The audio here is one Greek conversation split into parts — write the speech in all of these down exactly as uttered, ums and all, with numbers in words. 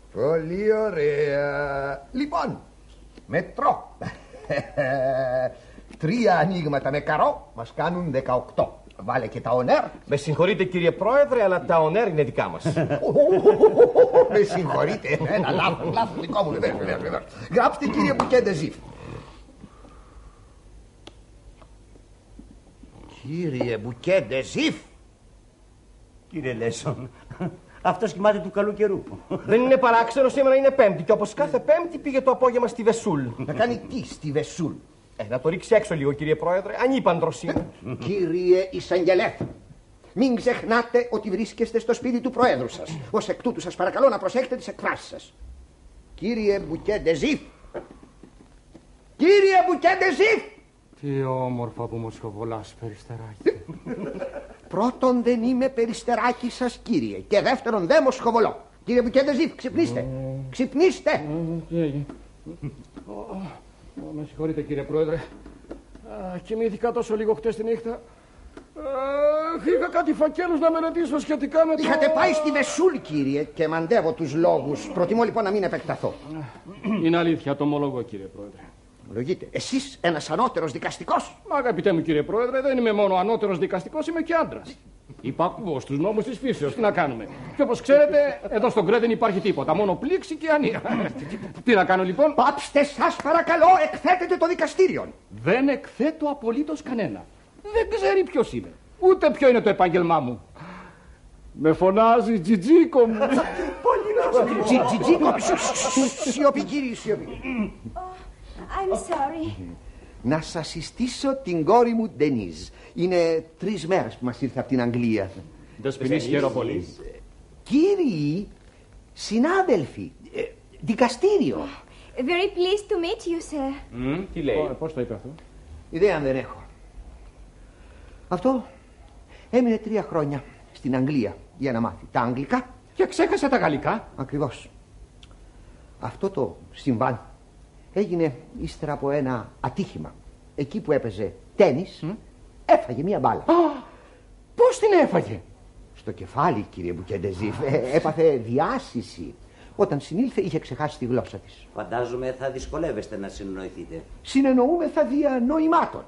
Πολύ ωραία. Λοιπόν, μετρώ. Τρία ανοίγματα με καρό μας κάνουν δεκαοκτώ. Βάλε και τα ονέρ. Με συγχωρείτε κύριε Πρόεδρε, αλλά τα ονέρ είναι δικά μας. Με συγχωρείτε. Ένα λάθος, λάθος δικό μου. Γράψτε κύριε Μπουκέ-ντε-Ζιφ. Κύριε Μπουκέ-ντε-Ζιφ. Κύριε Λέσον, αυτός κοιμάται του καλού καιρού. Δεν είναι παράξενο, σήμερα είναι Πέμπτη και όπως κάθε Πέμπτη πήγε το απόγευμα στη Βεσούλ. Να κάνει τι στη Βεσούλ? Ε, να το ρίξει έξω λίγο κύριε Πρόεδρε, ανήπαντρος είναι. Κύριε Εισαγγελέα, μην ξεχνάτε ότι βρίσκεστε στο σπίτι του Προέδρου σας. Ως εκ τούτου σας παρακαλώ να προσέχετε τις εκφράσεις σας. Κύριε Μπουκέ-ντε-Ζιφ. Κύριε Μπουκέ-ντε-Ζιφ. Τι όμορφα που μου σχοβολάς, Περιστεράκη. Πρώτον, δεν είμαι περιστεράκι σας, κύριε. Και δεύτερον, δεν μου σχοβολώ. Κύριε Μπουκέ-ντε-Ζιφ, ξυπνήστε. Ξυπνήστε. Με συγχωρείτε, κύριε Πρόεδρε. Κοιμήθηκα τόσο λίγο χτες τη νύχτα. Είχα κάτι φακέλους να μελετήσω σχετικά με το... Είχατε πάει στη Βεσούλ, κύριε, και μαντεύω τους λόγους. Προτιμώ λοιπόν να μην επεκταθώ. Είναι αλήθεια, το ομολογώ, κύριε Πρόεδρε. Ομολογείτε, εσείς ένας ανώτερος δικαστικός? Μα αγαπητέ μου κύριε Πρόεδρε, δεν είμαι μόνο ανώτερος δικαστικός, είμαι και άντρας. Υπακούω στους νόμους της φύσεως, τι να κάνουμε. Και όπως ξέρετε, εδώ στον Κρέ δεν υπάρχει τίποτα, μόνο πλήξη και ανία. Τι να κάνω λοιπόν? Πάψτε σας παρακαλώ, εκθέτετε το δικαστήριο. Δεν εκθέτω απολύτως κανένα. Δεν ξέρει ποιος είμαι, ούτε ποιο είναι το επάγγελμά μου. Με φωνάζει Τζιτζίκο μου. Πολύ Τζιτζίκο, σιωπή κύριε, σιωπή. I'm sorry. Να σας συστήσω την κόρη μου Ντενίζ. Είναι τρεις μέρες που μας ήρθε από την Αγγλία. Δεσποινής, χαίρομαι πολύ. Κύριοι, συνάδελφοι, δικαστήριο. Very pleased to meet you, sir. Mm, τι λέει? Πώς το είπε αυτό? Ιδέα δεν έχω. Αυτό έμεινε τρία χρόνια στην Αγγλία για να μάθει τα αγγλικά. Και ξέχασε τα γαλλικά. Ακριβώς. Αυτό το συμβάν έγινε ύστερα από ένα ατύχημα. Εκεί που έπαιζε τένις, mm? έφαγε μία μπάλα. Α, πώς την έφαγε? Στο κεφάλι, κύριε Μπουκέ-ντε-Ζιφ. Έπαθε διάσηση. Όταν συνήλθε είχε ξεχάσει τη γλώσσα της. Φαντάζομαι θα δυσκολεύεστε να συνεννοηθείτε. Συνεννοούμεθα δια νοημάτων.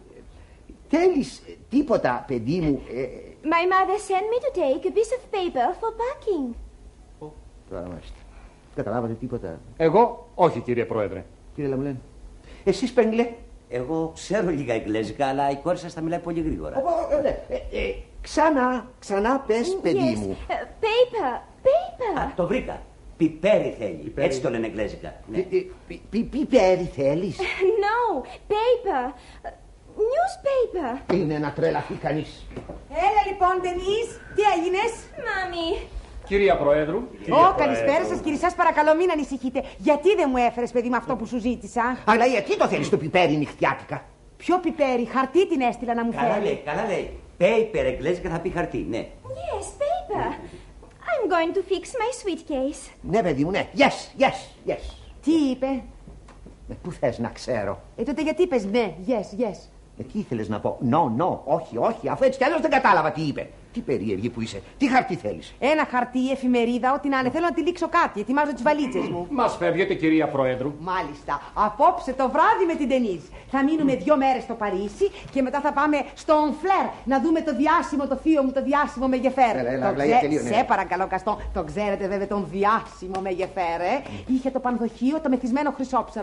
Θέλεις τίποτα, παιδί μου? My mother sent me to take a piece of paper for packing. Τώρα μάλιστα. Καταλάβατε τίποτα? Εγώ όχι, κύριε Πρόεδρε. Κύριε Λαμουλέν, εσείς Πέγγλε? Εγώ ξέρω λίγα εγγλέζικα, αλλά η κόρη σας θα μιλάει πολύ γρήγορα. Ε, ε, ε, ξανά, ξανά πες, παιδί Yes. μου. Uh, paper, paper. Α, το βρήκα. Πιπέρι θέλει. Πιπέρι. Έτσι το λένε εγγλέζικα. Ναι. Ε, ε, πι- πι- Πιπέρι θέλεις? No, paper. Uh, newspaper. Είναι να τρελαθεί κανείς. Έλα λοιπόν, Ντενίζ, τι έγινες? Mommy. Κυρία Προέδρου. Ω, καλησπέρα σας, κύριε, σας παρακαλώ μην ανησυχείτε. Γιατί δεν μου έφερες, παιδί, με αυτό που σου ζήτησα? Αλλά γιατί το θέλεις το πιπέρι νυχτιάτικα? Ποιο πιπέρι, χαρτί την έστειλα να μου Καλά φέρει. λέει, καλά λέει. Paper εγγλέζικα θα πει χαρτί, ναι. Yes, paper. I'm going to fix my suitcase. Ναι, παιδί μου, ναι. Yes, yes, yes. Τι είπε? Ε, Πού θες να ξέρω? Ε, τότε γιατί είπες ναι, yes, yes. Ε, τι ήθελες να πω? No, no, όχι, όχι. Αφού έτσι κι αλλιώς δεν κατάλαβα τι είπε. Τι περίεργη που είσαι. Τι χαρτί θέλεις? Ένα χαρτί, εφημερίδα, ό,τι να είναι. Θέλω να τυλίξω κάτι. Ετοιμάζω τις βαλίτσες μου. Μας φεύγετε, κυρία Προέδρου. Μάλιστα. Απόψε το βράδυ με την Ντενίζ. Θα μείνουμε δύο μέρες στο Παρίσι και μετά θα πάμε στο Ονφλέρ να δούμε το διάσημο, το θείο μου, το διάσημο Μεγεφέρ. Έλα, έλα, Το Αγλαία, ξέ- τελείωνε. Σε παρακαλώ, Καστόν. Το ξέρετε βέβαια τον διάσημο Μεγεφέρ, ε? Είχε το πανδοχείο, το μεθυσμένο χρυσόψερο.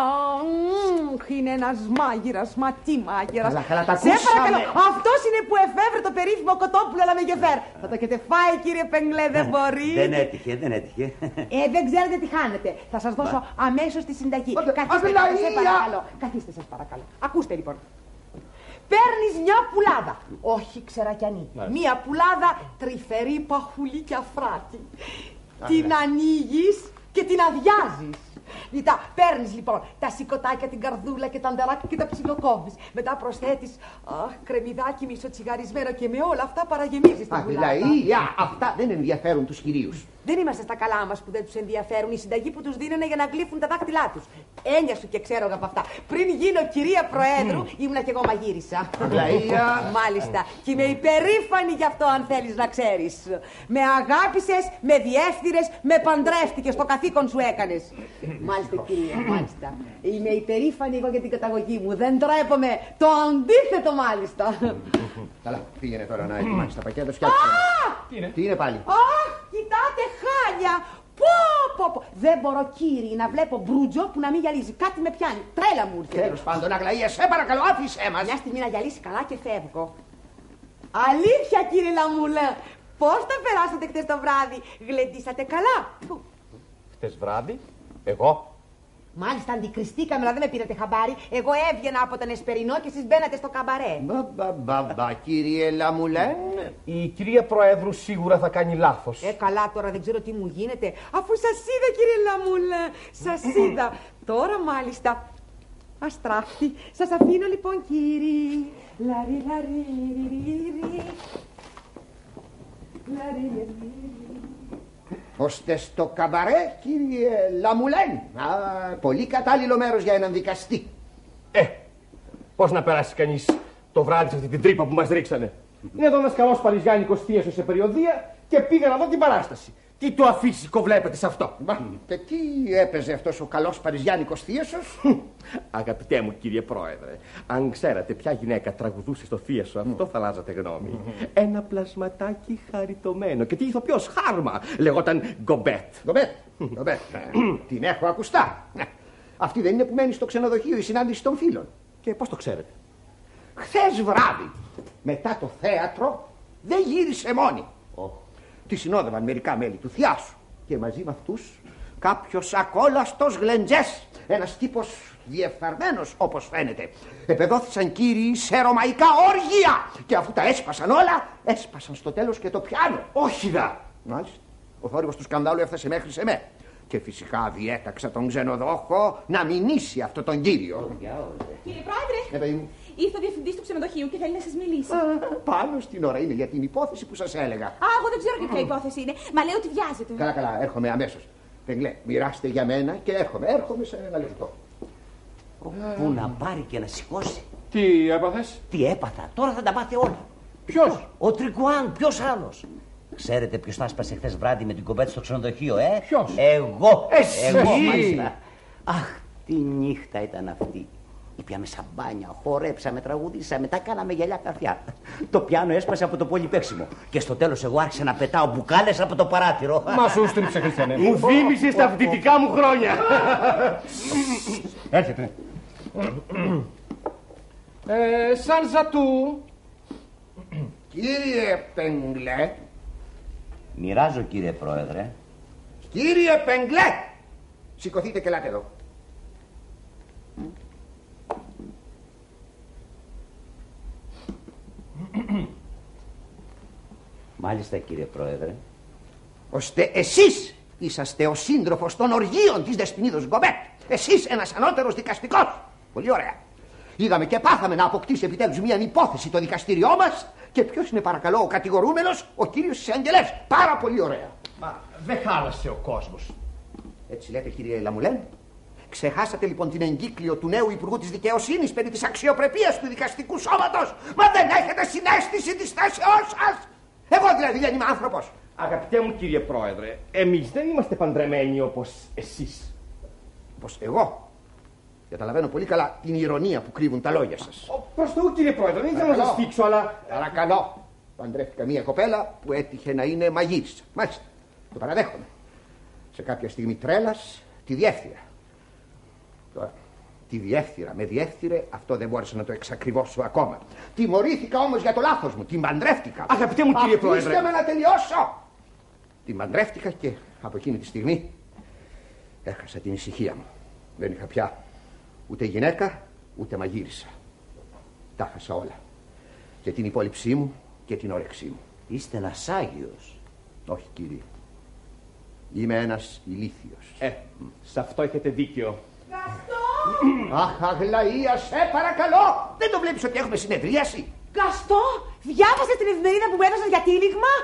Αχ, είναι ένας μάγειρας, μα τι μάγειρας. Καλά, καλά, τα Σε ακούσαμε. παρακαλώ, αυτός είναι που εφεύρε το περίφημο κοτόπουλο αλλά Μεγεφέρ. Θα το έχετε φάει, κύριε Πεγγλέ, δεν μπορεί. Δεν έτυχε, δεν έτυχε. Ε, δεν ξέρετε τι χάνετε. Θα σας δώσω αμέσως τη συνταγή. Άντε, Καθίστε, Αγγλαία! σε παρακαλώ. Καθίστε, σας παρακαλώ. Ακούστε λοιπόν. Παίρνεις μια πουλάδα. Όχι ξερακιανή. Μια πουλάδα τρυφερή, παχουλή και αφράτη. Την ανοίγεις και την αδειάζεις. Διτά, παίρνεις λοιπόν τα σηκωτάκια, την καρδούλα και τα ανταράκια και τα ψιλοκόβεις. Μετά προσθέτεις αχ, κρεμμυδάκι μισοτσιγαρισμένο και με όλα αυτά παραγεμίζεις την πουλάδα. Αγλαία, αυτά δεν ενδιαφέρουν τους κυρίους. Δεν είμαστε στα καλά μας που δεν τους ενδιαφέρουν η συνταγή που τους δίνανε για να γλύφουν τα δάχτυλά τους. Έννοια σου και ξέρω εγώ από αυτά. Πριν γίνω κυρία Προέδρου, ήμουνα κι εγώ μαγείρισα. Αγλαία. Μάλιστα. Και είμαι υπερήφανη γι' αυτό, αν θέλεις να ξέρεις. Με αγάπησες, με διεύθυνες, με παντρεύτηκες. Το καθήκον σου έκανες. Μάλιστα, κυρία, μάλιστα. Είμαι υπερήφανη εγώ για την καταγωγή μου. Δεν τρέπομαι. Το αντίθετο, μάλιστα. Καλά, πήγαινε τώρα να ετοιμάσεις τα πακέτα, φτιάξτε. Τι είναι? Τι είναι πάλι? Αχ, κοιτάτε χάλια! Πω, πω, πω. Δεν μπορώ, κύριε, να βλέπω μπρούτζο που να μην γυαλίζει. Κάτι με πιάνει. Τρέλα μου ήρθε. Τέλος πάντων, Αγλαία, σε παρακαλώ, άφησέ μας. Μια στιγμή να γυαλίσει καλά και φεύγω. Αλήθεια, κύριε Λαμούλα. Πώς τα περάσατε χτες το βράδυ? Γλεντήσατε καλά? Χτες βράδυ, εγώ. Μάλιστα, αντικριστήκαμε, αλλά δεν με πήρατε χαμπάρι. Εγώ έβγαινα από τον Εσπερινό και εσείς μπαίνατε στο καμπαρέ. Μπα, μπα, μπα, μπα, κύριε Λαμουλέν. Η κυρία Προέδρου σίγουρα θα κάνει λάθος. Ε, καλά, τώρα δεν ξέρω τι μου γίνεται. Αφού σας είδα, κύριε Λαμούλα. Σας είδα. Τώρα, μάλιστα. Αστράφτη. Σας αφήνω, λοιπόν, κύριε. Λαρι, λαρι, λαρι, λαρι, λαρι. Ώστε στο καμπαρέ, κύριε Λαμουλέν. Α, πολύ κατάλληλο μέρος για έναν δικαστή. Ε, πώς να περάσει κανείς το βράδυ σε αυτή την τρύπα που μας ρίξανε. Είναι εδώ ένας καλός Παριζιάνικος θείασος σε περιοδία και πήγα να δω την παράσταση. Τι το αφύσικο βλέπετε σε αυτό? Μα, και τι έπαιζε αυτός ο καλός Παριζιάνικος θείασος? Αγαπητέ μου κύριε Πρόεδρε, αν ξέρατε ποια γυναίκα τραγουδούσε στο θείασο αυτό θα αλλάζατε γνώμη. Ένα πλασματάκι χαριτωμένο και τι ηθοποιός Χάρμα, λεγόταν Γκομπέτ. Γκομπέτ, Γκομπέτ. Την έχω ακουστά. Αυτή δεν είναι που μένει στο ξενοδοχείο η συνάντηση των φίλων? Και πώς το ξέρετε? Χθες βράδυ, μετά το θέατρο, δεν γύρισε μόνη. Oh. Τη συνόδευαν μερικά μέλη του θειάσου και μαζί με αυτούς κάποιος ακόλαστος γλεντζές, ένας τύπος διεφθαρμένος όπως φαίνεται. Επεδόθησαν κύριοι σε ρωμαϊκά όργια και αφού τα έσπασαν όλα, έσπασαν στο τέλος και το πιάνο. Όχι δα! Μάλιστα, ο θόρυβος του σκανδάλου έφτασε μέχρι σε με. Και φυσικά διέταξα τον ξενοδόχο να μηνύσει αυτό τον κύριο. Κύριε Πρόεδρε, ε, ήρθε ο διευθυντής του ξενοδοχείου και θέλει να σας μιλήσει. Α, πάνω στην ώρα είναι για την υπόθεση που σας έλεγα. Α, εγώ δεν ξέρω για ποια υπόθεση είναι. Μα λέει ότι βιάζεται. Καλά, καλά, έρχομαι αμέσως. Πεγγλέ, μοιράστε για μένα και έρχομαι. Έρχομαι σε ένα λεπτό. Πού να πάρει και να σηκώσει. Τι έπαθες? Τι έπαθα, τώρα θα τα μάθει όλα. Ποιος? Ο Τρικουάν, ποιος άλλος? Ξέρετε ποιος τα έσπασε χθες βράδυ με την κομπέτα στο ξενοδοχείο, ε? Ποιος? Εγώ. Εσύ. Εγώ, μάλιστα. Αχ, τι νύχτα ήταν αυτή. Ήπιαμε σαμπάνια, χορέψαμε, τραγουδήσαμε, τα κάναμε γυαλιά καρδιά. Το πιάνο έσπασε από το πολυπαίξιμο. Και στο τέλος εγώ άρχισα να πετάω μπουκάλες από το παράθυρο. Μα σου στρίψε, Χριστιανέ. Μου θύμισες τα φοιτητικά μου χρόνια. Έρχεται. ε, σαν ζατού. Κύριε Πεγγλέ. Μοιράζω, κύριε Πρόεδρε. Κύριε Πεγγλέ. Σηκωθείτε και ελάτε εδώ. Μάλιστα, κύριε Πρόεδρε. Ώστε εσείς είσαστε ο σύντροφος των οργείων της Δεσποινίδος Γκομπέτ. Εσείς ένας ανώτερος δικαστικός. Πολύ ωραία. Είδαμε και πάθαμε να αποκτήσει επιτέλους μια υπόθεση το δικαστήριό μας. Και ποιος είναι παρακαλώ ο κατηγορούμενος? Ο κύριος Εισαγγελέας. Πάρα πολύ ωραία. Μα δεν χάλασε ο κόσμος. Έτσι λέτε, κύριε Λαμουλέν? Ξεχάσατε λοιπόν την εγκύκλιο του νέου Υπουργού της Δικαιοσύνης περί της αξιοπρεπίας του δικαστικού σώματος? Μα δεν έχετε συναίσθηση της θέσεώς σας? Εγώ δηλαδή δεν είμαι άνθρωπος. Αγαπητέ μου κύριε Πρόεδρε, εμείς δεν είμαστε παντρεμένοι όπως εσείς. Πως εγώ? Καταλαβαίνω πολύ καλά την ηρωνία που κρύβουν τα λόγια σας. Ο, προς Θεού κύριε Πρόεδρε, δεν ήθελα να σας θίξω, αλλά... Παρακαλώ. Παντρεύτηκα μία κοπέλα που έτυχε να είναι μαγείρισα. Μάλιστα. Το παραδέχομαι. Σε κάποια στιγμή τρέλας τη διεύθυρα. Τώρα, τη διεύθυρα με διεύθυρε, αυτό δεν μπόρεσα να το εξακριβώσω ακόμα. Τιμωρήθηκα όμως για το λάθος μου. Την παντρεύτηκα. Αγαπητέ μου κύριε Πρόεδρε. Αφήστε με να τελειώσω. Την παντρεύτηκα και από εκείνη τη στιγμή έχασα την ησυχία μου. Δεν είχα πια ούτε γυναίκα ούτε μαγείρισα. Τα χάσα όλα. Και την υπόλοιψή μου και την όρεξή μου. Είστε ένας Άγιος. Όχι, κύριε. Είμαι ένας ηλίθιος. Ε, σε αυτό έχετε δίκιο. Γαστό! Αχ, Αγλαία, σε παρακαλώ! Δεν το βλέπεις ότι έχουμε συνεδρίαση? Γαστό! Διάβασες την εφημερίδα που μου έδωσαν για τύλιγμα?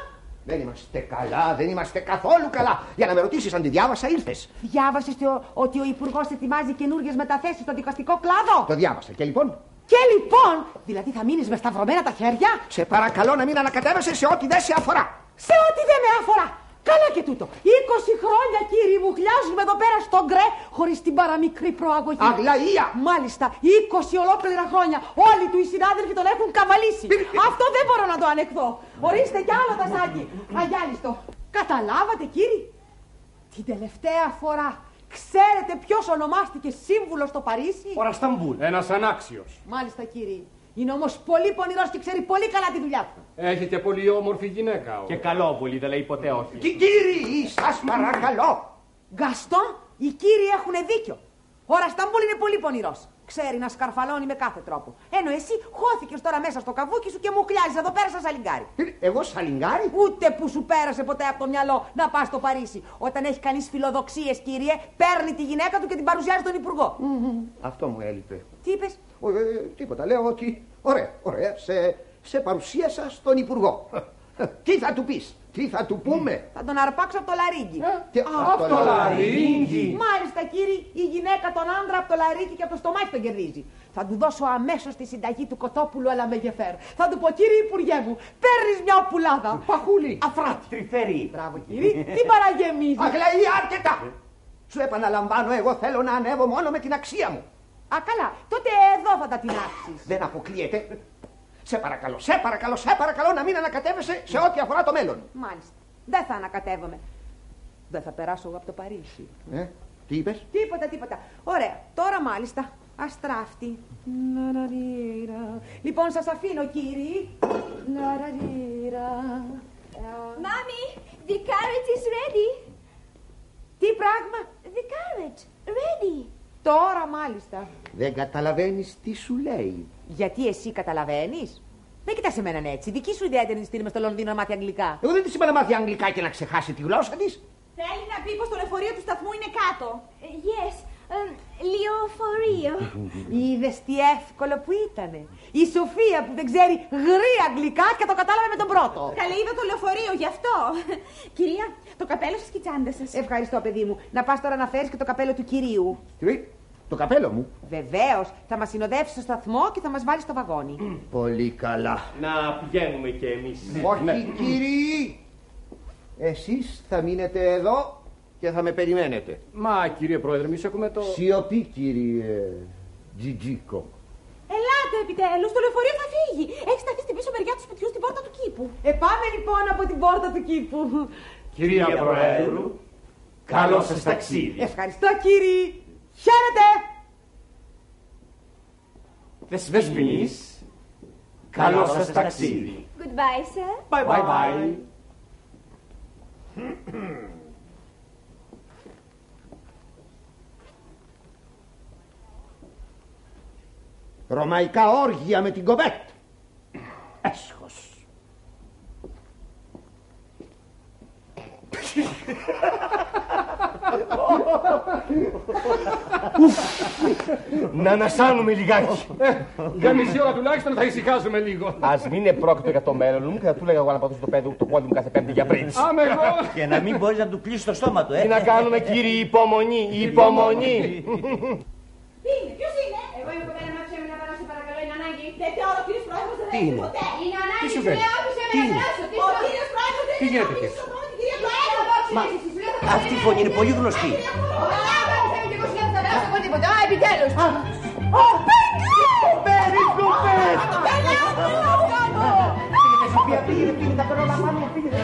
Δεν είμαστε καλά, δεν είμαστε καθόλου καλά. Για να με ρωτήσεις αν τη διάβασα, ήρθες. Διάβασες το, ότι ο Υπουργός ετοιμάζει καινούργιες μεταθέσεις στο δικαστικό κλάδο? Το διάβασα. Και λοιπόν. Και λοιπόν, δηλαδή θα μείνεις με σταυρωμένα τα χέρια? Σε παρακαλώ να μην ανακατεύεσαι σε ό,τι δεν σε αφορά. Σε ό,τι δεν με αφορά. Καλά και τούτο. είκοσι χρόνια, κύριοι μου, χλιάζουμε εδώ πέρα στον γκρε χωρίς την παραμικρή προαγωγή. Αγλαία! Μάλιστα, είκοσι ολόκληρα χρόνια όλοι του οι συνάδελφοι τον έχουν καβαλήσει. Αυτό δεν μπορώ να το ανεχθώ. Ορίστε κι άλλο τασάκι. Αγιάλιστο. Καταλάβατε, κύριοι? Την τελευταία φορά ξέρετε ποιος ονομάστηκε σύμβουλος στο Παρίσι? Ο Ρασταμπούλ. Ένας ανάξιος. Μάλιστα, κύριοι. Είναι όμως πολύ πονηρός και ξέρει πολύ καλά τη δουλειά του. Έχει και πολύ όμορφη γυναίκα. Και καλόβουλη, δεν λέει ποτέ όχι. Και κύριοι, σας παρακαλώ. Γκαστόν, οι κύριοι έχουν δίκιο. Ο Ρασταμπούλ είναι πολύ πονηρός. Ξέρει να σκαρφαλώνει με κάθε τρόπο. Ενώ εσύ χώθηκες τώρα μέσα στο καβούκι σου και μου χλιάζεις εδώ πέρα σαν σαλιγκάρι. Εγώ σαλιγκάρι? Ούτε που σου πέρασε ποτέ από το μυαλό να πας στο Παρίσι. Όταν έχει κανείς φιλοδοξίες, κύριε, παίρνει τη γυναίκα του και την παρουσιάζει στον Υπουργό. Αυτό μου έλειπε. Τι είπες? Ο, ε, τίποτα, λέω ότι. Ωραία, ωραία. Σε, σε παρουσίασα στον Υπουργό. Τι θα του πεις, τι θα του πούμε? Θα τον αρπάξω από το λαρίγκι. Τι, Από το λαρίγκι. Μάλιστα, κύριε, η γυναίκα τον άντρα από το λαρίγκι και από το στομάχι τον κερδίζει. Θα του δώσω αμέσως τη συνταγή του κοτόπουλου, αλλά με γεφέρ. Θα του πω, κύριε Υπουργέ μου, παίρνεις μια πουλάδα. Παχούλη. Αφράτη. Τρυφερή. Μπράβο, κύριε. Τι παραγεμίζει. Αγλαία, αρκετά. Σου επαναλαμβάνω, εγώ θέλω να ανέβω μόνο με την αξία μου. Α, καλά. Τότε εδώ θα τα τεινάξεις. Δεν αποκλείεται. Σε παρακαλώ, σε παρακαλώ, σε παρακαλώ να μην ανακατεύεσαι σε ό,τι αφορά το μέλλον. Μάλιστα. Δεν θα ανακατεύομαι. Δεν θα περάσω εγώ από το Παρίσι. Ε, τι είπες? Τίποτα, τίποτα. Ωραία. Τώρα μάλιστα. Αστράφτη. Λοιπόν, σας αφήνω, κύριοι. Mommy, the carrot is ready. Τι πράγμα? The carrot, ready. Τώρα μάλιστα. Δεν καταλαβαίνεις τι σου λέει. Γιατί εσύ καταλαβαίνεις? Δεν κοιτάς εμέναν έτσι. Δική σου ιδέα ήταν να τη στείλουμε στο Λονδίνο να μάθει αγγλικά. Εγώ δεν της είπα να μάθει αγγλικά και να ξεχάσει τη γλώσσα της. Θέλει να πει πως το λεωφορείο του σταθμού είναι κάτω. Yes, um, λεωφορείο. Είδες τι εύκολο που ήτανε. Η Σοφία που δεν ξέρει γρή αγγλικά και το κατάλαβε με τον πρώτο. Καλή, είδα το λεωφορείο, γι' αυτό. Κυρία, το καπέλο σας και η τσάντα σας. Ευχαριστώ, παιδί μου. Να πας τώρα να φέρεις και το καπέλο του κυρίου. Τι, το καπέλο μου? Βεβαίως. Θα μας συνοδεύσει στο σταθμό και θα μας βάλει στο βαγόνι. Πολύ καλά. Να πηγαίνουμε κι εμείς. Όχι, Ναι. κύριοι. Εσείς θα μείνετε εδώ και θα με περιμένετε. Μα κύριε Πρόεδρε, εμείς έχουμε το. Σιωπή, κύριε Τζιτζίκο. Ελάτε επιτέλους, το λεωφορείο θα φύγει. Έχει σταθεί στην πίσω μεριά του σπιτιού στην πόρτα του κήπου. Ε, πάμε λοιπόν από την πόρτα του κήπου. Κυρία Προέδρου, καλό σας ταξίδι. Ευχαριστώ, κύριοι. Χαίρετε. Δεσποινής, καλό σας ταξίδι. Goodbye, sir. Bye bye. bye. Ρωμαϊκά όργια με την Κοβέτ. Έσχος. Να ανασάνουμε λιγάκι. Για μισή ώρα τουλάχιστον θα ησυχάσουμε λίγο. Ας μην είναι πρόκειτο για το μέλλον μου και θα του έλεγα εγώ να πατήσω το πέδι το πόδι μου κάθε πέμπτη για μπρίτς. Άμε εγώ. Και να μην μπορείς να του κλείσεις το στόμα του, ε. Τι να κάνουμε, κύριοι, υπομονή, υπομονή. Είναι, ποιος είναι? Εγώ είμαι κοπέλα, μ' άφησε να περάσω, παρακαλώ, είναι ανάγκη. Τέτοια ώρα ο κύριος Πρόεδρος δεν θα έρθει ποτέ. Είναι ανάγκη, σου σου φέρνει? λέω, άφησε με να περάσω. Ο κύριος Πρόεδρος δεν Τι είναι γίνεται να εκεί? αφήσει στον πρώτο, κυρία Πρόεδρο. Μα αυτή η φωνή είναι πολύ γνωστή. Α, επιτέλους. Ω, Περικοπές! Σοφία, πήγαινε, πήγαινε, τα παίρνω όλα πάνω μου, πήγαινε.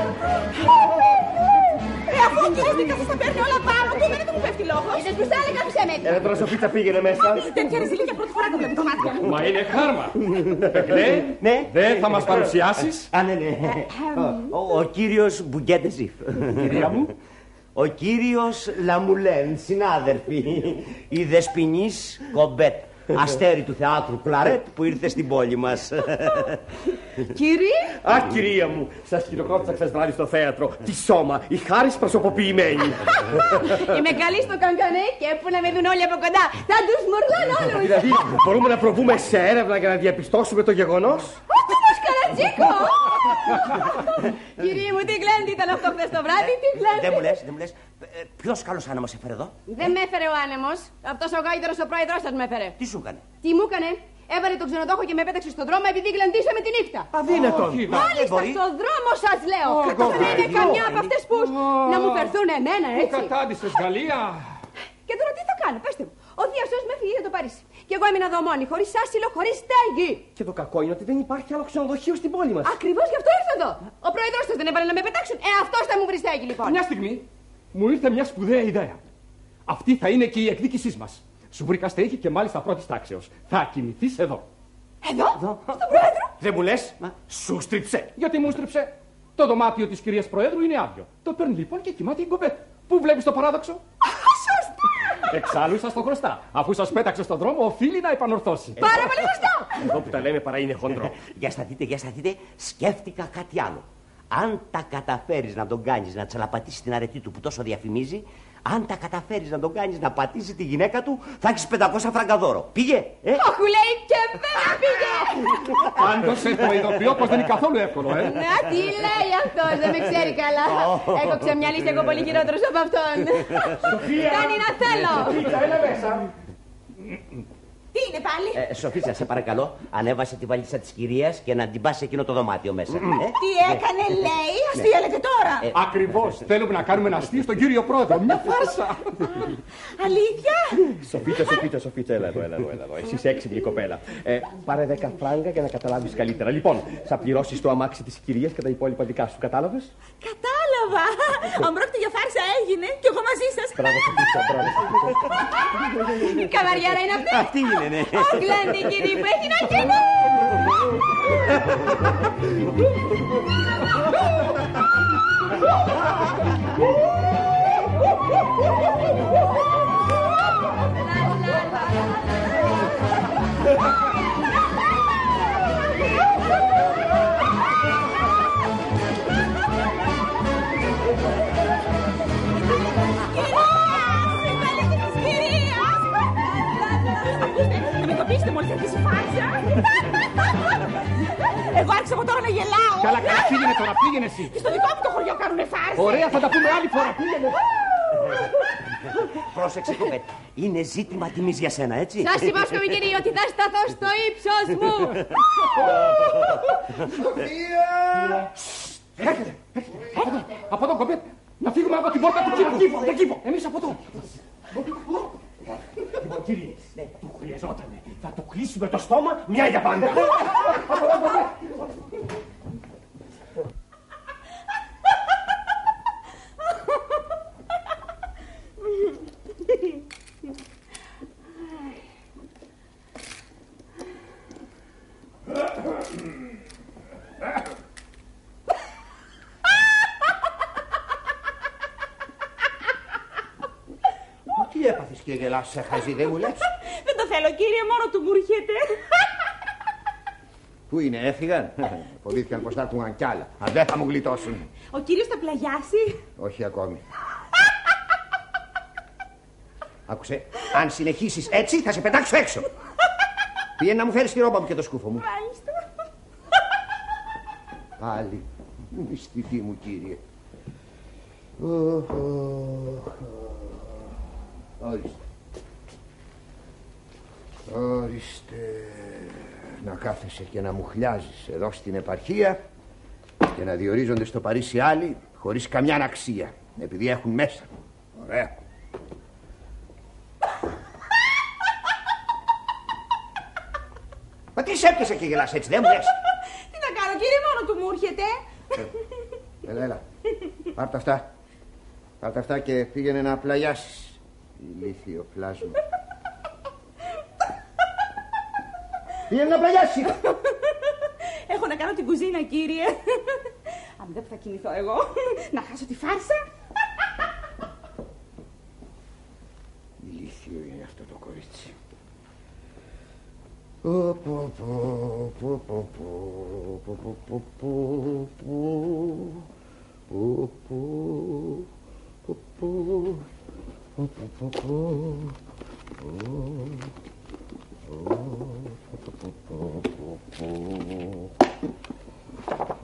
Ε, αφού ο κύριος δικαστής τα παίρνει όλα πάνω του, εμένα δεν μου πέφτει λόγος. Είσαι μπροστά, αλλά άφησέ με. Έλα τώρα, Σοφίτσα, πήγαινε μέσα. Τέτοια ρεζιλίκια πρώτη φορά το βλέπω τα μάτια μου. Μα είναι χάρμα. Ναι, Ναι. δεν θα μας παρουσιάσεις. Α, ναι, ναι. Ο, ο κύριος Μπουγκέτεσιφ. Κυρία μου. Ο κύριος Λαμουλέν, συνάδελφοι. Η δεσποινής Κομπέτ. Αστέρι του θεάτρου Κλαρέτ που ήρθε στην πόλη μας. Κύριε. Αχ, κυρία μου, σας χειροκρότησα χθες βράδυ στο θέατρο. Τι σώμα, η χάρις προσωποποιημένη. Είμαι καλή στο κανκανέ και που να με δουν όλοι από κοντά. Θα τους μουρλάνε όλους. Δηλαδή, μπορούμε να προβούμε σε έρευνα για να διαπιστώσουμε το γεγονός. Ω, το Καρατζίκο! Κύριε μου, τι γλέντι ήταν αυτό χθες το βράδυ, τι γλέντι. Δεν μου λες, δεν μου λες. Ποιος καλός άνεμος έφερε εδώ? Δεν με έφερε ο άνεμος. Αυτός ο γάιδερος ο πρόεδρος σας με έφερε. Τι σου έκανε? Τι μου έκανε? Έβαλε τον ξενοδόχο και με πέταξε στον δρόμο επειδή γλεντήσαμε τη νύχτα. Αδύνατον. Μάλιστα, στον δρόμο σας λέω. Δεν είναι καμιά από αυτές που να μου φερθούν εμένα, Πού έτσι. κατάντησες, Γαλλία? Και τώρα τι θα κάνω, πέστε μου. Ο Διασός με έφυγε για το Παρίσι. Και εγώ έμεινα εδώ μόνη, χωρίς άσυλο, χωρίς στέγη. Και το κακό είναι ότι δεν υπάρχει άλλο ξενοδοχείο στην πόλη μας. Ακριβώς γι' αυτό ήρθα εδώ. Ο πρόεδρος σας δεν έβαλε να με πετάξουν. Ε, αυτός θα μου βρει στέγη, λοιπόν. Μια στιγμή μου ήρθε μια σπουδαία ιδέα. Αυτή θα είναι και η εκδίκησή μας. Σου βρήκα στέγη και μάλιστα πρώτης τάξεως. Θα κοιμηθείς εδώ. Εδώ, στον πρόεδρο. Δεν μου λες, σου στρίψε. Γιατί μου στρίψε? Το δωμάτιο της κυρίας Προέδρου είναι άδειο. Το παίρνει λοιπόν και κοιμάται η γκοπέτα. Πού βλέπεις το παράδοξο? Σωστά. Εξάλλου σας το χρωστά. Αφού σας πέταξε στον δρόμο, οφείλει να επανορθώσει. Πάρα πολύ σωστό. Εδώ που τα λέμε παρά είναι χοντρό. Για σταθείτε, για σταθείτε, σκέφτηκα κάτι άλλο. Αν τα καταφέρεις να τον κάνεις να τσαλαπατήσει την αρετή του που τόσο διαφημίζει, αν τα καταφέρεις να τον κάνεις να πατήσει τη γυναίκα του, θα έχεις πεντακόσια φράγκα δώρο. Πήγε, ε? Όχι, λέει και δεν πήγε. Πάντως σε το ειδοποιώ πως δεν είναι καθόλου εύκολο, ε. Να, τι λέει αυτός, δεν με ξέρει καλά. Έχω ξεμυαλίσει εγώ πολύ χειρότερος από αυτόν. Κάνει να θέλω. Έλα μέσα. Τι είναι πάλι? ε Σοφίτσα, σε παρακαλώ, ανέβασε τη βαλίτσα της κυρίας και να την πας σε εκείνο το δωμάτιο μέσα. ε? Τι έκανε, λέει, αστείαλετε τώρα. Ακριβώς. Θέλουμε να κάνουμε ένα αστείο στον κύριο Πρόεδρο. Μια φάρσα. Αλήθεια? Σοφίτσα, Σοφίτσα, Σοφίτσα, έλα εδώ, έλα εδώ, έλα εδώ. Εσύ είσαι έξυπνη κοπέλα. Ε, πάρε δέκα φράγκα για να καταλάβεις καλύτερα. Λοιπόν, θα πληρώσεις το αμάξι της κυρίας και τα υπόλοιπα δικά σου. Κατάλαβες? Κατάλαβα. Αν πρόκειται για φάρσα έγινε και εγώ μαζί σας. Μπράβο, Σοφίτσα, μπράβο. Καβαριάρα είναι αυτή. Αυτή είναι, ναι. Ο Γκλέντι, κύριε, που έχει να γίνει. Εγώ άρχισα από τώρα να γελάω. Καλά, καλά, πήγαινε τώρα, πήγαινε εσύ. Και στο δικό μου το χωριό κάνουνε φάρσα. Ωραία, θα τα πούμε άλλη φορά. Πήγαινε. Πρόσεξε, κοπέλα. Είναι ζήτημα τιμής για σένα, έτσι. Σας υπόσχομαι, κύριε, ότι θα σταθώ στο ύψος μου. Έρχεται, έρχεται. Από εδώ, κοπέ. Να φύγουμε από την πόρτα του κύριου. Δεν κύβω. Εμείς από εδώ. Λοιπόν, κύριε, του χρειαζότανε. Θα το κλείσουμε το στόμα μια για πάντα. Τι έπαθες και γελάς σε χαζί, δεν μου λες? Δεν το θέλω, κύριε, μόνο του μου έρχεται. Πού είναι, έφυγαν? Φοβήθηκαν πως θα έρθουν κι άλλα. Αν δεν θα μου γλιτώσουν. Ο κύριος θα πλαγιάσει. Όχι ακόμη. Άκουσε, αν συνεχίσεις έτσι θα σε πετάξω έξω. Πήγαινε να μου φέρεις τη ρόμπα μου και το σκούφο μου. Μάλιστα. Πάλι, μυστική μου κύριε. Ορίστε. Ορίστε. Να κάθεσαι και να μου χλιάζεις εδώ στην επαρχία και να διορίζονται στο Παρίσι άλλοι χωρίς καμιά αξία, επειδή έχουν μέσα. Ωραία. Μα τι σε έπιασε και γελάς έτσι, δεν μου λες? Τι να κάνω, κύριε, μόνο του μου έρχεται. Έλα, έλα. Πάρ' τα αυτά. Πάρ' τα αυτά και πήγαινε να πλαγιάσεις. Ηλίθιο πλάσμα. Πήγαινε να πλαγιάσεις. Έχω να κάνω την κουζίνα, κύριε. Αν δεν θα κινηθώ εγώ, να χάσω τη φάρσα. Ηλίθιο είναι αυτό το κορίτσι.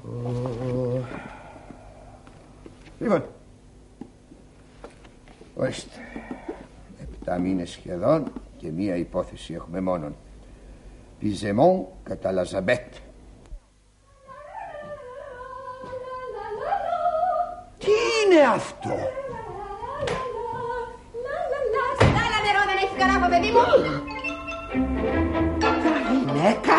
Λοιπόν, ορίστε. Επτά μήνες σχεδόν και μία υπόθεση έχουμε μόνον. Πιζεμόν κατά Λαζαμπέτ. Τι είναι αυτό? Στάλα νερό, δεν έχεις καράβο, παιδί μου. Γυναίκα.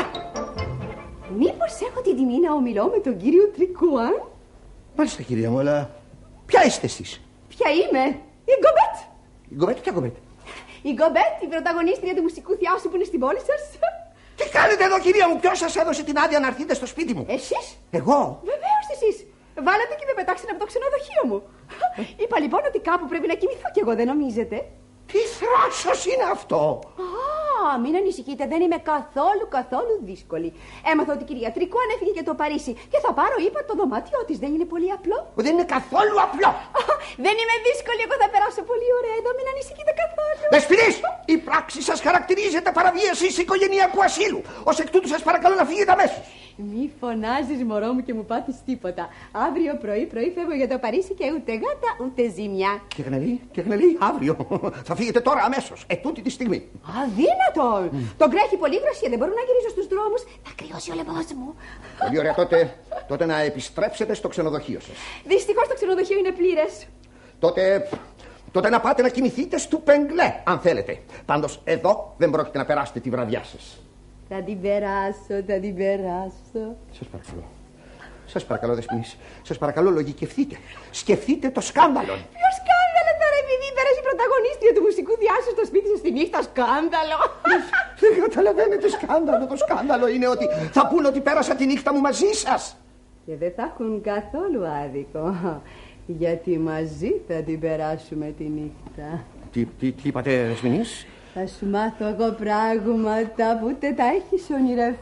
Μήπως έχω την τιμή να ομιλώ με τον κύριο Τρικουάν? Μάλιστα, κυρία μου, αλλά ποια είστε εσείς? Ποια είμαι? Η Γκομπέτ. Η Γκομπέτ, ποια Γκομπέτ? Η Γκομπέτ, η πρωταγωνίστρια του μουσικού θειάσου που είναι στην πόλη σας. Τι κάνετε εδώ, κυρία μου? Ποιος σας έδωσε την άδεια να έρθετε στο σπίτι μου? Εσείς? Εγώ? Βεβαίως εσείς. Βάλατε και με πετάξετε από το ξενοδοχείο μου. Είπα λοιπόν ότι κάπου πρέπει να κοιμηθώ κι εγώ, δεν νομίζετε? Τι θράσος είναι αυτό? Α, μην ανησυχείτε, δεν είμαι καθόλου καθόλου δύσκολη. Έμαθα ότι η κυρία Τρικουάν έφυγε για το Παρίσι και θα πάρω, είπα, το δωμάτιό της. Δεν είναι πολύ απλό? Δεν είναι καθόλου απλό. Α, δεν είμαι δύσκολη, εγώ θα περάσω πολύ ωραία εδώ, μην ανησυχείτε καθόλου. Δεσποινής, η πράξη σας χαρακτηρίζεται παραβίαση οικογενειακού ασύλου. Ως εκ τούτου σας παρακαλώ να φύγετε αμέσως. Μη φωνάζεις, μωρό μου, και μου πάθεις τίποτα. Αύριο πρωί-πρωί φεύγω για το Παρίσι και ούτε γάτα ούτε ζήμια. Και γνελή, και γνελή, αύριο. Θα φύγετε τώρα αμέσως, ετούτη τη στιγμή. Αδύνατον! Mm. Τον κρέχει πολύ γροσία, δεν μπορώ να γυρίσω στους δρόμους. Θα κρυώσει ο λαιμός μου. Πολύ ωραία, τότε, τότε να επιστρέψετε στο ξενοδοχείο σας. Δυστυχώς το ξενοδοχείο είναι πλήρες. Τότε, τότε να πάτε να κοιμηθείτε στο Πεγκλέ, αν θέλετε. Πάντως εδώ δεν πρόκειται να περάσετε τη βραδιά σας. Θα την περάσω, θα την περάσω. Σας παρακαλώ. Σας παρακαλώ, Δεσποινής. Σας παρακαλώ, λογικευτείτε. Σκεφτείτε το σκάνδαλο. Ποιο σκάνδαλο τώρα, επειδή πέρασε η πρωταγωνίστρια του μουσικού διάσου στο σπίτι σας τη νύχτα? Σκάνδαλο. Δεν καταλαβαίνετε σκάνδαλο. Το σκάνδαλο είναι ότι θα πούνε ότι πέρασα τη νύχτα μου μαζί σας. Και δεν θα έχουν καθόλου άδικο. Γιατί μαζί θα την περάσουμε τη νύχτα. Τι, τι, τι είπατε, Δεσποινής? Θα σου μάθω εγώ πράγματα που ούτε τα έχεις ονειρευτεί.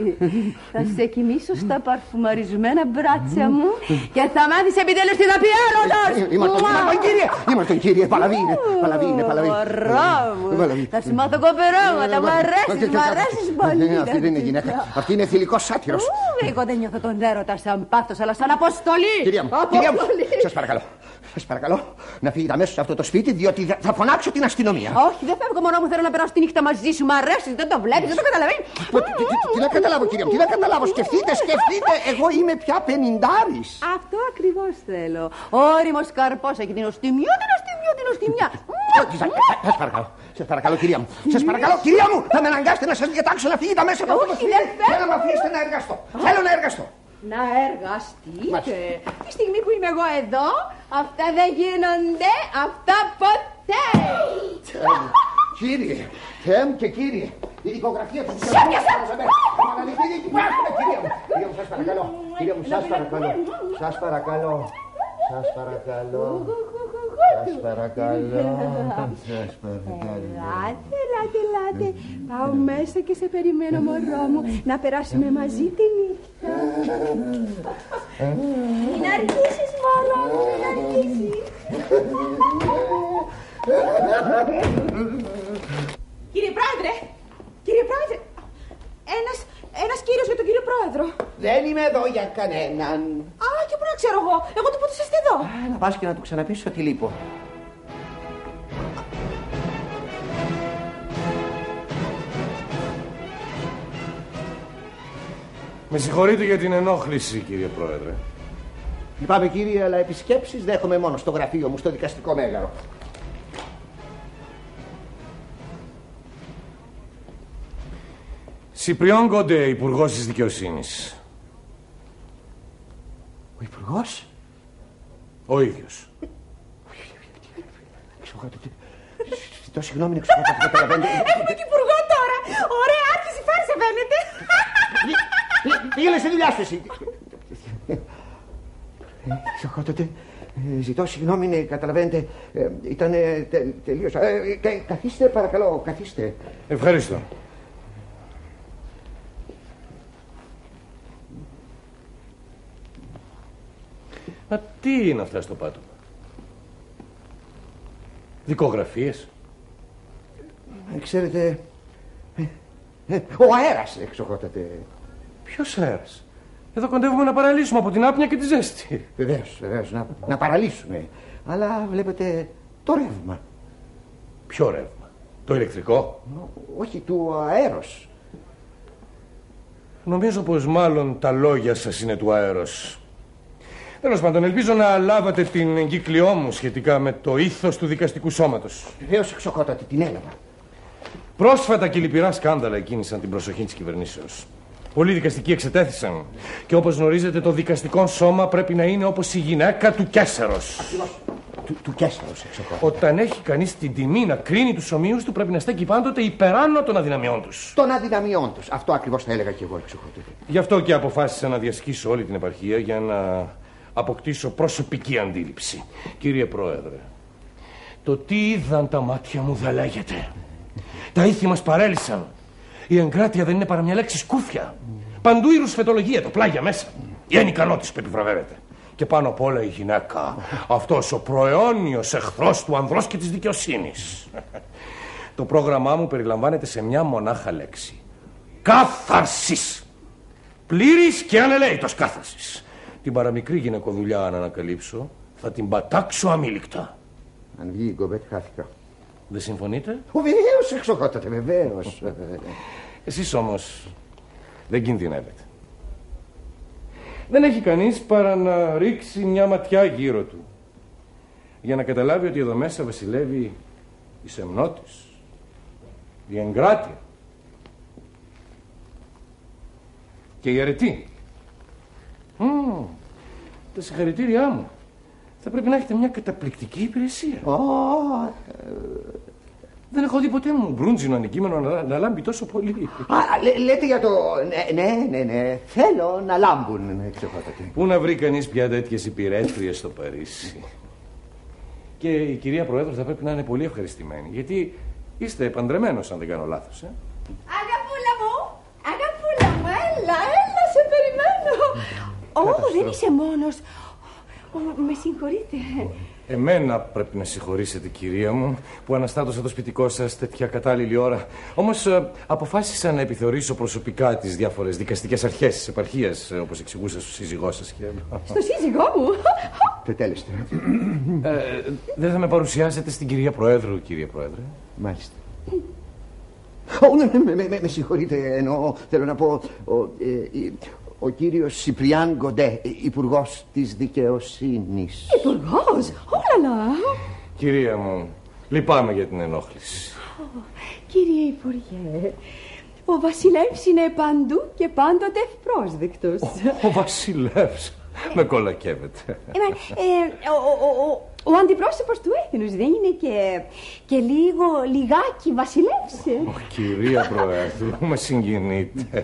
Θα σε κοιμήσω στα παρφουμαρισμένα μπράτσα μου και θα μάθεις επιτέλους τι θα πει έρωτος. Είμαστε τον κύριε, είμαστε τον κύριε, παλαβίνε, παλαβίνε, παλαβίνε. Μωρό μου, θα σου μάθω κοπερόματα, μου αρέσεις, μου αρέσεις πολύ. Αυτή δεν είναι γυναίκα, αυτή είναι θηλυκός σάτυρος. Εγώ δεν νιώθω τον έρωτα σαν πάθος, αλλά σαν αποστολή. Κυρία μου, κυρία μου, σας παρακαλώ. Σας παρακαλώ να φύγετε αμέσως σε αυτό το σπίτι, διότι θα φωνάξω την αστυνομία. Όχι, δεν φεύγω, μωρό μου, θέλω να περάσω τη νύχτα μαζί σου. Μ' αρέσει, δεν το βλέπεις, δεν το καταλαβαίνεις. Τι να καταλάβω, κυρία μου, τι να καταλάβω. Σκεφτείτε, σκεφτείτε, εγώ είμαι πια πενηντάρης. Αυτό ακριβώς θέλω. Όριμος καρπός έχει την οστιμιά, την οστιμιά, την οστιμιά. Σας παρακαλώ, σας παρακαλώ, κυρία μου. Σας παρακαλώ, κυρία μου, θα με αναγκάσετε να σας διατάξω να φύγετε αμέσως από αυτό το σπίτι. Θέλω να με αφήσετε να εργαστώ. Θέλω να εργαστώ. Να εργαστείτε. Τη στιγμή που είμαι εγώ εδώ, αυτά δεν γίνονται, αυτά ποτέ. Κύριε, Θεέ μου και κύριε, η δικογραφία του Σ' έπιασα! Κυρία μου, κυρία μου, σας παρακαλώ, κυρία μου, σας παρακαλώ, σας παρακαλώ, σας παρακαλώ, σας παρακαλώ, σας παρακαλώ. Ελάτε, ελάτε, ελάτε. Πάω μέσα και σε περιμένω, μωρό μου, να περάσουμε μαζί τη νύχτα. Μην αργήσεις, μωρό μου, μην αργήσεις. Κύριε Πρόεδρε, κύριε Πρόεδρε, ένας, ένας κύριος για τον κύριο Πρόεδρο. Δεν είμαι εδώ για κανέναν. Α, και πού να ξέρω εγώ, εγώ του πότε είστε εδώ. Α, να πας και να του ξαναπείς ότι λείπω. Με συγχωρείτε για την ενόχληση, κύριε Πρόεδρε. Λυπάμαι, κύριε, αλλά επισκέψεις δέχομαι μόνο στο γραφείο μου, στο δικαστικό μέγαρο. Σιπριόν Γκοντέ, Υπουργός της Δικαιοσύνης. Ο Υπουργός? Ο ίδιος. Ζητώ συγγνώμη, είναι εξωγάτα, δεν καταλαβαίνετε. Έχουμε και υπουργό τώρα. Ωραία, άρχισε η φάρσα, φαίνεται. Πήγαινε στη δουλειά σου εσύ. Εξωγάτα, ζητώ συγγνώμη, ναι, καταλαβαίνετε. Ήταν τελείως. Καθίστε, παρακαλώ, καθίστε. Ευχαριστώ. Μα τι είναι αυτά στο πάτωμα? Δικογραφίες? Ξέρετε, ο αέρας, εξοχότατε. Ποιος αέρας? Εδώ κοντεύουμε να παραλύσουμε από την άπνοια και τη ζέστη. Βεβαίως, βεβαίως, να, να παραλύσουμε. Αλλά βλέπετε το ρεύμα. Ποιο ρεύμα? Το ηλεκτρικό? Όχι, του αέρος. Νομίζω πως μάλλον τα λόγια σας είναι του αέρος. Τέλος πάντων, ελπίζω να λάβατε την εγκύκλιό μου σχετικά με το ήθος του δικαστικού σώματος. Βεβαίως, εξοχότατη, την έλαβα. Πρόσφατα και λυπηρά σκάνδαλα εκκίνησαν την προσοχή της κυβερνήσεως. Πολλοί δικαστικοί εξετέθησαν. Και όπως γνωρίζετε, το δικαστικό σώμα πρέπει να είναι όπως η γυναίκα του Κέσσερος. Του, του Κέσσερος, εξοχότατη. Όταν έχει κανείς την τιμή να κρίνει τους ομοίους του, πρέπει να στέκει πάντοτε υπεράνω των αδυναμιών τους. Των αδυναμιών τους. Αυτό ακριβώς θα έλεγα και εγώ, εξοχότατη. Γι' αυτό και αποφάσισα να διασχίσω όλη την επαρχία για να αποκτήσω προσωπική αντίληψη. Κύριε Πρόεδρε, το τι είδαν τα μάτια μου δεν λέγεται. Τα ήθη μας παρέλυσαν. Η εγκράτεια δεν είναι παρά μια λέξη σκούφια. Παντού η ρουσφετολογία, το πλάγια μέσα. Η ανικανότης που επιβραβεύεται. Και πάνω απ' όλα η γυναίκα. Αυτός ο προαιώνιος εχθρός του ανδρός και της δικαιοσύνης. Το πρόγραμμά μου περιλαμβάνεται σε μια μονάχα λέξη. Κάθαρσης. Πλήρης και ανελαίητος κάθαρσης. Την παραμικρή γυναικοδουλειά αν ανακαλύψω, θα την πατάξω αμήλικτα. Αν βγει η Γκομπέτ, χάθηκα. Δεν συμφωνείτε? Ο, βεβαίως, εξοχότατε, βεβαίως. Εσείς όμως δεν κινδυνεύετε. Δεν έχει κανείς παρά να ρίξει μια ματιά γύρω του για να καταλάβει ότι εδώ μέσα βασιλεύει η σεμνότης, η εγκράτεια και η αρετή. Mm, τα συγχαρητήριά μου. Θα πρέπει να έχετε μια καταπληκτική υπηρεσία. Oh, δεν έχω δει ποτέ μου μπρούντζινο αντικείμενο να, να λάμπει τόσο πολύ. Α, λέ, λέτε για το... Ναι, ναι, ναι, ναι. Θέλω να λάμπουν, εξοχότατη. Πού να βρει κανείς πια τέτοιες υπηρέτριες στο Παρίσι. Και η κυρία Πρόεδρος θα πρέπει να είναι πολύ ευχαριστημένη, γιατί είστε παντρεμένος, αν δεν κάνω λάθος. Ε? Αγαπούλα μου, αγαπούλα μου, έλα, έλα, σε περιμένω. Ω, δεν είσαι μόνος. Ω, με συγχωρείτε. Εμένα πρέπει να συγχωρήσετε, κυρία μου, που αναστάτωσα το σπιτικό σας τέτοια κατάλληλη ώρα. Όμως ε, αποφάσισα να επιθεωρήσω προσωπικά τις διάφορες δικαστικές αρχές της επαρχίας, ε, όπως εξηγούσα στο σύζυγό σας. Και... Στο σύζυγό μου? Τετέλεστε. ε, δεν θα με παρουσιάσετε στην κυρία Προέδρου, κύριε Πρόεδρε? Μάλιστα. Oh, ναι, με, με, με, με συγχωρείτε, εννοώ, θέλω να πω... Ο, ε, ε, ο κύριος Σιπριάν Γκοντέ, υπουργός της δικαιοσύνης. Υπουργός, όλαλα. Κυρία μου, λυπάμαι για την ενόχληση. Oh, κύριε Υπουργέ, ο βασιλεύς είναι παντού και πάντοτε ευπρόσδεκτος. Ο, ο βασιλεύς, με κολακεύεται. Ε, ε, ο, ο, ο, ο αντιπρόσωπος του έθνους δεν είναι και, και λίγο, λιγάκι βασιλεύς? Oh, κυρία Προέδρου, με συγκινείτε.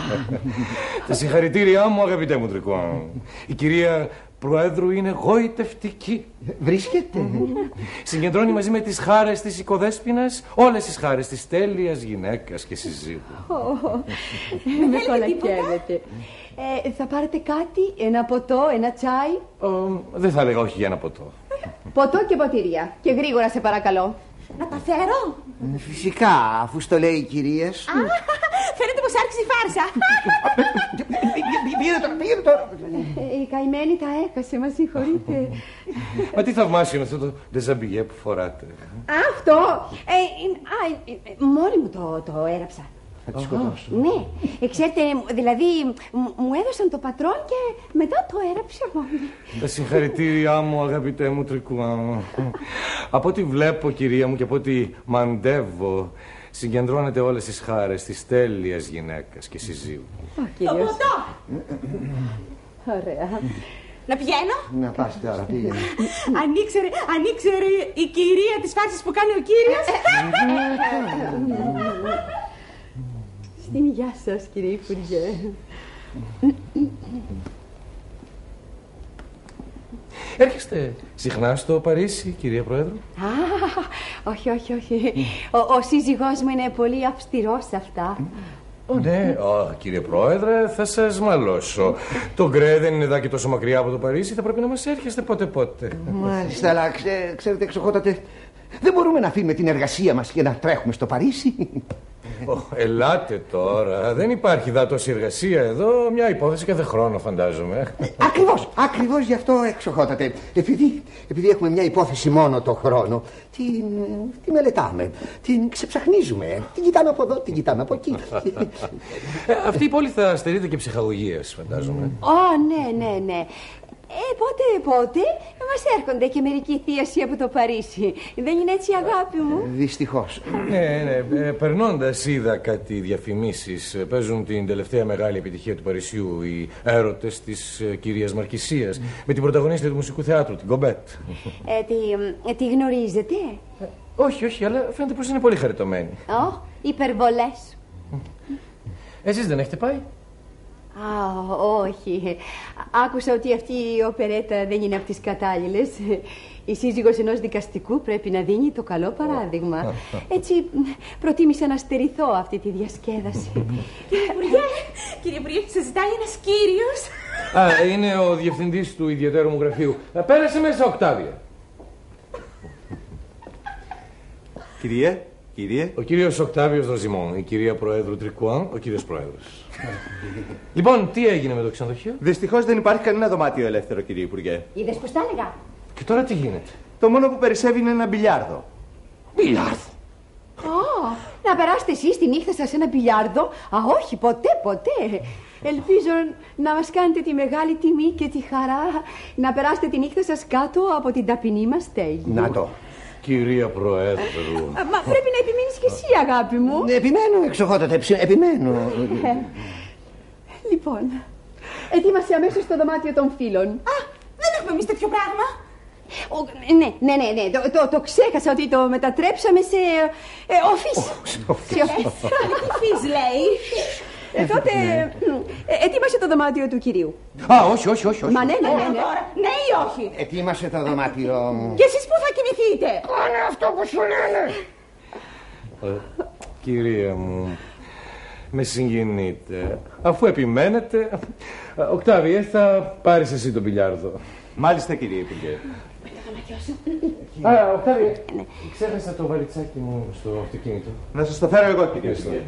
Τα συγχαρητήριά μου, αγαπητέ μου Τρικό. Η κυρία Προέδρου είναι γοητευτική. Βρίσκεται. Συγκεντρώνει μαζί με τις χάρες της οικοδέσποινας όλες τις χάρες της τέλειας γυναίκας και συζύγου. Με κολακεύετε. Ε, θα πάρετε κάτι, ένα ποτό, ένα τσάι? Uh, δεν θα έλεγα όχι για ένα ποτό. Ποτό και ποτήρια. Και γρήγορα σε παρακαλώ. Να τα φέρω? Φυσικά, αφού στο λέει η κυρίας. Α, φαίνεται πως άρχισε η φάρσα. Πήγαινε τώρα, πήγαινε τώρα. Η καημένη τα έκασε, μας συγχωρείτε. Μα τι θαυμάσιο είναι αυτό το ντεζαμπιγέ που φοράτε. Αυτό, μόνη μου το έραψα. Θα τη σκοτώσω. Ναι, ε, ξέρετε, δηλαδή μου έδωσαν το πατρόν και μετά το έραψα μόνη. Τα συγχαρητήριά μου, αγαπητέ μου Τρικουά. Από ό,τι βλέπω, κυρία μου, και από ό,τι μαντεύω, συγκεντρώνετε όλες τις χάρες της τέλειας γυναίκας και συζύγου. Ο κύριος. Το ποτό! Ωραία. Να πηγαίνω? Να πας τώρα, πήγαινε. Αν ήξερε, αν ήξερε η κυρία της φάρσης που κάνει ο κύριος. Στην υγειά σας, κύριε Υπουργέ. Έρχεστε συχνά στο Παρίσι, κυρία Πρόεδρο? Α, όχι, όχι, όχι. Ο, ο σύζυγός μου είναι πολύ αυστηρός σε αυτά. Ω, ναι. Ω, κύριε Πρόεδρε, θα σας μαλώσω. Το Γκρέ δεν είναι εδώ και τόσο μακριά από το Παρίσι. Θα πρέπει να μας έρχεστε πότε-πότε. Μάλιστα, αλλά ξέ, ξέρετε, εξοχότατε, δεν μπορούμε να αφήνουμε την εργασία μας και να τρέχουμε στο Παρίσι. Oh, ελάτε τώρα. Δεν υπάρχει δα τόση εργασία εδώ. Μια υπόθεση κάθε χρόνο, φαντάζομαι. Ακριβώς, ακριβώς γι' αυτό, εξοχότατε. Επειδή, επειδή έχουμε μια υπόθεση μόνο το χρόνο, την, την μελετάμε, την ξεψαχνίζουμε. Την κοιτάμε από εδώ, την κοιτάμε από εκεί. Αυτή η πόλη θα στερείται και ψυχαγωγίας, φαντάζομαι. Ω, ναι, ναι, ναι. Ε, πότε, πότε μας έρχονται και μερικοί θείασοι από το Παρίσι. Δεν είναι έτσι, αγάπη μου? Δυστυχώς. Ναι, ναι. Ε, περνώντας είδα κάτι διαφημίσεις. Παίζουν την τελευταία μεγάλη επιτυχία του Παρισιού, οι έρωτες της ε, κυρίας Μαρκησίας, με την πρωταγωνίστρια του μουσικού θεάτρου, την Κομπέτ. Ε, τη, ε, τη γνωρίζετε? Ε, όχι, όχι, αλλά φαίνεται πως είναι πολύ χαριτωμένη. Ω, υπερβολές. Εσείς δεν έχετε πάει? Α, όχι. Άκουσα ότι αυτή η οπερέτα δεν είναι από τις κατάλληλες. Η σύζυγος ενός δικαστικού πρέπει να δίνει το καλό παράδειγμα. Έτσι προτίμησα να στερηθώ αυτή τη διασκέδαση. Κύριε Υπουργέ, κύριε Υπουργέ, σας ζητάει ένας κύριος. Α, είναι ο διευθυντής του ιδιαίτερου μου γραφείου. Πέρασε μέσα, Οκτάβια. Κύριε, κύριε. Ο κύριος Οκτάβιος Δοζιμών, η κυρία Προέδρου Τρικουάν, ο κύριος Πρόεδρος. Λοιπόν, τι έγινε με το ξενοδοχείο? Δυστυχώς δεν υπάρχει κανένα δωμάτιο ελεύθερο, κύριε Υπουργέ. Είδες πως τα έλεγα? Και τώρα τι γίνεται? Το μόνο που περισσεύει είναι ένα μπιλιάρδο. Μπιλιάρδο? Ω, να περάσετε εσείς τη νύχτα σας σε ένα μπιλιάρδο? Α, όχι, ποτέ, ποτέ. Ελπίζω να μας κάνετε τη μεγάλη τιμή και τη χαρά να περάσετε τη νύχτα σας κάτω από την ταπεινή μας στέγη. Να το. Κυρία Προέδρου. Μα πρέπει να επιμείνεις και εσύ, αγάπη μου. Επιμένω, εξοχότατε, επιμένω. Ε, λοιπόν, ετοίμασε αμέσως το δωμάτιο των φίλων. Α, δεν έχουμε εμείς τέτοιο πράγμα. Ο, ναι, ναι, ναι, ναι. Το, το, το ξέχασα ότι το μετατρέψαμε σε ε, office. Σε office. Τι φύς λέει? Ε, τότε ε, ετοίμασε το δωμάτιο του κυρίου. Α, όχι, όχι, όχι. όχι. Μα ναι, ναι, ναι, ναι. Ναι ή όχι? Ετοίμασε το δωμάτιο. Και εσείς πού θα κοιμηθείτε? Κάνε αυτό που σου λένε. Ε, κυρία μου, με συγκινείτε. Αφού επιμένετε, Οκτάβιε, θα πάρεις εσύ τον μπιλιάρδο. Μάλιστα, κύριε Υπουργέ. Α, Οκτάβιε, ξέχασα το βαλιτσάκι μου στο αυτοκίνητο. Να σας το φέρω εγώ, κύριε Υπουργέ.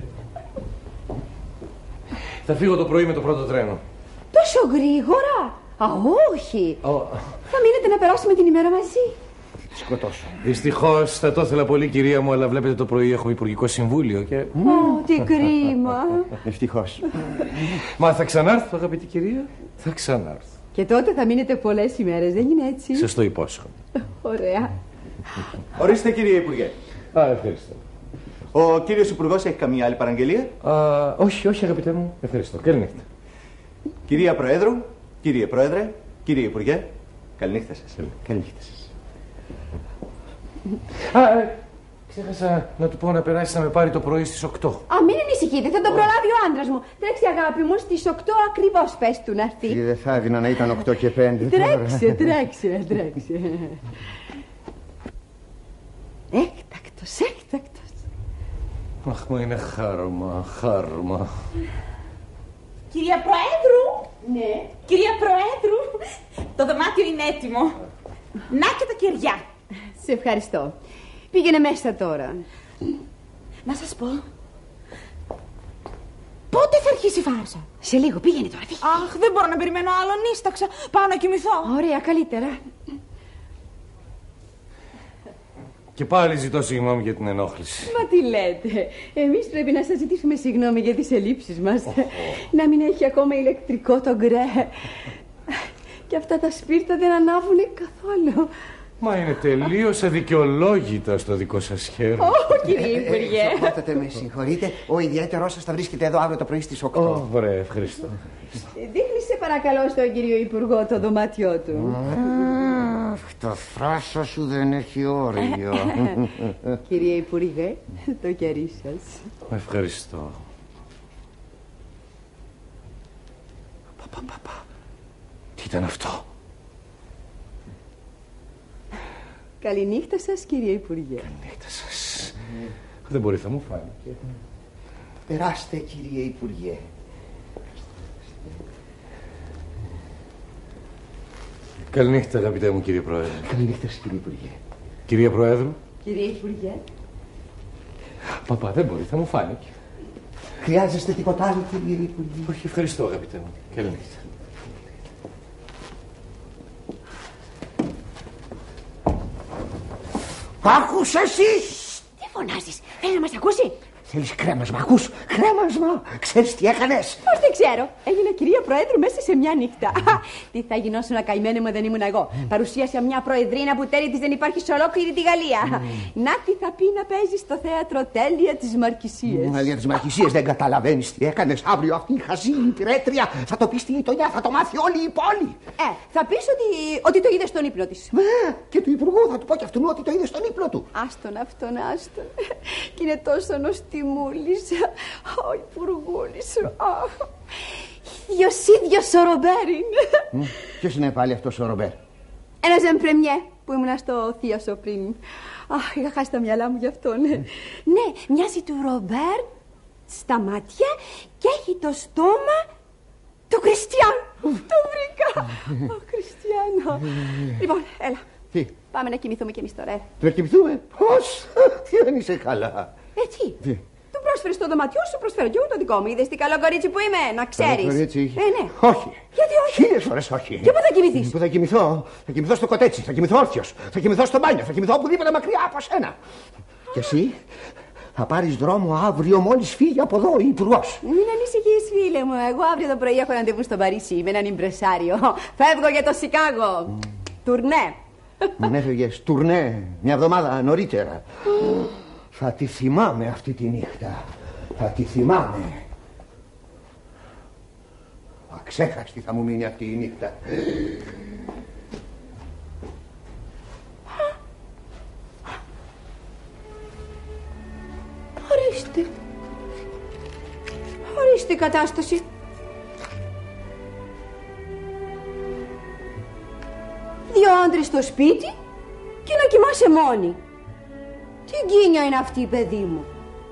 Θα φύγω το πρωί με το πρώτο τρένο. Τόσο γρήγορα? Α, όχι. Oh. Θα μείνετε να περάσουμε την ημέρα μαζί. Σκοτώσω. Δυστυχώς θα το ήθελα πολύ, κυρία μου, αλλά βλέπετε το πρωί έχουμε υπουργικό συμβούλιο και... Ω, τι κρίμα. Ευτυχώς. Μα θα ξανάρθω, αγαπητή κυρία. Θα ξανάρθω. Και τότε θα μείνετε πολλές ημέρες, δεν είναι έτσι? Σας το υπόσχομαι. Ωραία. Ορίστε, κύριε Υπουργέ. Α, ευχαριστώ. Ο κύριος Υπουργός έχει καμία άλλη παραγγελία? Α, όχι, όχι, αγαπητέ μου. Ευχαριστώ. Καληνύχτα. Κυρία Προέδρου, κύριε Πρόεδρε, κύριε Υπουργέ, καληνύχτα σας. Καληνύχτα σας. Α, ε, ξέχασα να του πω να περάσει να με πάρει το πρωί στις οκτώ. Α, μην ανησυχείτε, θα τον προλάβει ο άντρας μου. Τρέξτε, αγάπη μου, στις οκτώ ακριβώς πες του να έρθει. Και δεν θα έδινα να ήταν οκτώ και πέντε. Τρέξε, τρέξε, τρέξε. Έκτακτος, έκτακτος. Αχ, μα είναι χάρμα, χάρμα. Κυρία Προέδρου. Ναι. Κυρία Προέδρου, το δωμάτιο είναι έτοιμο. Να και τα κεριά. Σε ευχαριστώ. Πήγαινε μέσα τώρα. Να σας πω. Πότε θα αρχίσει η φάρσα? Σε λίγο, πήγαινε τώρα. Φύγε. Αχ, δεν μπορώ να περιμένω άλλο, νύσταξα. Πάω να κοιμηθώ. Ωραία, καλύτερα. Και πάλι ζητώ συγγνώμη για την ενόχληση. Μα τι λέτε. Εμείς πρέπει να σας ζητήσουμε συγγνώμη για τις ελλείψεις μας. Oh, oh. Να μην έχει ακόμα ηλεκτρικό το γκρέ. Και αυτά τα σπίρτα δεν ανάβουν καθόλου. Μα είναι τελείως αδικαιολόγητα στο δικό σας χέρι. Ω, κύριε Υπουργέ. Εξοχότατε, με συγχωρείτε. Ο ιδιαίτερός σας θα βρίσκεται εδώ αύριο το πρωί στις οκτώ. Ω, ωραία, ευχαριστώ. Δείχνει σε παρακαλώ στον κύριο Υπουργό το δωμάτιό του. Αχ, το φράσο σου δεν έχει όριο. Κύριε Υπουργέ, το κερί σας. Ευχαριστώ. Πα, πα, πα, πα. Τι ήταν αυτό? Καληνύχτα σας, κύριε Υπουργέ. Καληνύχτα σας. Δεν μπορεί, θα μου φάνηκε. Περάστε, κύριε Υπουργέ. Καληνύχτα, αγαπητέ μου, κύριε Πρόεδρε. Καληνύχτα, κύριε Υπουργέ. Κυρία Πρόεδρου. Κύριε Υπουργέ. Παπά, δεν μπορεί, θα μου φάνηκε. Χρειάζεστε τίποτα άλλο, κύριε Υπουργέ? Όχι, ευχαριστώ, αγαπητέ μου. Καλή νύχτα. Άκουσε εσύ! Τι φωνάζεις, θέλει να μας ακούσει? Θέλεις κρέμασμα, ακούς? Κρέμασμα! Ξέρεις τι έκανες? Πώς δεν ξέρω. Έγινα κυρία Προέδρου μέσα σε μια νύχτα. Τι θα γινόσουν ακαημένη μου δεν ήμουν εγώ. Παρουσίασα μια προεδρίνα που τέλει της δεν υπάρχει σε ολόκληρη τη Γαλλία. Να τι θα πει να παίζει στο θέατρο τέλεια της Μαρκησίας. Τέλεια της Μαρκησίας, δεν καταλαβαίνεις τι έκανες. Αύριο αυτή η χαζή υπηρέτρια θα το πει στη γειτονιά, θα το μάθει όλη η πόλη. Ε, θα πεις ότι, ότι το είδε στον ύπνο της. Ε, και του Υπουργού θα του πω και αυτού ότι το είδε στον ύπνο του. Άστον αυτόν, άστον. Και είναι τόσο νοστιμούλης. Ο Υπουργούλης. Ίδιος ίδιος ο Ρομπέρ είναι. Ποιος είναι πάλι αυτός ο Ρομπέρ? Ένας εμπρεμιέ που ήμουν στο Θίασο πριν. Αχ, είχα χάσει τα μυαλά μου γι' αυτόν. Ναι, μοιάζει του Ρομπέρ στα μάτια και έχει το στόμα του Κριστιαν. Το βρήκα. Ο Κριστιανό. Λοιπόν, έλα. Τι? Πάμε να κοιμηθούμε κι εμείς τώρα. ε. Να κοιμηθούμε? Πώς? Τι δεν είσαι καλά? Ε, τι? Τι? Του πρόσφερε το δωματιό σου, προσφέρω κι εγώ το δικό μου. Είδες τι καλό κορίτσι που είμαι, να ξέρεις. Καλό κορίτσι. Ε, ναι. Όχι. Γιατί όχι? Χίλιες φορές όχι. Και πού θα κοιμηθείς? Πού θα κοιμηθώ? Θα κοιμηθώ στο κοτέτσι, θα κοιμηθώ όρθιος, θα κοιμηθώ στο μπάνιο, θα κοιμηθώ οπουδήποτε μακριά από σένα. Και εσύ θα πάρεις δρόμο αύριο μόλις φύγει από εδώ ο Υπουργός. Μην ανησυχείς, φίλε μου. Εγώ αύριο το πρωί έχω ραντεβού στο Παρίσι με έναν ιμπρεσάριο. Φεύγω για το Σικάγο. Τουρνέ. Μην έφευγες τουρνέ μια εβδομάδα νωρίτερα. Θα τη θυμάμαι αυτή τη νύχτα. Θα τη θυμάμαι. Αξέχαστη θα μου μείνει αυτή η νύχτα. Ορίστε. Ορίστε η κατάσταση. Δύο άντρες στο σπίτι και να κοιμάσαι μόνη. Τι γκίνια είναι αυτή, παιδί μου?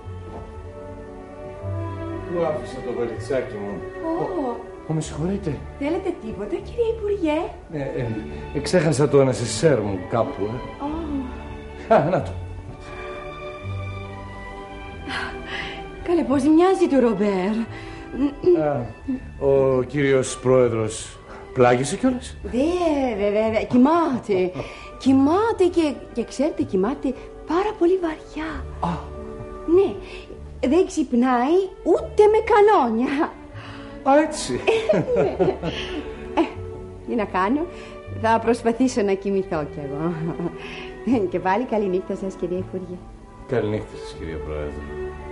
Μου άφησα το βαλιτσάκι μου. Ω, Ω, με συγχωρείτε. θέλετε τίποτα, κύριε Υπουργέ? Ε, ε, εξέχασα το νεσεσέρ μου κάπου. Ε. Oh. Α, να το. Καλέ, πώς μοιάζει του Ρομπέρ. Α, ο κύριος πρόεδρος πλάγισε κιόλας? Βέβαια, βέβαια, κοιμάται. Κοιμάται και, και ξέρετε, κοιμάται πάρα πολύ βαριά. Α. Ναι, δεν ξυπνάει ούτε με κανόνια. Α, έτσι. Ε, τι να κάνω, θα προσπαθήσω να κοιμηθώ κι εγώ. Και πάλι καλή νύχτα σας, κύριε Υπουργέ. Καλή νύχτα σας, κύριε Πρόεδρε.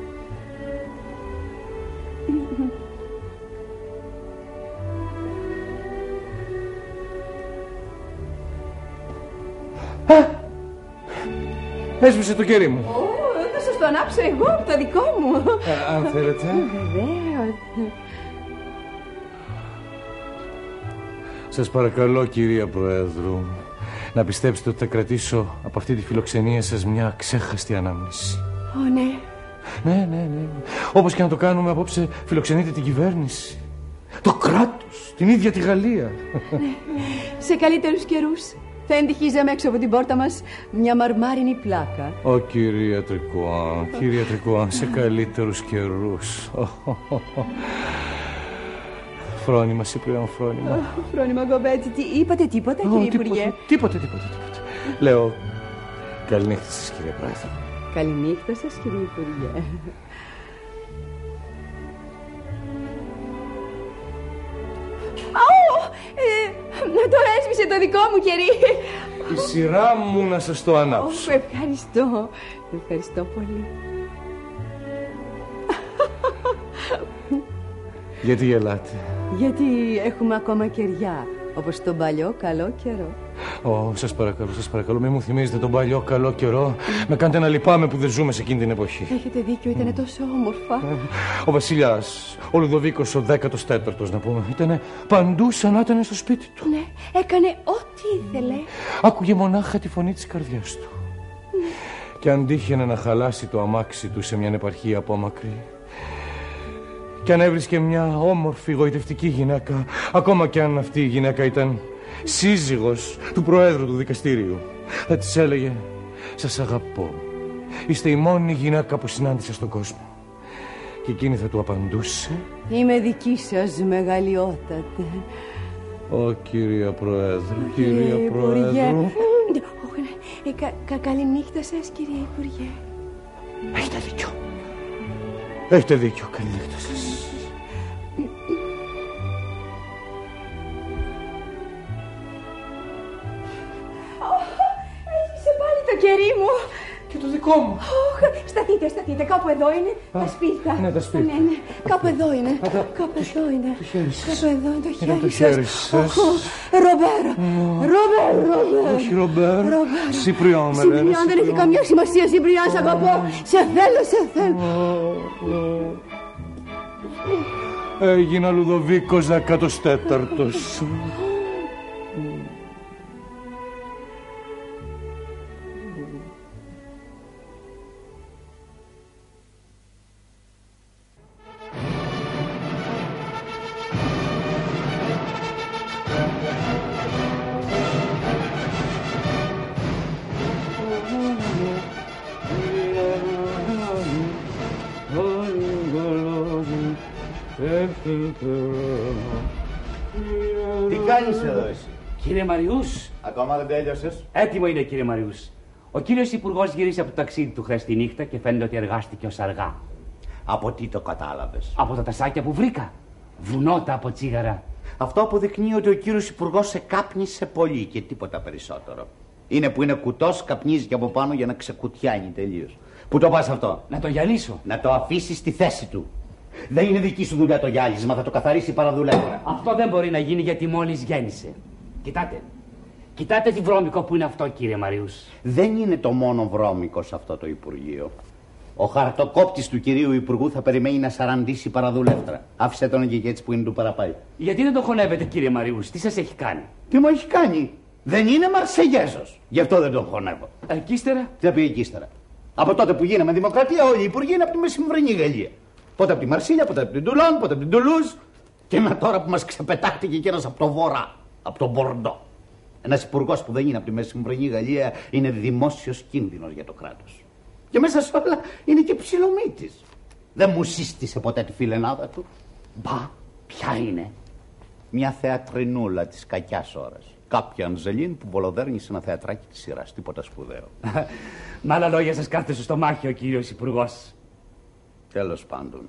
Έσβησε το κερί μου. Ω, θα σας το ανάψω εγώ, το δικό μου. Ε, αν θέλετε. Βεβαίως. Σας παρακαλώ, κυρία Προέδρου, να πιστέψετε ότι θα κρατήσω από αυτή τη φιλοξενία σας μια ξέχαστη ανάμνηση. Ω, ναι. Ναι, ναι, ναι. Όπως και να το κάνουμε απόψε, φιλοξενείτε την κυβέρνηση, το κράτος, την ίδια τη Γαλλία. Σε καλύτερους καιρούς θα εντυχίζαμε έξω από την πόρτα μας μια μαρμάρινη πλάκα. Ω, κυρία Τρικουάν, κυρία Τρικουάν, σε καλύτερους καιρούς. Φρόνημα, Σιπριάν, φρόνημα. Φρόνημα, Γκομπέτσι, τι είπατε, τίποτα, κύριε Υπουργέ? Τίποτε, τίποτε, τίποτε. Λέω, καληνύχτα σας, κύριε Πρόεδρε. Καληνύχτα σας, κύριε Υπουργέ. Αου! Ε, τώρα έσβησε το δικό μου κερί. Η σειρά μου να σας το ανάψω. Ω, ευχαριστώ. Ευχαριστώ πολύ. Γιατί γελάτε? Γιατί έχουμε ακόμα κεριά, όπως τον παλιό καλό καιρό. Ω, σας παρακαλώ, σας παρακαλώ, μην μου θυμίζετε τον παλιό καλό καιρό. Με κάνετε να λυπάμαι που δεν ζούμε σε εκείνη την εποχή. Έχετε δίκιο, ήταν τόσο όμορφα. Ο βασιλιάς, ο Λουδοβίκος ο δέκατος τέταρτος, να πούμε, ήταν παντού σαν να ήταν στο σπίτι του. Ναι, έκανε ό,τι ήθελε. Άκουγε μονάχα τη φωνή της καρδιάς του. Ναι. Και αν τύχαινε να χαλάσει το αμάξι του σε μια επαρχία απόμακρη, και αν έβρισκε μια όμορφη γοητευτική γυναίκα, ακόμα και αν αυτή η γυναίκα ήταν σύζυγος του Προέδρου του Δικαστήριου, θα της έλεγε: «Σας αγαπώ. Είστε η μόνη γυναίκα που συνάντησα στον κόσμο». Και εκείνη θα του απαντούσε. Είμαι δική σας, μεγαλειότατε. Ω, κυρία Πρόεδρε, κυρία Πρόεδρε. Ε, κα, κα, καληνύχτα σας, κύριε Υπουργέ. Έχετε δίκιο. Έχετε δίκιο, καληνύχτα σας. Έσκυψε πάλι το κερί μου. Και το δικό μου. Oh, σταθείτε, σταθείτε. Κάπου εδώ είναι Α, τα σπίτια. ναι, τα σπίτια. Ναι, ναι. Κάπου εδώ είναι. Α, το, Κάπου το, εδώ είναι. Το χέρι σας. Κάπου εδώ είναι το χέρι, είναι το χέρι σας. Ρομπέρ. Ρομπέρ, Ρομπέρ. Όχι, Ρομπέρ. Σιπριόν με λένε. Σιπριόν, δεν έχει καμιά σημασία. Σιπριόν, σ' αγαπώ. Σε θέλω, σε θέλω. Έγινα Λουδοβίκος δεκατότατος. Τι κάνεις εδώ εσύ? Κύριε Μαριούς. Ακόμα δεν τέλειωσες? Έτοιμο είναι, κύριε Μαριούς. Ο κύριος Υπουργός γύρισε από το ταξίδι του χθες τη νύχτα και φαίνεται ότι εργάστηκε ως αργά. Από τι το κατάλαβες? Από τα τασάκια που βρήκα. Βουνότα από τσίγαρα. Αυτό αποδεικνύει ότι ο κύριος Υπουργός σε κάπνισε πολύ και τίποτα περισσότερο. Είναι που είναι κουτός, καπνίζει και από πάνω για να ξεκουτιάνει τελείως. Πού το πας αυτό? Να το γυαλίσω. Να το αφήσεις στη θέση του. Δεν είναι δική σου δουλειά το γυάλισμα, θα το καθαρίσει η παραδουλεύρα. Αυτό δεν μπορεί να γίνει γιατί μόλις γέννησε. Κοιτάτε. Κοιτάτε τι βρώμικο που είναι αυτό, κύριε Μαριούς. Δεν είναι το μόνο βρώμικο σε αυτό το Υπουργείο. Ο χαρτοκόπτης του κυρίου Υπουργού θα περιμένει να σαραντήσει παραδουλεύτρα. Άφησε τον εκεί και έτσι που είναι του παραπάει. Γιατί δεν το χωνεύετε, κύριε Μαριούς, τι σας έχει κάνει? Τι μου έχει κάνει? Δεν είναι Μαρσεγέζος. Γι' αυτό δεν τον χωνεύω. Εκεί ύστερα. Τι θα πει εκεί ύστερα? Από τότε που γίναμε δημοκρατία, όλοι οι υπουργοί είναι από τη μεσημβρινή Γαλλία. Πότε από τη Μαρσίλια, πότε από την Τουλόν, πότε από την Τουλούζ. Και ένα τώρα που μας ξεπετάχτηκε κι ένας από το βορρά, από τον Μπορντό. Ένας υπουργός που δεν είναι από τη μεσημβρινή Γαλλία είναι δημόσιος κίνδυνος για το κράτος. Και μέσα σε όλα είναι και ψιλομύτης. Δεν μου σύστησε ποτέ τη φιλενάδα του. Μπα, ποια είναι? Μια θεατρινούλα της κακιάς ώρας. Κάποια Αντζελίν που βολοδέρνησε ένα θεατράκι της σειράς. Τίποτα σπουδαίο. Με άλλα λόγια σας κάθεται στο στομάχι ο κύριος Υπουργός. Τέλος πάντων.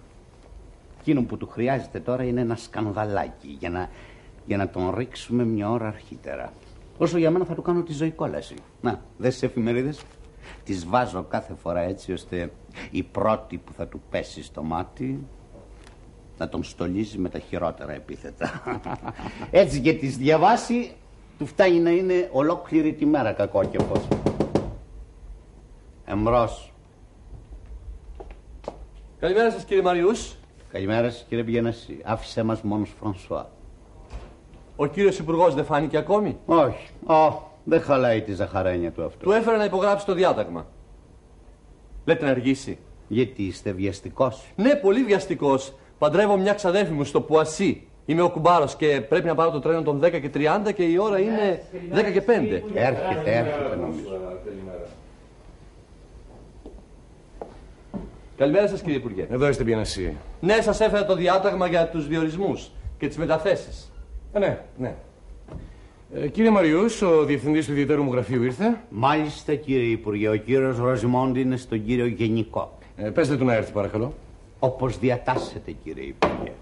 Εκείνο που του χρειάζεται τώρα είναι ένα σκανδαλάκι για να, για να τον ρίξουμε μια ώρα αρχίτερα. Όσο για μένα θα του κάνω τη ζωή κόλαση. Να, δες τις εφημερίδες. Τις βάζω κάθε φορά έτσι ώστε η πρώτη που θα του πέσει στο μάτι να τον στολίζει με τα χειρότερα επίθετα. Έτσι και τις διαβάσει του φτάνει να είναι ολόκληρη τη μέρα κακόκεπος. Εμπρός. Καλημέρα σας, κύριε Μαριούς. Καλημέρα σας, κύριε Μπιέναση. Άφησέ μας μόνος Φρανσουά. Ο κύριος Υπουργός δεν φάνηκε ακόμη? Όχι. Oh, δεν χαλάει τη ζαχαρένια του αυτό. Του έφερε να υπογράψει το διάταγμα. Λέτε να αργήσει? Γιατί είστε βιαστικός? Ναι, πολύ βιαστικός. Παντρεύω μια ξαδέρφη μου στο Πουασί. Είμαι ο κουμπάρος και πρέπει να πάρω το τρένο των δέκα και τριάντα και η ώρα είναι δέκα και πέντε. Έρχεται, έρχεται νομίζω. Καλημέρα σας, κύριε Υπουργέ. Εδώ είστε, Μπιέναση. Ναι, σας έφερα το διάταγμα για τους διορισμούς και τις μεταθέσεις. Ε, ναι, ναι. Ε, κύριε Μαριούς, ο διευθυντής του ιδιαίτερου μου γραφείου ήρθε. Μάλιστα, κύριε Υπουργέ, ο κύριος Ροζιμόντι είναι στον κύριο Γενικό. Ε, πέστε του να έρθει, παρακαλώ. Όπως διατάσσετε, κύριε Υπουργέ.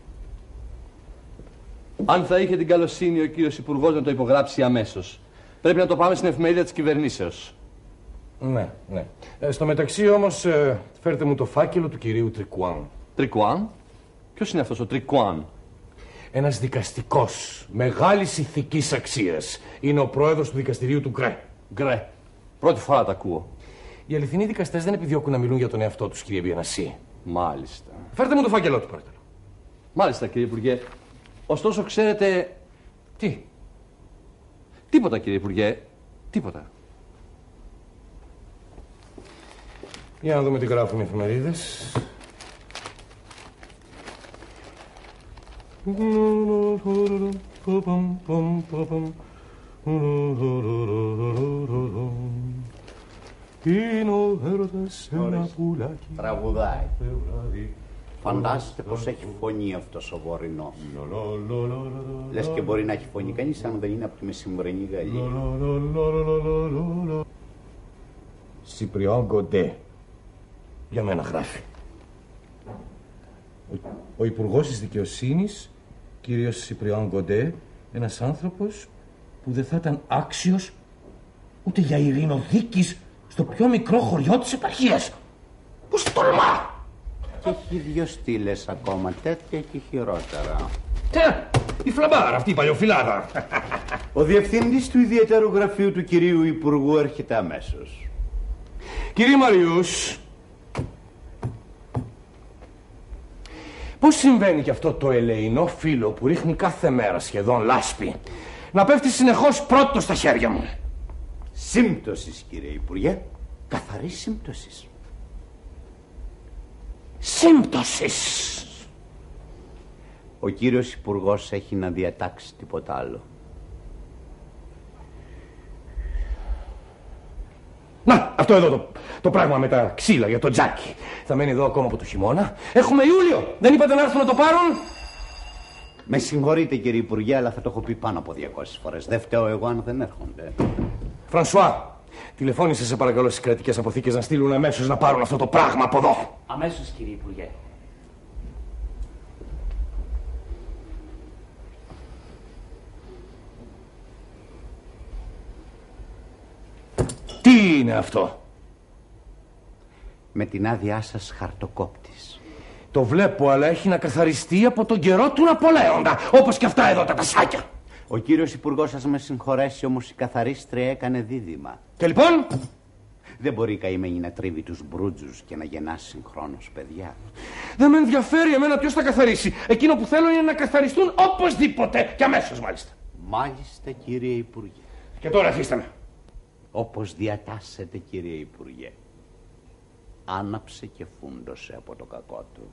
Αν θα είχε την καλοσύνη ο κύριος Υπουργός να το υπογράψει αμέσως. Πρέπει να το πάμε στην εφημερίδα της κυβερνήσεως. Ναι, ναι. Ε, στο μεταξύ όμως, ε, φέρτε μου το φάκελο του κυρίου Τρικουάν. Τρικουάν? Ποιος είναι αυτός ο Τρικουάν? Ένας δικαστικός μεγάλης ηθικής αξίας. Είναι ο πρόεδρος του δικαστηρίου του Γκρε. Γκρε. Πρώτη φορά τα ακούω. Οι αληθινοί δικαστές δεν επιδιώκουν να μιλούν για τον εαυτό τους, κύριε Μπιέναση. Μάλιστα. Φέρτε μου το φάκελό του, παρακαλώ. Μάλιστα, κύριε Υπουργέ. Ωστόσο, ξέρετε... Τι? Τίποτα, κύριε Υπουργέ. Τίποτα. Για να δούμε τι γράφουν οι εφημερίδες. Είναι ο έρωτας ένα πουλάκι. Τραγουδάει. Φαντάστε πως έχει φωνή αυτός ο Βορεινός. Λες και μπορεί να έχει φωνή κανείς αν δεν είναι από τη μεσημβρινή Γαλλία. Σιπριόν Γκοντέ. Για μένα γράφει. Ο, ο Υπουργός της Δικαιοσύνης, κύριος Σιπριόν Γκοντέ, ένας άνθρωπος που δεν θα ήταν άξιος ούτε για ειρηνοδίκης στο πιο μικρό χωριό της επαρχίας. Πώς τολμά! Και έχει δύο στήλες ακόμα, τέτοια και χειρότερα. Τι, η φλαμπάρα αυτή η παλιοφυλάδα. Ο διευθυντής του ιδιαίτερου γραφείου του κυρίου Υπουργού έρχεται αμέσως. Κύριε Μαριούς, πώς συμβαίνει και αυτό το ελεεινό φύλλο που ρίχνει κάθε μέρα σχεδόν λάσπη να πέφτει συνεχώς πρώτο στα χέρια μου? Σύμπτωσης, κύριε Υπουργέ, καθαρή σύμπτωσης. Σύμπτωσης. Ο κύριος Υπουργός έχει να διατάξει τίποτα άλλο. Να, αυτό εδώ το, το πράγμα με τα ξύλα για το τζάκι. Θα μένει εδώ ακόμα από το χειμώνα. Έχουμε Ιούλιο. Δεν είπατε να έρθουν να το πάρουν? Με συγχωρείτε, κύριε Υπουργέ, αλλά θα το έχω πει πάνω από διακόσιες φορές. Δεν φταίω εγώ αν δεν έρχονται. Φρανσουά, τηλεφώνησε σε παρακαλώ στις κρατικές αποθήκες να στείλουν αμέσως να πάρουν αυτό το πράγμα από εδώ. Αμέσως, κύριε Υπουργέ. Τι είναι αυτό? Με την άδειά σας χαρτοκόπτης. Το βλέπω, αλλά έχει να καθαριστεί από τον καιρό του Ναπολέοντα, όπως και αυτά εδώ τα τασάκια. Ο κύριος Υπουργός σας με συγχωρέσει, όμως η καθαρίστρια έκανε δίδυμα. Και λοιπόν? Δεν μπορεί η καημένη να τρίβει τους μπρούτζους και να γεννά συγχρόνως παιδιά. Δεν με ενδιαφέρει εμένα ποιος θα καθαρίσει. Εκείνο που θέλω είναι να καθαριστούν οπωσδήποτε και αμέσως μάλιστα. Μάλιστα, κύριε Υπουργέ. Και τώρα αφήστε με. Όπως διατάσσετε, κύριε Υπουργέ. Άναψε και φούντωσε από το κακό του.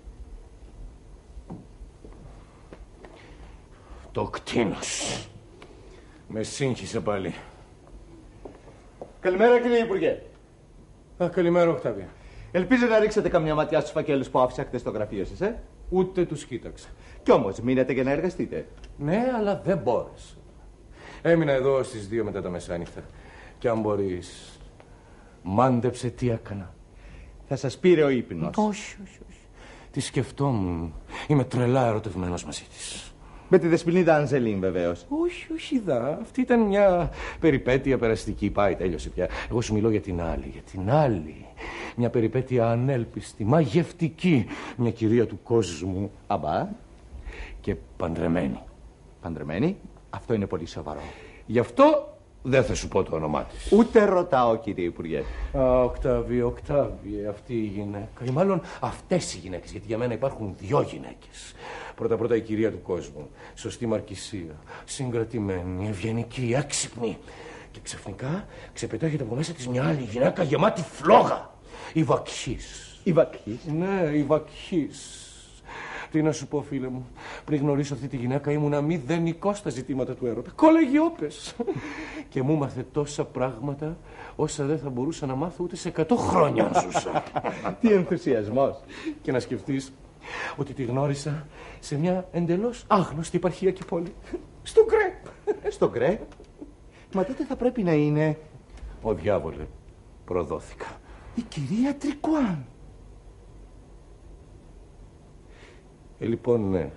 Το κτήνος. Με σύγχυσε πάλι. Καλημέρα, κύριε Υπουργέ. Α, καλημέρα, Οκτάβια. Ελπίζω να ρίξετε καμιά ματιά στους φακέλους που άφησα χτες στο γραφείο σας, ε? Ούτε τους κοίταξα. Κι όμως μείνετε και να εργαστείτε. Ναι, αλλά δεν μπόρεσα. Έμεινα εδώ στις δύο μετά τα μεσάνυχτα. Κι αν μπορείς, μάντεψε τι έκανα. Θα σας πήρε ο ύπνος. Όχι, όχι, όχι. Τη σκεφτόμουν. Είμαι τρελά ερωτευμένος μαζί της. Με τη δεσποινίδα Ανζελίν, βεβαίως. Όχι, όχι, δα. Αυτή ήταν μια περιπέτεια περαστική. Πάει, τέλειωσε πια. Εγώ σου μιλώ για την άλλη. Για την άλλη. Μια περιπέτεια ανέλπιστη, μαγευτική. Μια κυρία του κόσμου. Αμπά. Και παντρεμένη. Παντρεμένη. Αυτό είναι πολύ σοβαρό. Γι' αυτό δεν θα σου πω το όνομά της. Ούτε ρωτάω, κύριε Υπουργέ. Α, Οκτάβιε, Οκτάβιε, αυτή η γυναίκα. Ή μάλλον αυτές οι γυναίκες, γιατί για μένα υπάρχουν δυο γυναίκες. Πρώτα-πρώτα η κυρία του κόσμου. Σωστή μαρκησία. Συγκρατημένη, ευγενική, έξυπνη. Και ξαφνικά ξεπετάγεται από μέσα της μια άλλη γυναίκα γεμάτη φλόγα. Η Βακχής. Η Βακχής. Ναι, η Βακχής. Τι να σου πω, φίλε μου, πριν γνωρίσω αυτή τη γυναίκα ήμουνα μηδενικό στα ζητήματα του έρωτα. Κολεγιόπες. Και μου μάθε τόσα πράγματα όσα δεν θα μπορούσα να μάθω ούτε σε εκατό χρόνια αν ζούσα. Τι ενθουσιασμός. Και να σκεφτείς ότι τη γνώρισα σε μια εντελώς άγνωστη επαρχία και πόλη. Στο Γκρέ. Στο Γκρέ. Μα τότε θα πρέπει να είναι... Ο διάβολε, προδόθηκα. Η κυρία Τρικουάν. Ε, λοιπόν, ναι.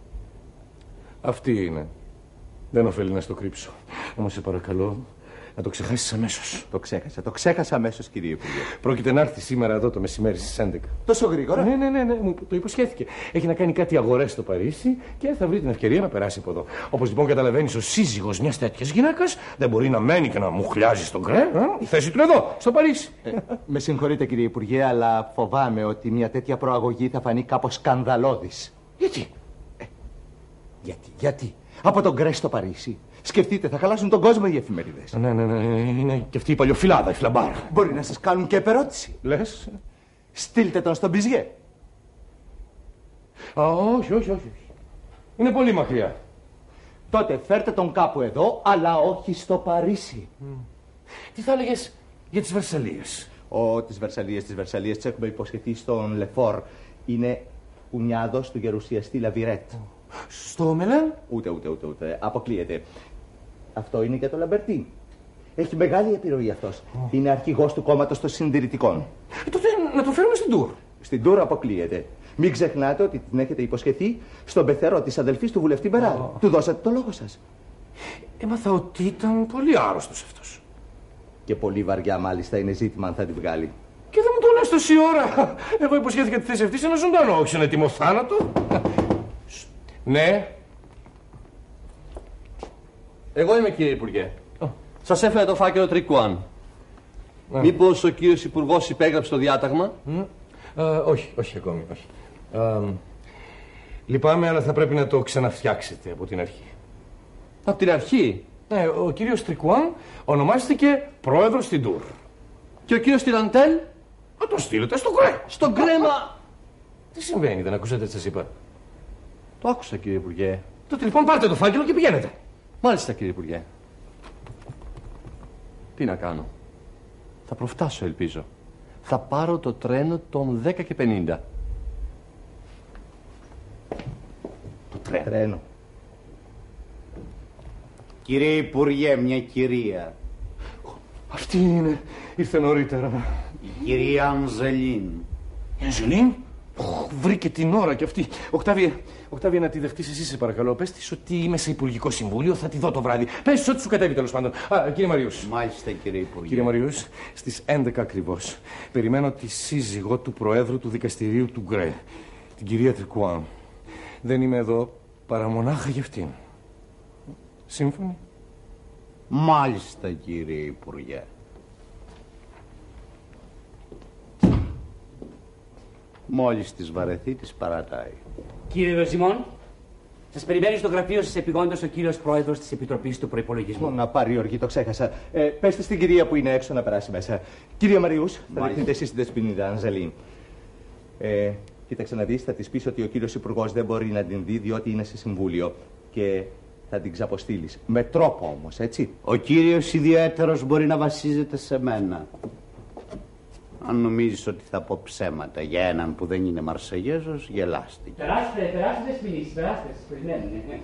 Αυτή είναι. Δεν ωφέλει να στο κρύψω. Όμως σε παρακαλώ να το ξεχάσεις αμέσως. Το ξέχασα, το ξέχασα αμέσως, κύριε Υπουργέ. Πρόκειται να έρθει σήμερα εδώ το μεσημέρι στις έντεκα. Τόσο γρήγορα? Ναι, ναι, ναι, ναι, μου το υποσχέθηκε. Έχει να κάνει κάτι αγορές στο Παρίσι και θα βρει την ευκαιρία να περάσει από εδώ. Όπως λοιπόν καταλαβαίνεις, ο σύζυγος μιας τέτοιας γυναίκας δεν μπορεί να μένει και να μουχλιάζει στον Γκρέ. Ε? Η θέση του είναι εδώ, στο Παρίσι. Ε, με συγχωρείτε, κύριε Υπουργέ, αλλά φοβάμαι ότι μια τέτοια προαγωγή θα φανεί κάπως σκανδαλώδης. Γιατί? Ε, γιατί, γιατί. Από τον Γκρέ στο Παρίσι. Σκεφτείτε, θα χαλάσουν τον κόσμο οι εφημερίδες. Ναι, ναι, ναι, είναι και αυτή η παλιοφυλάδα, η φλαμπάρα. Μπορεί να σας κάνουν και επερώτηση. Λες? Στείλτε τον στον Μπιζιέ. Α, όχι, όχι, όχι. Είναι πολύ μακριά. Τότε φέρτε τον κάπου εδώ, αλλά όχι στο Παρίσι. Mm. Τι θα έλεγες για τις Βερσαλίες? Ω, τις Βερσαλίες, τις Βερσαλίες τις έχουμε υποσχεθεί στον Λεφόρ. Είναι κουνιάδος του γερουσιαστή Λαβιρέτ. Στο Μελέν? Ούτε, ούτε, ούτε, ούτε. Αποκλείεται. Αυτό είναι και το Λαμπερτί. Έχει μεγάλη επιρροή αυτός. Oh. Είναι αρχηγός του κόμματος των συντηρητικών. Ε, τότε να το φέρουμε στην Τουρ. Στην Τουρ αποκλείεται. Μην ξεχνάτε ότι την έχετε υποσχεθεί στον πεθερό της αδελφής του βουλευτή Μπεράρ. Oh. Του δώσατε το λόγο σας. Έμαθα ότι ήταν πολύ άρρωστος αυτός. Και πολύ βαριά μάλιστα είναι ζήτημα αν θα τη βγάλει. Και δεν μου το λες τόση ώρα. Εγώ υποσχέθηκα τη θέση αυτή σε ένα ζωντανό, όχι σε ένα έτοιμο θάνατο. Ναι. Εγώ είμαι, κύριε Υπουργέ. Oh. Σας έφερα το φάκελο Τρικουάν. Yeah. Μήπως ο κύριος Υπουργός υπέγραψε το διάταγμα? Mm. Uh, όχι, όχι ακόμη, όχι. Uh, λυπάμαι, αλλά θα πρέπει να το ξαναφτιάξετε από την αρχή. Από την αρχή? Ναι, ο κύριος Τρικουάν ονομάστηκε πρόεδρος στην Τουρ. Και ο κύριος Τιραντέλ? Να το στείλετε στο γκρέ. Στο γκρέμα. Τι συμβαίνει, δεν ακούσατε τι σας είπα? Το άκουσα, κύριε Υπουργέ. Τότε λοιπόν πάρτε το φάκελο και πηγαίνετε. Μάλιστα, κύριε Υπουργέ. Τι να κάνω? Θα προφτάσω, ελπίζω. Θα πάρω το τρένο των δέκα και πενήντα. Το τρένο. τρένο. Κύριε Υπουργέ, μια κυρία. Αυτή είναι. Ήρθε νωρίτερα. Η κυρία Ανζελίν. Η Ανζελίν? Βρήκε την ώρα κι αυτή. Οκτάβια, Οκτάβια, να τη δεχτείς εσύ, σε παρακαλώ. Πες της ότι είμαι σε υπουργικό συμβούλιο, θα τη δω το βράδυ. Πες της ότι σου κατέβει, τέλος πάντων. Α, κύριε Μαριούς. Μάλιστα, κύριε Υπουργέ. Κύριε Μαριούς, στις έντεκα ακριβώς περιμένω τη σύζυγο του Προέδρου του Δικαστηρίου του Γκρέ, την κυρία Τρικουάν. Δεν είμαι εδώ παρά μονάχα για αυτήν. Σύμφωνοι? Μάλιστα, κύριε Υπουργέ. Μόλις της βαρεθεί, της παρατάει. Κύριε Βεζιμόν, σας περιμένει στο γραφείο σας επειγόντως ο κύριος Πρόεδρος της Επιτροπής του Προϋπολογισμού. Να πάρει οργή, το ξέχασα. Ε, πέστε στην κυρία που είναι έξω να περάσει μέσα. Κύριε Μαριούς, θα δείχνετε εσείς την Δεσποινίδα Ανζελίν. Ε, κοίταξε να δεις, θα της πεις ότι ο κύριος Υπουργός δεν μπορεί να την δει διότι είναι σε συμβούλιο. Και θα την ξαποστείλεις. Με τρόπο όμως, έτσι. Ο κύριος ιδιαίτερος μπορεί να βασίζεται σε μένα. Αν νομίζεις ότι θα πω ψέματα για έναν που δεν είναι Μαρσεγέζος, γελάστηκε. Περάστε, περάστε σπινής, περάστε, σας περιμένουν.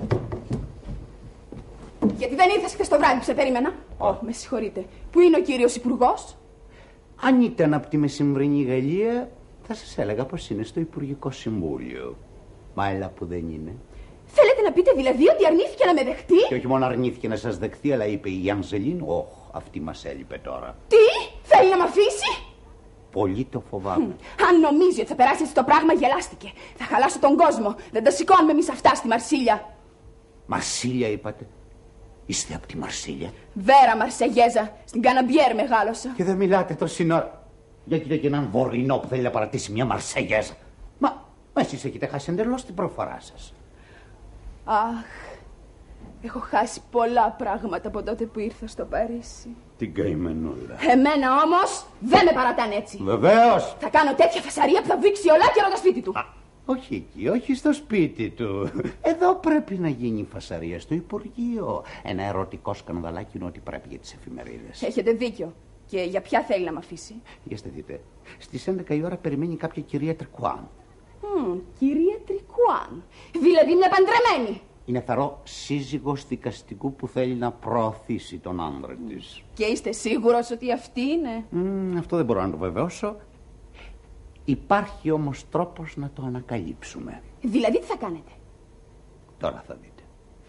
Γιατί δεν ήρθες χθες το βράδυ που σε περίμενα? Ω, με συγχωρείτε. Πού είναι ο κύριος Υπουργός? Αν ήταν από τη μεσημβρινή Γαλλία, θα σας έλεγα πως είναι στο Υπουργικό Συμβούλιο. Μα έλα που δεν είναι. Θέλετε να πείτε δηλαδή ότι αρνήθηκε να με δεχτεί? Και όχι μόνο αρνήθηκε να σας δεχτεί, αλλά είπε η Ανζελίν, όχ, αυτή μας έλειπε τώρα. Τι, θέλει να με αφήσει? Πολύ το φοβάμαι. Hm. Αν νομίζει ότι θα περάσει έτσι το πράγμα, γελάστηκε. Θα χαλάσω τον κόσμο. Δεν τα σηκώνουμε εμείς αυτά στη Μαρσίλια. Μαρσίλια είπατε? Είστε από τη Μαρσίλια? Βέρα Μαρσεγέζα. Στην Καναμπιέρ μεγάλωσα. Και δεν μιλάτε τόση ώρα. Για κοίτα και έναν βορεινό που θέλει να παρατήσει μια Μαρσεγέζα. Μα, μα εσείς έχετε χάσει εντελώς την προφορά σας. Αχ, έχω χάσει πολλά πράγματα από τότε που ήρθα στο Παρίσι. Την καημενούλα. Εμένα όμως δεν με παρατάνε έτσι. Βεβαίως. Θα κάνω τέτοια φασαρία που θα βήξει ολάκερο το σπίτι του. Α, όχι εκεί, όχι στο σπίτι του. Εδώ πρέπει να γίνει φασαρία στο Υπουργείο. Ένα ερωτικό σκανδαλάκι είναι ό,τι πρέπει για τις εφημερίδες. Έχετε δίκιο. Και για ποια θέλει να με αφήσει? Για δείτε. Στις έντεκα η ώρα περιμένει κάποια κυρία Τρικουάν. Mm, κυρία Τρικουάν. Δηλαδή μια παντρεμένη. Είναι θαρό σύζυγος δικαστικού που θέλει να προωθήσει τον άντρα της. Και είστε σίγουρος ότι αυτή είναι? Mm, αυτό δεν μπορώ να το βεβαιώσω. Υπάρχει όμως τρόπος να το ανακαλύψουμε. Δηλαδή τι θα κάνετε? Τώρα θα δείτε.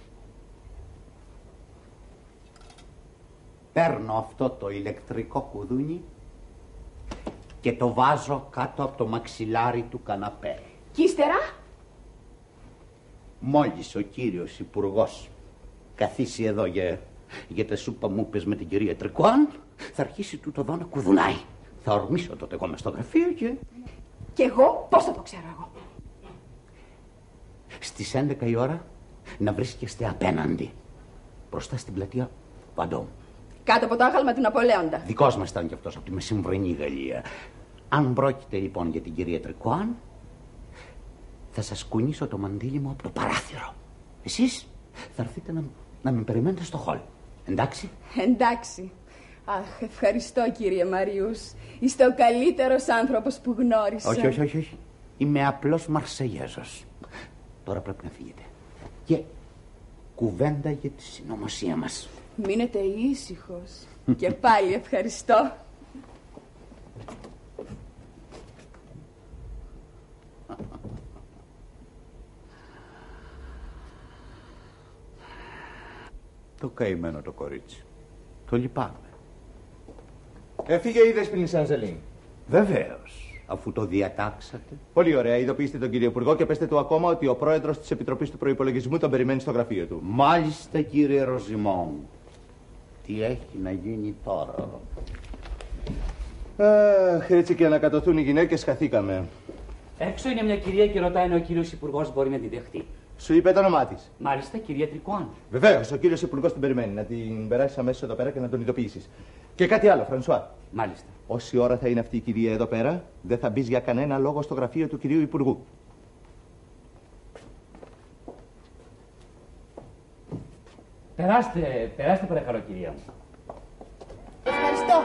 Παίρνω αυτό το ηλεκτρικό κουδούνι και το βάζω κάτω από το μαξιλάρι του καναπέ. Κι ύστερα? Μόλις ο κύριος Υπουργός καθίσει εδώ για, για τα σούπα μούπες με την κυρία Τρικουάν, θα αρχίσει τούτο εδώ να κουδουνάει. Θα ορμήσω τότε εγώ μες στο γραφείο και... Και εγώ πώς θα το ξέρω εγώ? Στις έντεκα η ώρα να βρίσκεστε απέναντι, μπροστά στην πλατεία Βαντόμ. Κάτω από το άγαλμα του Ναπολέοντα. Δικός μας ήταν κι αυτός από τη μεσημβρινή Γαλλία. Αν πρόκειται λοιπόν για την κυρία Τρικουάν, θα σας κουνήσω το μαντίλι μου από το παράθυρο. Εσείς θα έρθετε να, να με περιμένετε στο χολ. Εντάξει? Εντάξει. Αχ, ευχαριστώ κύριε Μαριούς. Είστε ο καλύτερος άνθρωπος που γνώρισα. Όχι, όχι, όχι, όχι. Είμαι απλός Μαρσελιέζος. Τώρα πρέπει να φύγετε. Και κουβέντα για τη συνωμοσία μας. Μείνετε ήσυχος. Και πάλι ευχαριστώ. Το καημένο το κορίτσι. Το λυπάμαι. Έφυγε η Δεσποινή Ανζελίνη. Βεβαίως, αφού το διατάξατε. Πολύ ωραία. Ειδοποιήστε τον κύριο Υπουργό και πέστε του ακόμα ότι ο πρόεδρος της Επιτροπής του Προϋπολογισμού τον περιμένει στο γραφείο του. Μάλιστα, κύριε Ροζιμόν. Τι έχει να γίνει τώρα? Αχ, έτσι και ανακατωθούν οι γυναίκες, χαθήκαμε. Έξω είναι μια κυρία και ρωτάει αν ο κύριος Υπουργός μπορεί να την δεχτεί. Σου είπε το όνομά της? Μάλιστα, κυρία Τρικουάν. Βεβαίως, ο κύριος Υπουργός την περιμένει. Να την περάσει αμέσως εδώ πέρα και να τον ειδοποιήσεις. Και κάτι άλλο, Φρανσουά. Μάλιστα. Όση ώρα θα είναι αυτή η κυρία εδώ πέρα, δεν θα μπει για κανένα λόγο στο γραφείο του κυρίου Υπουργού. Περάστε, περάστε παρακαλώ, κυρία μου. Ευχαριστώ.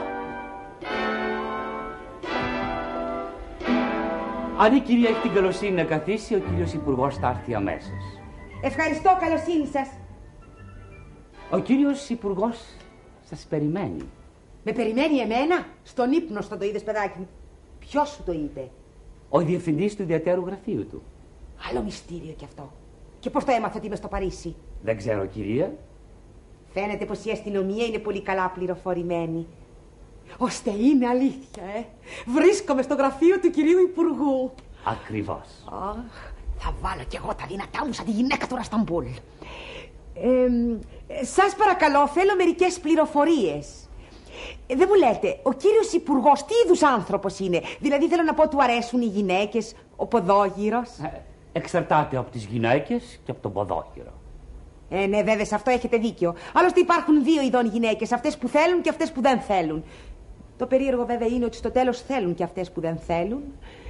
Αν η κυρία έχει την καλοσύνη να καθίσει, ο κύριος Υπουργός θα έρθει αμέσως. Ευχαριστώ, καλοσύνη σας. Ο κύριος Υπουργός σας περιμένει. Με περιμένει εμένα? Στον ύπνο στο το είδες, παιδάκι μου. Ποιος σου το είπε? Ο διευθυντής του ιδιαίτερου γραφείου του. Άλλο μυστήριο κι αυτό. Και πώς το έμαθε ότι είμαι στο Παρίσι? Δεν ξέρω, κυρία. Φαίνεται πως η αστυνομία είναι πολύ καλά πληροφορημένη. Ώστε είναι αλήθεια, ε. Βρίσκομαι στο γραφείο του κυρίου Υπουργού. Ακριβώς. Αχ, θα βάλω κι εγώ τα δυνατά μου σαν τη γυναίκα του Ρασταμπούλ. Ε, σας παρακαλώ, θέλω μερικές πληροφορίες. Ε, δεν μου λέτε, ο κύριος Υπουργός τι είδους άνθρωπος είναι? Δηλαδή θέλω να πω, του αρέσουν οι γυναίκες, ο ποδόγυρος? Ε, εξαρτάται από τις γυναίκες και από τον ποδόγυρο. Ε, ναι, βέβαια, σε αυτό έχετε δίκιο. Άλλωστε υπάρχουν δύο ειδών γυναίκες, αυτές που θέλουν και αυτές που δεν θέλουν. Το περίεργο βέβαια είναι ότι στο τέλος θέλουν και αυτές που δεν θέλουν.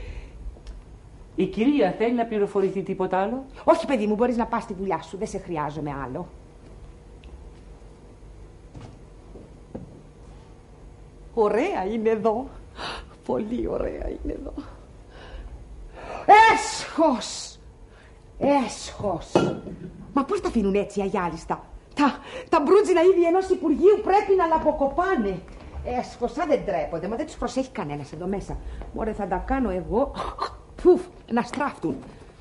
Η κυρία θέλει να πληροφορηθεί τίποτα άλλο? Όχι, παιδί μου, μπορείς να πας στη δουλειά σου, δεν σε χρειάζομαι άλλο. Ωραία είναι εδώ. Πολύ ωραία είναι εδώ. Έσχος! Έσχος! Μα πώς τα αφήνουν έτσι αγιάλιστα? Τα, τα μπρούτζινα είδη ενός υπουργείου πρέπει να λαποκοπάνε. Έσχος, σαν δεν τρέπονται, μα δεν τους προσέχει κανένας εδώ μέσα. Μωρέ, θα τα κάνω εγώ. Πουφ, να στράφτουν.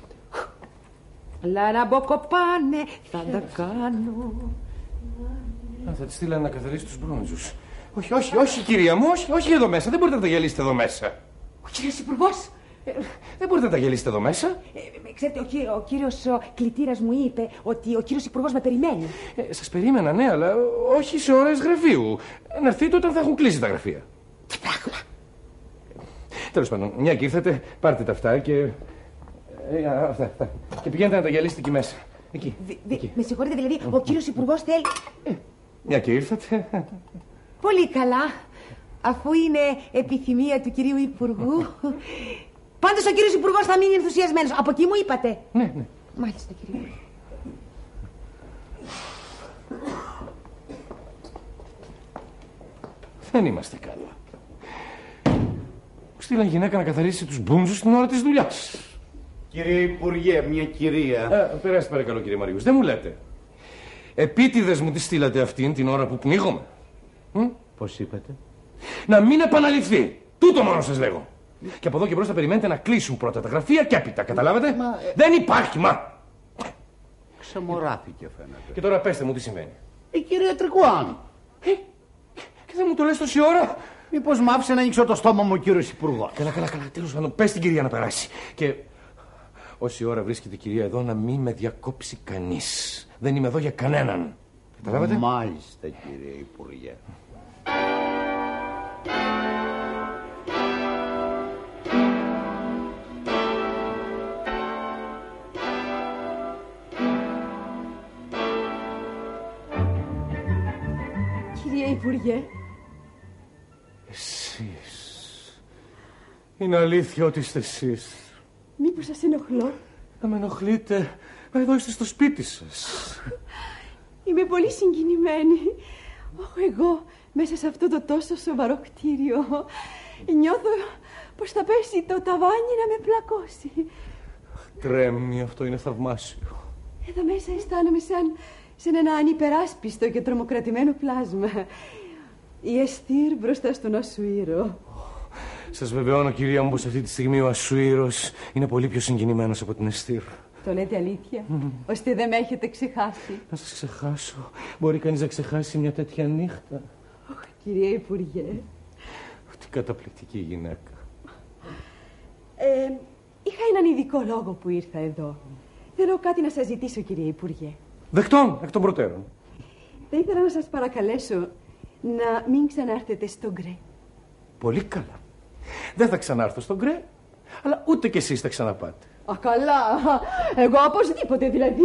Λα να μποκοπάνε, θα τα κάνω. Α, θα τη στείλανε να καθαρίσει τους μπρόντζους. Όχι, όχι, όχι, κυρία μου, όχι, όχι εδώ μέσα. Δεν μπορείτε να τα γελίσετε εδώ μέσα. Ο κύριος Υπουργός. Δεν μπορείτε να τα γελίσετε εδώ μέσα. Ε, ξέρετε, ο, κύριο, ο κύριος ο κλητήρας μου είπε ότι ο κύριος Υπουργός με περιμένει. Ε, σας περίμενα, ναι, αλλά όχι σε ώρες γραφείου. Να έρθετε όταν θα έχουν κλείσει τα γραφεία. Τι πράγμα. Τέλος πάντων, μια και ήρθατε, πάρτε τα αυτά και... Ε, αυτά, αυτά. Και πηγαίνετε να τα γυαλίσετε εκεί μέσα. Εκεί, Δη, δη, εκεί. Με συγχωρείτε, δηλαδή, ο κύριος Υπουργός θέλει... Ε, μια και ήρθατε... Πολύ καλά, αφού είναι επιθυμία του κυρίου Υπουργού. Πάντως ο κύριος Υπουργός θα μείνει ενθουσιασμένος. Από εκεί μου είπατε? Ναι, ναι. Μάλιστα, κύριε. Δεν είμαστε καλά. Μου στείλαν γυναίκα να καθαρίσει τους μπούντζους στην ώρα της δουλειάς. Κύριε Υπουργέ, μια κυρία. Ε, περάστε παρακαλώ, κύριε Μαριούς. Δεν μου λέτε. Επίτηδες μου τη στείλατε αυτήν την ώρα που πνίγομαι. Μ? Πώς είπατε? Να μην επαναληφθεί. Τούτο μόνο σας λέγω. Και από εδώ και μπρος θα περιμένετε να κλείσουν πρώτα τα γραφεία και έπειτα. Καταλάβατε? Μα... Δεν υπάρχει, μα. Ξεμοράθηκε φαίνεται. Και τώρα πέστε μου τι σημαίνει. Η κυρία Τρικουάν. Ε, και δεν μου το λες τόση ώρα. Μήπως μ' άφησε να ανοίξω το στόμα μου ο κύριος Υπουργός. Καλά, καλά, καλά. Τέλος πάντων, πες την κυρία να περάσει. Και όση ώρα βρίσκεται η κυρία εδώ, να μην με διακόψει κανείς. Δεν είμαι εδώ για κανέναν. Καταλάβατε? Μάλιστα, κύριε Υπουργέ. Κύριε Υπουργέ. Εσείς. Είναι αλήθεια ότι είστε εσείς. Μήπως σας ενοχλώ? Να με ενοχλείτε. Μα εδώ είστε στο σπίτι σας. Είμαι πολύ συγκινημένη. Εγώ μέσα σε αυτό το τόσο σοβαρό κτίριο νιώθω πως θα πέσει το ταβάνι να με πλακώσει. Τρέμει, αυτό είναι θαυμάσιο. Εδώ μέσα αισθάνομαι σαν, σαν ένα ανυπεράσπιστο και τρομοκρατημένο πλάσμα. Η Εστήρ μπροστά στον Ασουήρο. Σας βεβαιώνω, κυρία μου, πως αυτή τη στιγμή ο Ασουήρος είναι πολύ πιο συγκινημένος από την Εστήρ. Το λέτε αλήθεια, mm. ώστε δεν με έχετε ξεχάσει? Να σας ξεχάσω? Μπορεί κανείς να ξεχάσει μια τέτοια νύχτα? Oh, κυρία Υπουργέ. Τι καταπληκτική γυναίκα. Ε, είχα έναν ειδικό λόγο που ήρθα εδώ. Θέλω κάτι να σας ζητήσω, κύριε Υπουργέ. Δεκτών, εκ των προτέρων. Θα ήθελα να σας παρακαλέσω να μην ξανάρθετε στο Γκρέ. Πολύ καλά. Δεν θα ξανάρθω στο Γκρέ, αλλά ούτε κι εσείς θα ξαναπάτε. Α, καλά. Εγώ οπωσδήποτε, δηλαδή.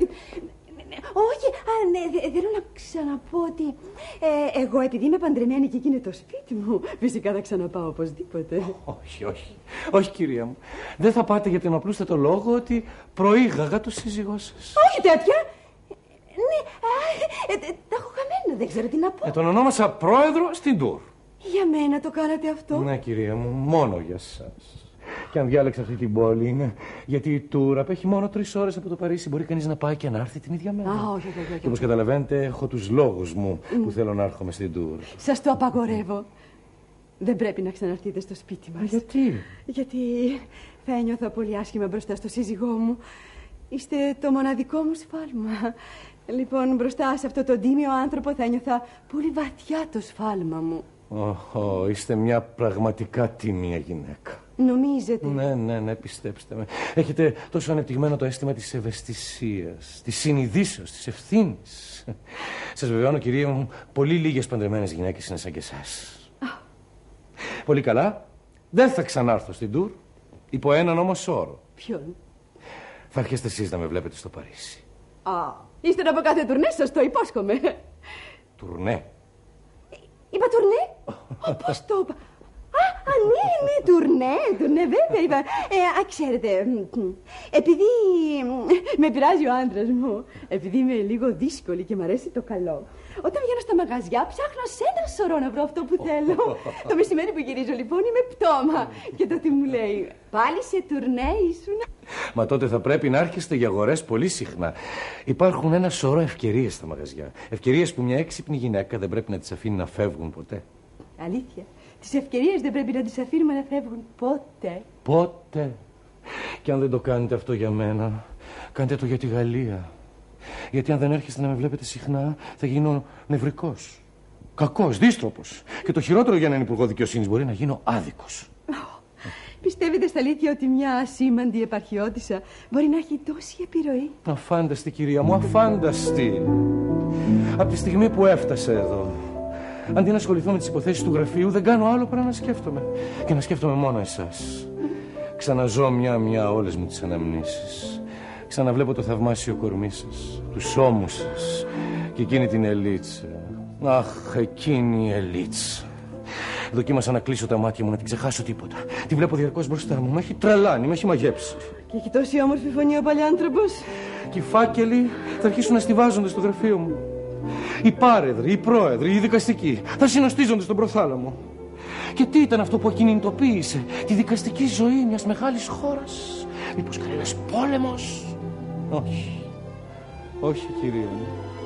Όχι, α, ναι, θέλω να ξαναπώ ότι ε, εγώ επειδή είμαι παντρεμένη και εκεί είναι το σπίτι μου, φυσικά θα ξαναπάω οπωσδήποτε. Όχι, όχι. Όχι, κυρία μου. Δεν θα πάτε για τον απλούστατο λόγο ότι προήγαγα το σύζυγό σας. Όχι τέτοια. Ναι, α, ε, ε, τα έχω χαμένα, δεν ξέρω τι να πω. Ε, τον ονόμασα πρόεδρο στην Τουρ. Για μένα το κάνατε αυτό? Ναι, κυρία μου, μόνο για σας. Και αν διάλεξα αυτή την πόλη είναι γιατί η Τουρ απέχει μόνο τρεις ώρες από το Παρίσι. Μπορεί κανείς να πάει και να έρθει την ίδια μέρα. Α, όχι, όχι, όχι. Και όπως καταλαβαίνετε, έχω τους λόγους μου mm. που θέλω να έρχομαι στην Τουρ. Σας το απαγορεύω. Δεν πρέπει να ξαναρθείτε στο σπίτι μας. Α, γιατί? Γιατί θα ένιωθα πολύ άσχημα μπροστά στο σύζυγό μου. Είστε το μοναδικό μου σφάλμα. Λοιπόν, μπροστά σε αυτό το τίμιο άνθρωπο θα ένιωθα πολύ βαθιά το σφάλμα μου. Οχ, oh, είστε μια πραγματικά τίμια γυναίκα. Νομίζετε? Ναι, ναι, ναι, πιστέψτε με. Έχετε τόσο ανεπτυγμένο το αίσθημα της ευαισθησίας, της συνειδήσεως, της ευθύνης. Σας βεβαιώνω, κυρία μου, πολύ λίγες παντρεμένες γυναίκες είναι σαν και εσάς. Oh. Πολύ καλά. Δεν θα ξανάρθω στην Τουρ, υπό έναν όμως όρο. Ποιον? Θα έρχεστε εσείς να με βλέπετε στο Παρίσι. Α, oh. ύστερα από κάθε τουρνέ σας το υπόσχομαι. Τουρνέ? Είπα τουρνέ? Oh, πώς το είπα? Α, ναι, ναι, τουρνέ, τουρνέ, βέβαια είπα. Ε, α, ξέρετε, επειδή με πειράζει ο άντρας μου, επειδή είμαι λίγο δύσκολη και μ' αρέσει το καλό, όταν βγαίνω στα μαγαζιά ψάχνω σε ένα σωρό να βρω αυτό που θέλω. Το μεσημέρι που γυρίζω λοιπόν είμαι πτώμα και τότε μου λέει, πάλι σε τουρνέ ήσουν? Μα τότε θα πρέπει να έρχεστε για αγορές πολύ συχνά. Υπάρχουν ένα σωρό ευκαιρίες στα μαγαζιά. Ευκαιρίες που μια έξυπνη γυναίκα δεν πρέπει να τις αφήνει να φεύγουν ποτέ. Αλήθεια. Τις ευκαιρίες δεν πρέπει να τις αφήνουμε να φεύγουν ποτέ. Ποτέ. Και αν δεν το κάνετε αυτό για μένα, κάντε το για τη Γαλλία. Γιατί αν δεν έρχεστε να με βλέπετε συχνά, θα γίνω νευρικός, κακός, δύστροπος. Και το χειρότερο για έναν υπουργό δικαιοσύνης μπορεί να γίνω άδικος. Oh, πιστεύετε στα αλήθεια ότι μια ασήμαντη επαρχιώτισσα μπορεί να έχει τόση επιρροή? Αφάνταστη, κυρία μου, αφάνταστη. Από τη στιγμή που έφτασα εδώ, αντί να ασχοληθώ με τις υποθέσεις του γραφείου, δεν κάνω άλλο παρά να σκέφτομαι. Και να σκέφτομαι μόνο εσάς. Ξαναζώ μια-μια όλες μου τις αναμνήσεις. Ξαναβλέπω το θαυμάσιο κορμί σας, τους ώμους σας και εκείνη την ελίτσα. Αχ, εκείνη η ελίτσα. Δοκίμασα να κλείσω τα μάτια μου, να την ξεχάσω τίποτα. Τη βλέπω διαρκώς μπροστά μου, με έχει τρελάνει, με έχει μαγέψει. Και έχει τόση όμορφη φωνή ο παλιάνθρωπος. Και οι φάκελοι θα αρχίσουν να στιβάζονται στο γραφείο μου. Οι πάρεδροι, οι πρόεδροι, οι δικαστικοί θα συνοστίζονται στον προθάλαμο. Και τι ήταν αυτό που ακινητοποίησε τη δικαστική ζωή μιας μεγάλης χώρας? Μήπως κανένας πόλεμος? Όχι. Όχι, κυρία μου.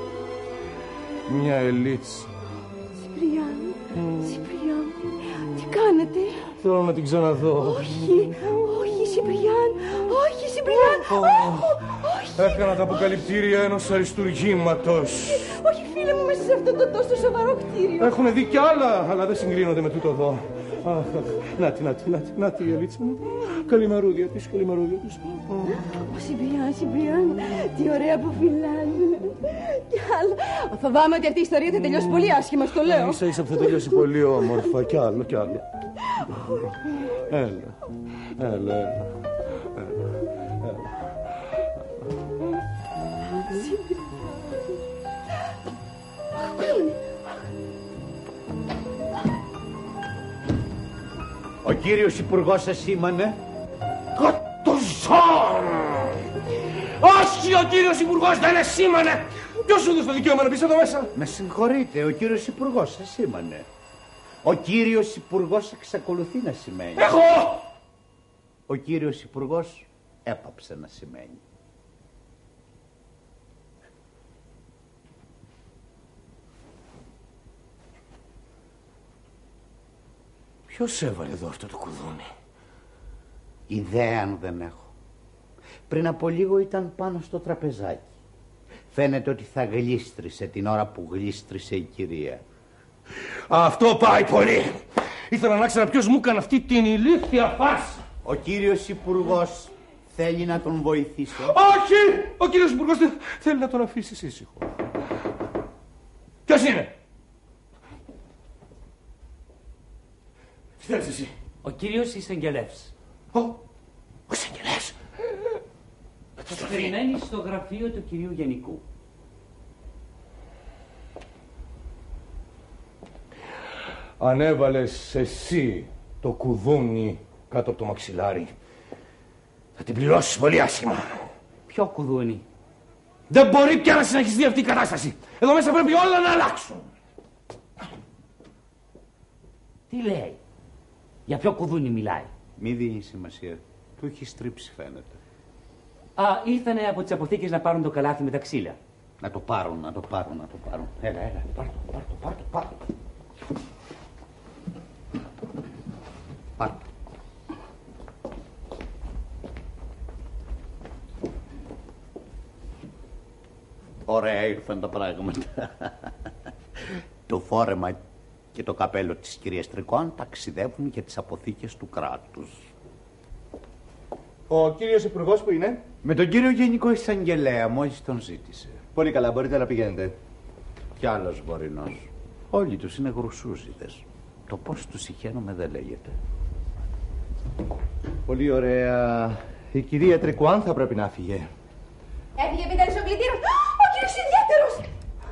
Μια ελίτσα. Σιπριάν, mm. Σιπριάν, τι κάνετε? Θέλω να την ξαναδώ. Όχι, όχι, Σιπριάν, όχι, Σιπριάν, oh. όχι. Έκανα τα αποκαλυπτήρια ενός αριστουργήματος. Όχι, φίλε μου, μέσα σε αυτό το τόσο σοβαρό κτίριο. Έχουνε δει κι άλλα, αλλά δεν συγκρίνονται με τούτο εδώ. Αχ, νάτι, νάτι, νάτι, νάτι η ελίτσα μου. Καλημαρούδια της, καλημαρούδια της. Σιμπριάν, Σιμπριάν, τι ωραία που φυλάνε. Κι άλλο. Φοβάμαι ότι αυτή η ιστορία θα τελειώσει πολύ άσχημα, στο λέω. Ίσα ίσα που θα τελειώσει πολύ όμορφα, κι άλλο, κι άλλο. Έλα, έλα, έλα. Ο κύριος υπουργός σας σήμανε? Κατοζόν! Όχι, ο κύριος υπουργός δεν σήμανε! Ποιος σου έδωσε το δικαίωμα να μπεις εδώ μέσα? Με συγχωρείτε, ο κύριος υπουργός σας σήμανε. Ο κύριος Υπουργός εξακολουθεί να σημαίνει. Εγώ! Ο κύριος Υπουργός έπαψε να σημαίνει. Ποιος έβαλε εδώ αυτό το κουδούνι? Ιδέα δεν έχω. Πριν από λίγο ήταν πάνω στο τραπεζάκι. Φαίνεται ότι θα γλίστρισε την ώρα που γλίστρισε η κυρία. Αυτό πάει πολύ. Ήθελα να ξέρω ποιος μου έκανε αυτή την ηλίθια φάρσα. Ο κύριος Υπουργός θέλει να τον βοηθήσω. Όχι! Ο κύριος Υπουργός θέλει να τον αφήσει ήσυχο. Ποιος είναι? Τι θέλεις εσύ? Ο κύριος Εισαγγελεύς. Ο, ο Εισαγγελεύς. Περιμένει στο γραφείο του κυρίου Γενικού. Αν έβαλες εσύ το κουδούνι κάτω από το μαξιλάρι, θα την πληρώσεις πολύ άσχημα. Ποιο κουδούνι? Δεν μπορεί πια να συνεχιστεί αυτή η κατάσταση. Εδώ μέσα πρέπει όλα να αλλάξουν. Τι λέει? Για ποιο κουδούνι μιλάει? Μη δίνει σημασία. Του έχει στρίψει φαίνεται. Α, ήρθανε από τις αποθήκες να πάρουν το καλάθι με τα ξύλα. Να το πάρουν, να το πάρουν, να το πάρουν. Έλα, έλα, πάρ' το, πάρ' το, πάρ' το, πάρ' το. Πάρ' το. Ωραία ήρθαν τα πράγματα. Το φόρεμα και το καπέλο της κυρίας Τρικοάν ταξιδεύουν για τις αποθήκες του κράτους. Ο κύριος Υπουργός που είναι? Με τον κύριο Γενικό Εισαγγελέα, μόλις τον ζήτησε. Πολύ καλά, μπορείτε να πηγαίνετε. Κι άλλος βορεινός. Όλοι τους είναι γρουσούζιδες. Το πώς τους συχαίνομαι δεν λέγεται. Πολύ ωραία. Η κυρία Τρικοάν θα πρέπει να φύγε. Έφυγε επιτέλους ο κλητήρος. Ο κύριος ιδιαίτερος.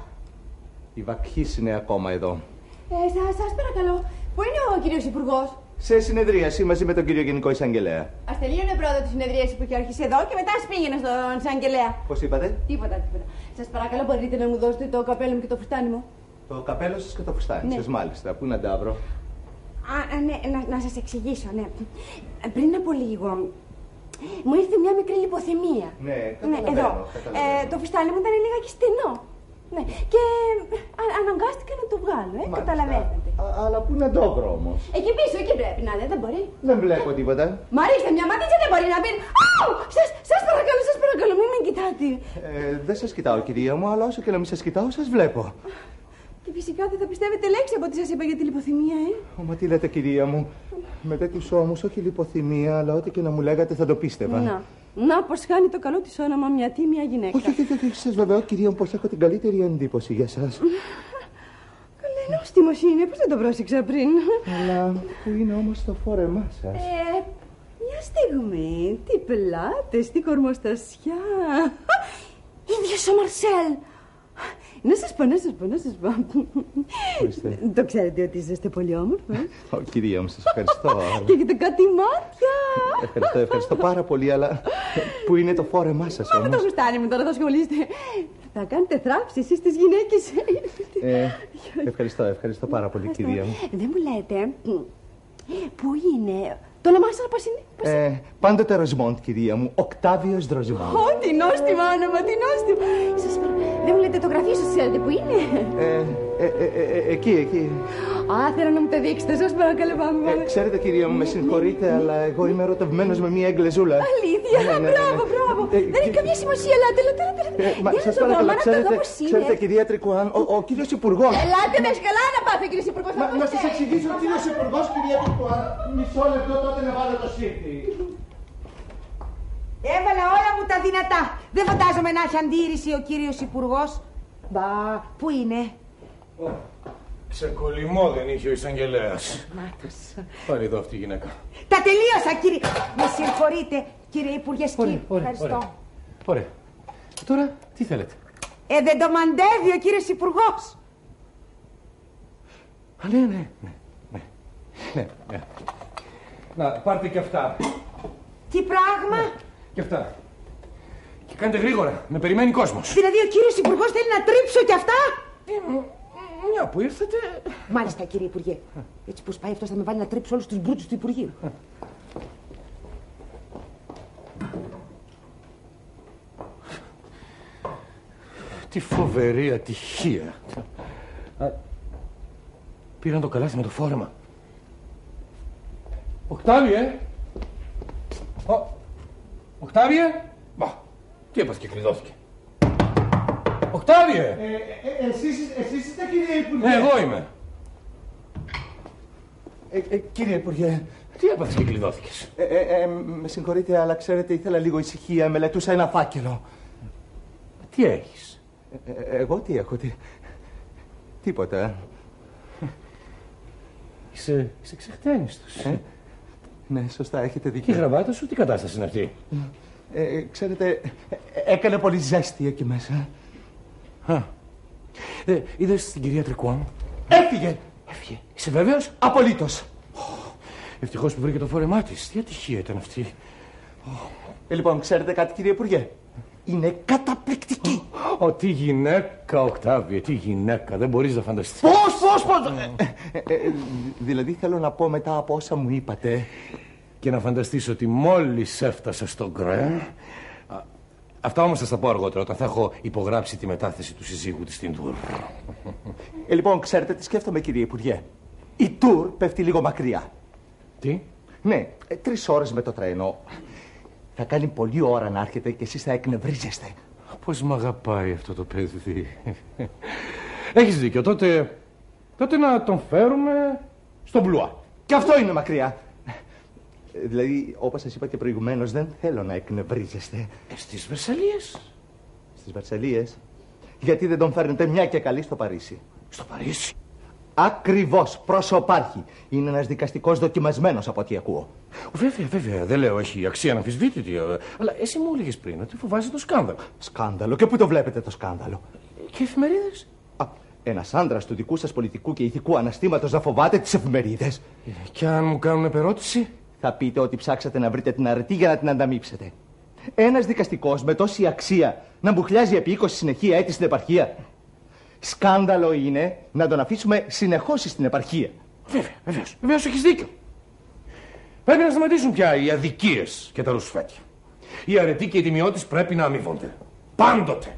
Η Βακχής είναι ακόμα εδώ. Ε, σας, σας παρακαλώ. Πού είναι ο κύριος Υπουργός? Σε συνεδρίαση μαζί με τον κύριο Γενικό Εισαγγελέα. Ας τελείωνε πρώτα τη συνεδρίαση που έχει αρχίσει εδώ και μετά ας πήγαινε στον Εισαγγελέα. Πώς είπατε? Τίποτα, τίποτα. Σας παρακαλώ, μπορείτε να μου δώσετε το καπέλο μου και το φουστάνι μου? Το καπέλο σας και το φουστάνι Ναι. σας, μάλιστα. Πού να τα βρω? Α, ναι, να, να σας εξηγήσω, ναι. Πριν από λίγο μου ήρθε μια μικρή λιποθυμία. Ναι, Ναι, εδώ. καταλαβαίνω. Ε, το φουστάνι μου ήταν λίγα και στενό. Ναι. Και α, αναγκάστηκα να το βγάλω, ε, καταλαβαίνετε. Α- αλλά πού να το βρω όμως? Εκεί πίσω, εκεί πρέπει να είναι, δεν μπορεί. Δεν βλέπω τίποτα. Μαρίστε, μια μάτια δεν μπορεί να πει. Αου! Σας, σας παρακαλώ, σας παρακαλώ, μην με κοιτάτε. Ε, δεν σας κοιτάω, κυρία μου, αλλά όσο και να μην σας κοιτάω, σας βλέπω. Και φυσικά δεν θα πιστεύετε λέξη από ό,τι σας είπα για τη λιποθυμία, ε. Ω, μα τι λέτε, κυρία μου? Με τέτοιους ώμους, όχι λιποθυμία, αλλά ό,τι και να μου λέγατε θα το πίστευα. Να, να πως χάνει το καλό της όνομα μια τίμια γυναίκα. Όχι, όχι, όχι, σας βεβαιώ, κυρία μου, πως έχω την καλύτερη εντύπωση για σας. Καλά, νόστιμος είναι, πώς δεν το πρόσεξα πριν. Αλλά πού είναι όμως το φόρεμά σας? Ε, μια στιγμή, τι πλάτες, τι κορμοστασιά. Ίδιος ο Μαρσέλ. Να σας πω, να σας πω, να σας πω. Ορίστε. Το ξέρετε ότι είσαστε πολύ όμορφο. Ω, κυρία μου, σας ευχαριστώ. αλλά- Και έχετε κάτι μάτια. Ευχαριστώ, ευχαριστώ πάρα πολύ, αλλά πού είναι το φόρεμά σας Μα με το όμως? γουστάρι μου τώρα θα ασχολείστε. Θα κάνετε θράψη εσείς τις γυναίκες. Ε, ευχαριστώ, ευχαριστώ πάρα πολύ, κυρία μου. Δεν μου λέτε πού είναι. Το όνομά σας πώς είναι? Ε, πάντοτε Ροζιμόντ, κυρία μου. Οκτάβιος Ροζιμόντ. Ω, τι νόστιμα όνομα, τι νόστιμο. Σας παρακαλώ, δεν μου λέτε το γραφείο σας, ξέρετε που είναι? Ε, ε, ε, ε, ε, εκεί, εκεί. Α, θέλω να μου τα δείξετε, σας παρακαλώ, πάμε. Ε, πάμε. ξέρετε, κυρία μου, με συγχωρείτε, αλλά εγώ είμαι ερωτευμένος με μία εγκλεζούλα. Αλήθεια, Ναι, ναι, ναι, ναι. μπράβο, μπράβο. Ε, Δεν έχει καμία σημασία, ελάτε, ελάτε, ελάτε. Ε, μα Για σας να το δω, παρακαλώ, μα να το ξέρετε, δω πώς ξέρετε, είναι. κυρία Τρικοάν, ο, ο κύριος Υπουργός. Ελάτε με σκαλά να πάτε, κύριε Υπουργός. Μα, να σας εξηγήσω, ο κύριος Υπουργός, κυρία Τρικοάν. Μισό λεπτό τότε να βάλω το σύρτη. Έβαλα όλα μου τα δυνατά. Δεν φαντάζομαι να έχει αντίρρηση ο κύριος Υπουργός. Μπα, πού είναι? Σε κολλημό δεν είχε ο εισαγγελέας. Μάτος. Πάρε εδώ αυτή η γυναίκα. Τα τελείωσα, κύριε. Με συγχωρείτε, κύριε Υπουργέ Σκύλ. Ωραία, ωραία, Ευχαριστώ. ωραία. Ωραία. Τώρα τι θέλετε? Ε, δεν το μαντεύει ο κύριος Υπουργός. Α, ναι, ναι, ναι, ναι, ναι, ναι. Να, πάρτε και αυτά. Τι πράγμα? Και αυτά. Και κάντε γρήγορα, με περιμένει κόσμος. Δηλαδή ο κύριος Υπουργός θέλει να τρίψω κι αυτά? Μια που ήρθατε. Μάλιστα, κύριε Υπουργέ. Έτσι πως πάει αυτός θα με βάλει να τρίψω όλους τους μπρούτους του Υπουργείου. Τι φοβερή ατυχία. Πήραν το καλάθι με το φόρεμα. Οκτάβιε! Ο... Οκτάβιε! Μα, τι έπας και κλειδώθηκε. Οκτάβιε! Ε, ε, εσείς, εσείς είστε κύριε Υπουργέ. Εγώ είμαι. Ε, ε, κύριε Υπουργέ. Τι έπαθες και κλειδώθηκες. Ε, ε, ε, με συγχωρείτε, αλλά ξέρετε, ήθελα λίγο ησυχία. Μελετούσα ένα φάκελο. Τι έχεις. Ε, ε, εγώ τι έχω, τι... Τίποτα. Είσαι, είσαι ξεχτένιστος. Ε, ναι, σωστά, έχετε δίκιο. Και η γραβάτα σου, τι κατάσταση είναι αυτή. Ε, ξέρετε, έκανε πολύ ζέστη εκεί μέσα. Α. Ε, είδες την κυρία Τρικουάν. Έφυγε! Έφυγε. Είσαι βέβαιος? Απολύτως. Ευτυχώς που βρήκε το φόρεμά της. Τι ατυχία ήταν αυτή. Ε, λοιπόν, ξέρετε κάτι, κύριε Υπουργέ. Είναι καταπληκτική. Ω, τι γυναίκα, Οκτάβιε, τι γυναίκα. Δεν μπορείς να φανταστείς. Πώς, πώς, πώς. Ε, ε, ε, δηλαδή θέλω να πω μετά από όσα μου είπατε. Και να φανταστείς ότι μόλις έφτασα στον Γκρέ. Αυτά όμως θα στα πω αργότερα, όταν θα έχω υπογράψει τη μετάθεση του συζύγου της στην Τουρ. Ε, λοιπόν, ξέρετε τι σκέφτομαι, κύριε Υπουργέ. Η Τουρ πέφτει λίγο μακριά. Τι? Ναι, ε, τρεις ώρες με το τρένο. Θα κάνει πολλή ώρα να έρχεται και εσείς θα εκνευρίζεστε. Πώς μ' αγαπάει αυτό το παιδί. Έχεις δίκιο, τότε, τότε να τον φέρουμε στον Μπλουά. Και αυτό είναι μακριά. Δηλαδή, όπως σας είπα και προηγουμένως, δεν θέλω να εκνευρίζεστε. Ε, στις Βερσαλίες. Στις Βερσαλίες. Γιατί δεν τον φέρνετε μια και καλή στο Παρίσι. Στο Παρίσι. Ακριβώς, προσωπάρχη. Είναι ένας δικαστικός δοκιμασμένος από ό,τι ακούω. Βέβαια, βέβαια, δεν λέω έχει αξία αναμφισβήτητη. Αλλά εσύ μου έλεγες πριν ότι φοβάσαι το σκάνδαλο. Σκάνδαλο, και πού το βλέπετε το σκάνδαλο. Και εφημερίδες. Α, ένας άντρας του δικού σας πολιτικού και ηθικού αναστήματος να φοβάται τις εφημερίδες. Και αν μου κάνουν επερώτηση. Θα πείτε ότι ψάξατε να βρείτε την αρετή για να την ανταμείψετε. Ένας δικαστικός με τόση αξία να μπουχλιάζει επί είκοσι συνεχεία έτη στην επαρχία. Σκάνδαλο είναι να τον αφήσουμε συνεχώς στην επαρχία. Βέβαια, βεβαίως, βεβαίως έχεις δίκιο. Πρέπει να σταματήσουν πια οι αδικίες και τα ρουσφέτια. Η αρετή και η τιμιότης πρέπει να αμείβονται. Πάντοτε.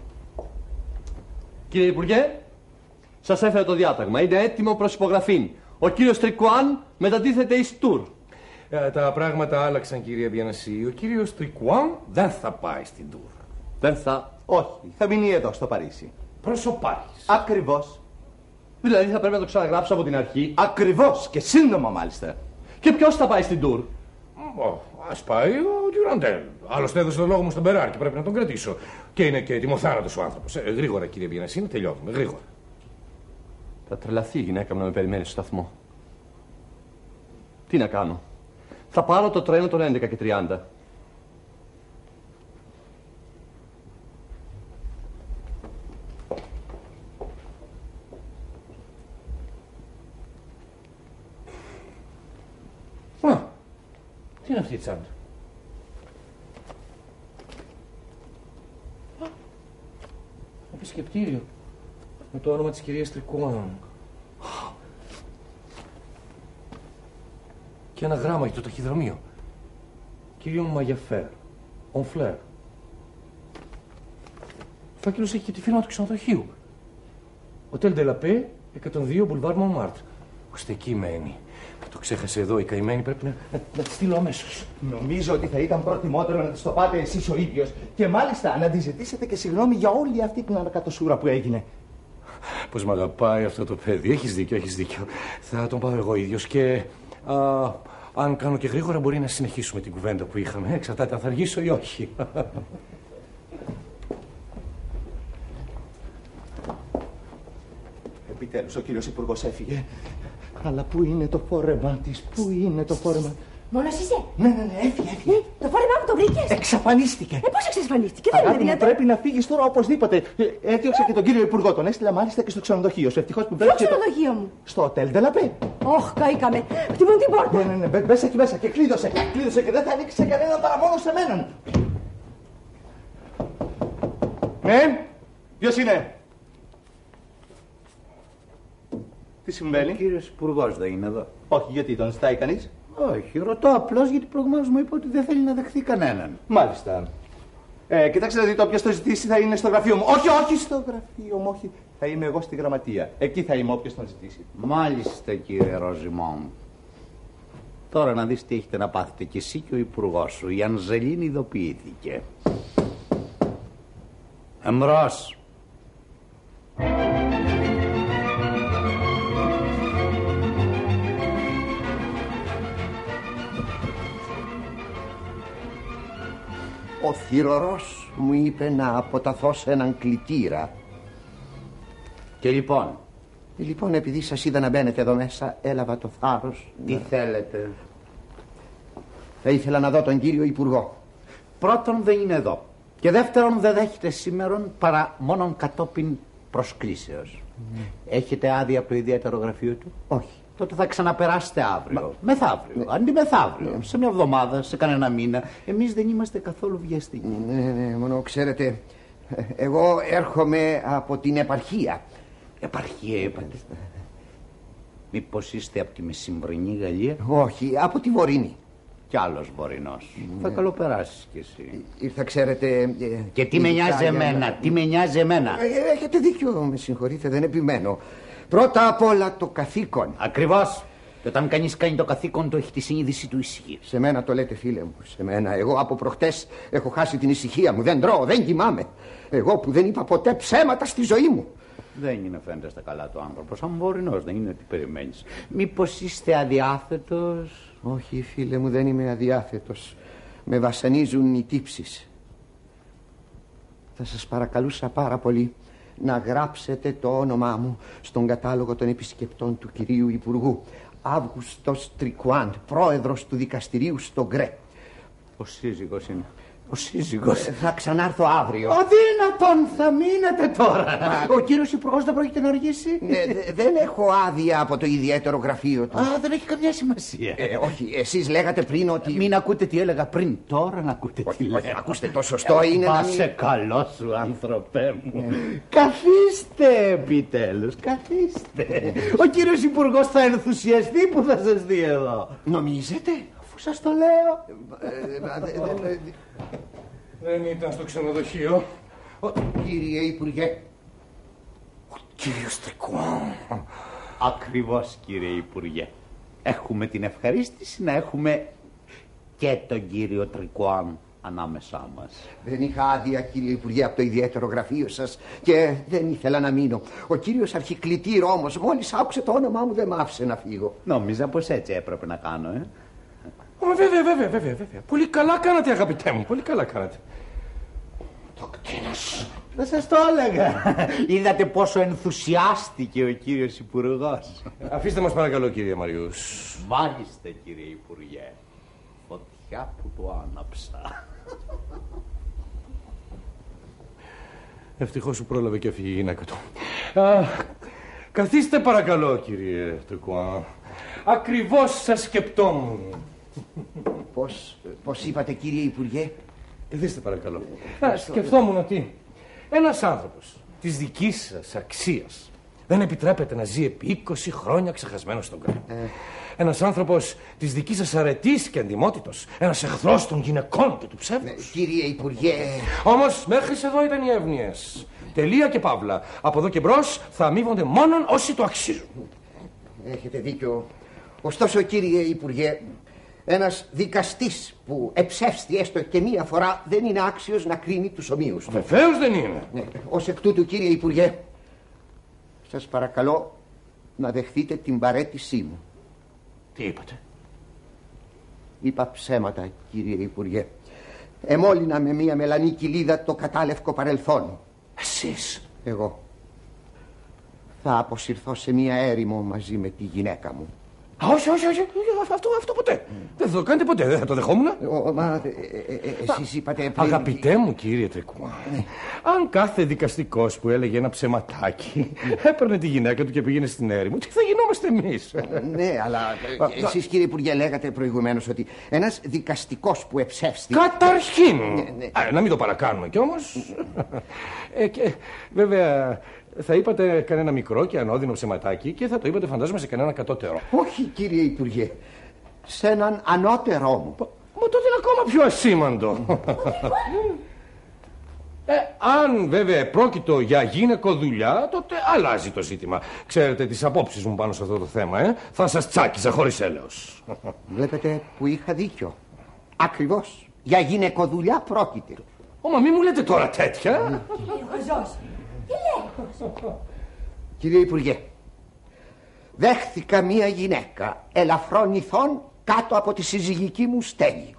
Κύριε Υπουργέ, σας έφερα το διάταγμα. Είναι έτοιμο προς υπογραφή. Ο κύριος Τρικουάν μετατίθεται εις Τουρ. Ε, τα πράγματα άλλαξαν, κύριε Μπιανασί. Ο κύριος Τρικουάν δεν θα πάει στην Τουρ. Δεν θα. Όχι, θα μείνει εδώ στο Παρίσι. Προσωπάρχης. Ακριβώς. Δηλαδή θα πρέπει να το ξαναγράψω από την αρχή. Ακριβώς και σύντομα μάλιστα. Και ποιος θα πάει στην Τουρ? Ας πάει ο Ντιουραντέλ. Άλλωστε έδωσε το λόγο μου στον Μπεράρ και πρέπει να τον κρατήσω. Και είναι και τιμοθάνατος ο άνθρωπος. Ε, γρήγορα, κύριε Μπιανασί, τελειώνουμε. Γρήγορα. Θα τρελαθεί η γυναίκα μου να με περιμένει στο σταθμό. Τι να κάνω. Θα πάρω το τρένο των έντεκα και τριάντα. Α, τι είναι αυτή η τσάντα. Επισκεπτήριο με το όνομα της κυρίας Τρικουάν. Και ένα γράμμα για το ταχυδρομείο. Κύριο Μαγιαφέρ, Ονφλέρ. Ο φάκελος έχει και τη φίρμα του ξενοδοχείου. Hotel de la Paix, εκατόν δύο Boulevard Montmartre. Ώστε εκεί μένει. Το ξέχασε εδώ η καημένη, πρέπει να, να, να τη στείλω αμέσως. Νομίζω ότι θα ήταν προτιμότερο να της το πάτε εσείς ο ίδιος. Και μάλιστα να τη ζητήσετε και συγγνώμη για όλη αυτή την ανακατοσούρα που έγινε. Πώς μ' αγαπάει αυτό το παιδί. Έχεις δίκιο, έχεις δίκιο. Θα τον πάω εγώ ίδιος και... Α, αν κάνω και γρήγορα μπορεί να συνεχίσουμε την κουβέντα που είχαμε. Εξαρτάται αν θα αργήσω ή όχι. Επιτέλους ο κύριος Υπουργός έφυγε. Αλλά πού είναι το φόρεμα της, πού είναι το φόρεμα. Μόνος είσαι. Ναι, ναι, ναι, έφυγε, έφυγε. Ε, το φόρεμά μου το βρήκες. Εξαφανίστηκε. Ε, πώς εξαφανίστηκε, δεν είναι Αγάπη μου, δυνατόν. πρέπει να φύγεις τώρα οπωσδήποτε. Ε, Έδιωξα και τον κύριο Υπουργό, τον έστειλα μάλιστα και στο ξενοδοχείο σου. Ευτυχώς που Ποιο βρέθηκε. ξενοδοχείο μου? Στο Hotel de la Paix. Ωχ, καήκαμε. Χτυπούν την πόρτα. Ναι, ναι, ναι, μπε- μπες εκεί μέσα και κλείδωσε. Κλείδωσε και δεν θα ανοίξει σε κανέναν παρά μόνο σε μέναν. Ναι, ποιος είναι? Τι συμβαίνει? Ο κύριος Υπουργός δεν είναι εδώ. Όχι, γιατί τον ζητάει κανείς? Όχι, ρωτώ απλώς γιατί προηγουμένως μου είπε ότι δεν θέλει να δεχθεί κανέναν. Μάλιστα. Ε, κοιτάξτε να δείτε, όποιος το ζητήσει θα είναι στο γραφείο μου. Όχι, όχι στο γραφείο μου, όχι. Θα είμαι εγώ στη γραμματεία. Εκεί θα είμαι όποιος τον ζητήσει. Μάλιστα, κύριε Ροζιμόν. Τώρα να δεις τι έχετε να πάθετε κι εσύ και ο Υπουργός σου. Η Ανζελίνη ειδοποιήθηκε. Εμπρός. Ο θυρωρός μου είπε να αποταθώ σε έναν κλητήρα. Και λοιπόν? Ε, λοιπόν, επειδή σας είδα να μπαίνετε εδώ μέσα, έλαβα το θάρρος. Τι να... θέλετε? Θα ήθελα να δω τον κύριο Υπουργό. Πρώτον, δεν είναι εδώ. Και δεύτερον, δεν δέχεται σήμερον παρά μόνον κατόπιν προσκλήσεως. Mm. Έχετε άδεια από το ιδιαίτερο γραφείο του? Όχι. Τότε θα ξαναπεράσετε αύριο. Μα... Μεθαύριο. Ναι. Αντί μεθαύριο. Ναι. Σε μια εβδομάδα, σε κανένα μήνα. Εμείς δεν είμαστε καθόλου βιαστικοί. Ναι, ναι, μόνο ξέρετε, εγώ έρχομαι από την επαρχία. Επαρχία, είπατε? Μήπως είστε από τη μεσημβρινή Γαλλία? Όχι, από τη βορεινή. Κι άλλος βορεινός. Ναι. Θα καλοπεράσεις κι εσύ. Ήρθα, ξέρετε... Ε, και τι με νοιάζει εμένα, να... τι με νοιάζει εμένα. Ε, έχετε δίκιο, με συγχωρείτε, δεν επιμένω. Πρώτα απ' όλα το καθήκον. Ακριβώς. Και όταν κανείς κάνει το καθήκον του, έχει τη συνείδηση του ισχύει. Σε μένα το λέτε, φίλε μου, σε μένα. Εγώ από προχτές έχω χάσει την ησυχία μου. Δεν τρώω, δεν κοιμάμαι. Εγώ που δεν είπα ποτέ ψέματα στη ζωή μου. Δεν είναι, φαίνεται στα καλά του άνθρωπος. Αν βορεινός, δεν είναι τι περιμένεις. Μήπως είστε αδιάθετος? Όχι, φίλε μου, δεν είμαι αδιάθετος. Με βασανίζουν οι τύψεις. Θα σας παρακαλούσα πάρα πολύ να γράψετε το όνομά μου στον κατάλογο των επισκεπτών του κυρίου Υπουργού. Αύγουστος Τρικουάντ, πρόεδρος του δικαστηρίου στο Γκρέ. Ο σύζυγος είναι. Ο σύζυγος. Θα ξανάρθω αύριο. Αδύνατον, θα μείνετε τώρα. Ο κύριος Υπουργός δεν πρόκειται να αργήσει? Ναι, δεν έχω άδεια από το ιδιαίτερο γραφείο του. Α, δεν έχει καμιά σημασία. Ε, όχι, εσείς λέγατε πριν ότι... Μην ακούτε τι έλεγα πριν, τώρα να ακούτε όχι, τι όχι, λέγα. Ακούστε, το σωστό είναι να μην... Πάσε καλό σου, άνθρωπέ μου. Καθίστε επιτέλους, καθίστε. Ο κύριος Υπουργός θα ενθουσιαστεί που θα σας δει εδώ. Νομίζετε? Αφού σας το λέω. Δεν ήταν στο ξενοδοχείο. Κύριε Υπουργέ. Ο κύριος Τρικουάν. Ακριβώς, κύριε Υπουργέ. Έχουμε την ευχαρίστηση να έχουμε και τον κύριο Τρικουάν ανάμεσά μας. Δεν είχα άδεια, κύριε Υπουργέ, από το ιδιαίτερο γραφείο σας και δεν ήθελα να μείνω. Ο κύριος αρχικλητήρο όμως, μόλις άκουσε το όνομά μου, δεν μ' άφησε να φύγω. Νόμιζα πως έτσι έπρεπε να κάνω, ε. Ω, βέβαια, βέβαια, βέβαια, βέβαια. Πολύ καλά κάνατε, αγαπητέ μου. Πολύ καλά κάνατε. Το κτίνος. Δεν σας το έλεγα. Είδατε πόσο ενθουσιάστηκε ο κύριος Υπουργός. Αφήστε μας παρακαλώ, κύριε Μαριούς. Μάλιστα, κύριε Υπουργέ. Φωτιά που το άναψα. Ευτυχώς σου πρόλαβε και έφυγε η γυναίκα του. Α, καθίστε παρακαλώ, κύριε Τρικουάν. Ακριβώς σας σκεπτόμουν. Πώς, πώς είπατε, κύριε Υπουργέ? Καθίστε παρακαλώ. Α, σκεφτόμουν ότι ένας άνθρωπος της δικής σας αξίας δεν επιτρέπεται να ζει επί είκοσι χρόνια ξεχασμένος στον κόσμο. Ε. Ένας άνθρωπος της δικής σας αρετής και αντιμότητος. Ένας εχθρός των γυναικών και του ψεύδους. Ε, κύριε Υπουργέ... Όμως μέχρι εδώ ήταν οι εύνοιες. Τελεία και παύλα. Από εδώ και μπρος θα αμείβονται μόνον όσοι το αξίζουν. Έχετε δίκιο. Ωστόσο, κύριε Υπουργέ, ένας δικαστής που εψεύστη έστω και μία φορά δεν είναι άξιος να κρίνει τους ομοίους του. Βεβαίως δεν είναι. Ναι. Ως εκ τούτου, κύριε Υπουργέ, σας παρακαλώ να δεχτείτε την παραίτησή μου. Τι είπατε? Είπα ψέματα, κύριε Υπουργέ. Εμόλυνα με μία μελανή κοιλίδα το κατάλευκο παρελθόν. Εσείς? Εγώ. Θα αποσυρθώ σε μία έρημο μαζί με τη γυναίκα μου. Α, όχι, όχι, όχι, αυτό, αυτό ποτέ. Mm. Δεν θα το κάνετε ποτέ, δεν θα το δεχόμουν. Ο, μα, ε, ε, εσείς είπατε πριν... Αγαπητέ μου, κύριε Τρικουάν, ναι. Αν κάθε δικαστικός που έλεγε ένα ψεματάκι έπαιρνε τη γυναίκα του και πήγαινε στην έρημο, τι θα γινόμαστε εμείς? Ναι, αλλά εσείς, κύριε Υπουργέ, λέγατε προηγουμένως ότι ένας δικαστικός που εψεύστη... Καταρχήν! Ναι, ναι. Α, να μην το παρακάνουμε κι όμως. ε, και, βέβαια... θα είπατε κανένα μικρό και ανώδυνο ψεματάκι και θα το είπατε φαντάζομαι σε κανένα κατώτερο. Όχι κύριε Υπουργέ, σε έναν ανώτερό μου. Μα τότε είναι ακόμα πιο ασήμαντο. Ε, αν βέβαια πρόκειτο για γυναικοδουλειά, τότε αλλάζει το ζήτημα. Ξέρετε τις απόψεις μου πάνω σε αυτό το θέμα, ε? Θα σας τσάκιζα χωρίς έλεος. Βλέπετε που είχα δίκιο. Ακριβώς. Για γυναικοδουλειά πρόκειται. Ω, μα μη μου λέτε τώρα τέτοια. Κύριε Υπουργέ, δέχθηκα μία γυναίκα ελαφρών ηθών κάτω από τη συζυγική μου στέγη.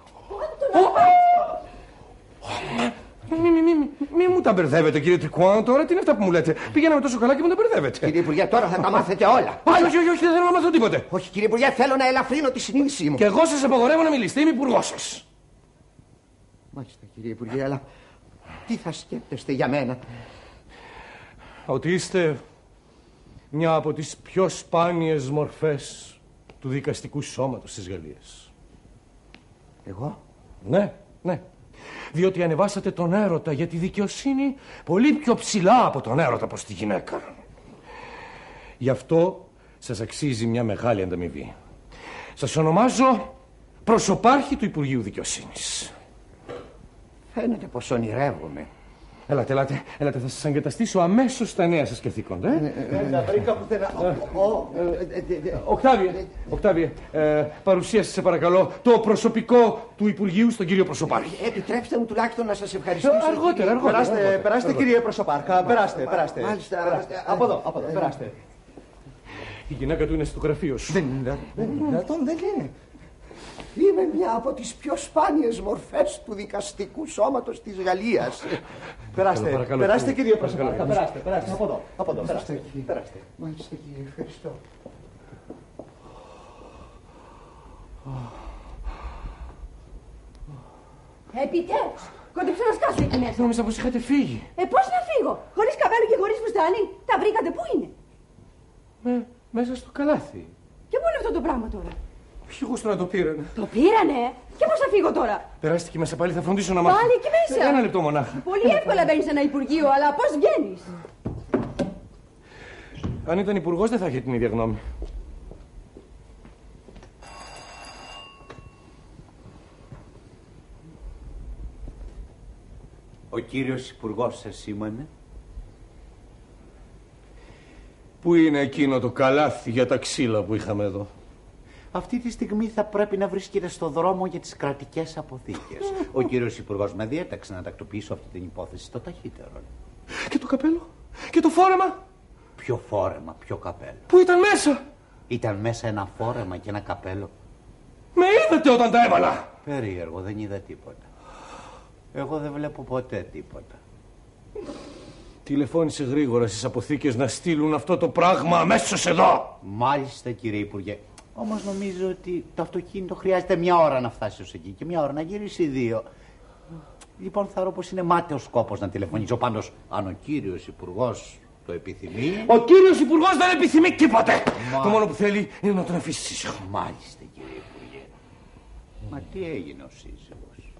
Μη, μη, μη, μη μου τα μπερδεύετε κύριε Τρικουάν τώρα, τι είναι αυτά που μου λέτε. Πηγαίναμε τόσο καλά και μου τα μπερδεύετε. Κύριε Υπουργέ, τώρα θα τα μάθετε όλα. Όχι, όχι, όχι, όχι, δεν θέλω να μάθω τίποτε. Όχι κύριε Υπουργέ, θέλω να ελαφρύνω τη συνείδησή μου. Και εγώ σας απαγορεύω να μιλήσετε, είμαι υπουργός σας. Μάλιστα κύριε Υπουργέ, αλλά τι θα σκέπτεστε για μένα? Ότι είστε μια από τις πιο σπάνιες μορφές του δικαστικού σώματος της Γαλλίας. Εγώ? Ναι, ναι. Διότι ανεβάσατε τον έρωτα για τη δικαιοσύνη πολύ πιο ψηλά από τον έρωτα προς τη γυναίκα. Γι' αυτό σας αξίζει μια μεγάλη ανταμοιβή. Σας ονομάζω προσωπάρχη του Υπουργείου Δικαιοσύνης. Φαίνεται πως ονειρεύομαι. Έλατε, έλατε, έλατε, θα σας εγκαταστήσω αμέσως στα νέα σας καθήκοντα. Δεν βρήκα πουθενά. Οκτάβιε, Οκτάβιε, παρουσίασε σε παρακαλώ το προσωπικό του Υπουργείου στον κύριο Προσωπάρχη. Επιτρέψτε μου τουλάχιστον να σας ευχαριστήσω. Αργότερα, αργότερα. Περάστε, περάστε κύριε Προσωπάρχα, περάστε, περάστε. Μάλιστα. Από εδώ, από εδώ, περάστε. Η γυναίκα του είναι στο γραφείο σου. Δεν είναι δυνατόν, δεν είναι. Είμαι μια από τις πιο σπάνιες μορφές του δικαστικού σώματος της Γαλλίας. Περάστε, παρακαλώ, περάστε κύριε. κύριε Προσωπάρχα, περάστε, περάστε, από εδώ, από εδώ, περάστε, περάστε. Μάλιστα κύριε, ευχαριστώ. Επιτέλους, κόντεψε να σκάσω εκεί μέσα. Νόμιζα πως είχατε φύγει. Ε, πώς να φύγω, χωρίς καπέλο και χωρίς φουστάνι. Τα βρήκατε, πού είναι? Με, μέσα στο καλάθι. Και πού είναι αυτό το πράγμα τώρα? Ποιο γούστο να το πήρανε. Το πήρανε, και πώς θα φύγω τώρα? Περάστε εκεί μέσα πάλι, θα φροντίσω να μάθω. Πάλι εκεί μέσα. Ένα λεπτό μονάχα. Πολύ εύκολα μπαίνεις σε ένα υπουργείο, αλλά πώς βγαίνεις? Αν ήταν υπουργός δεν θα είχε την ίδια γνώμη. Ο κύριος υπουργός σας σήμανε. Πού είναι εκείνο το καλάθι για τα ξύλα που είχαμε εδώ? Αυτή τη στιγμή θα πρέπει να βρίσκεται στο δρόμο για τις κρατικές αποθήκες. Ο κύριος υπουργός με διέταξε να τακτοποιήσω αυτή την υπόθεση το ταχύτερο. Και το καπέλο? Και το φόρεμα? Ποιο φόρεμα, ποιο καπέλο? Πού ήταν μέσα? Ήταν μέσα ένα φόρεμα και ένα καπέλο. Με είδατε όταν τα έβαλα? Περίεργο, δεν είδα τίποτα. Εγώ δεν βλέπω ποτέ τίποτα. Τηλεφώνησε γρήγορα στις αποθήκες να στείλουν αυτό το πράγμα αμέσως εδώ. Μάλιστα κύριε Υπουργέ. Όμως νομίζω ότι το αυτοκίνητο χρειάζεται μια ώρα να φτάσει ως εκεί και μια ώρα να γυρίσει δύο. Λοιπόν, θεωρώ πως είναι μάταιος σκόπος να τηλεφωνήσω. Πάντως, αν ο κύριος υπουργός το επιθυμεί... Ο κύριος υπουργός δεν επιθυμεί τίποτε. Μα... Το μόνο που θέλει είναι να τον αφήσει ήσυχο. Μάλιστα κύριε Υπουργέ. Μα τι έγινε ο σύζυγος?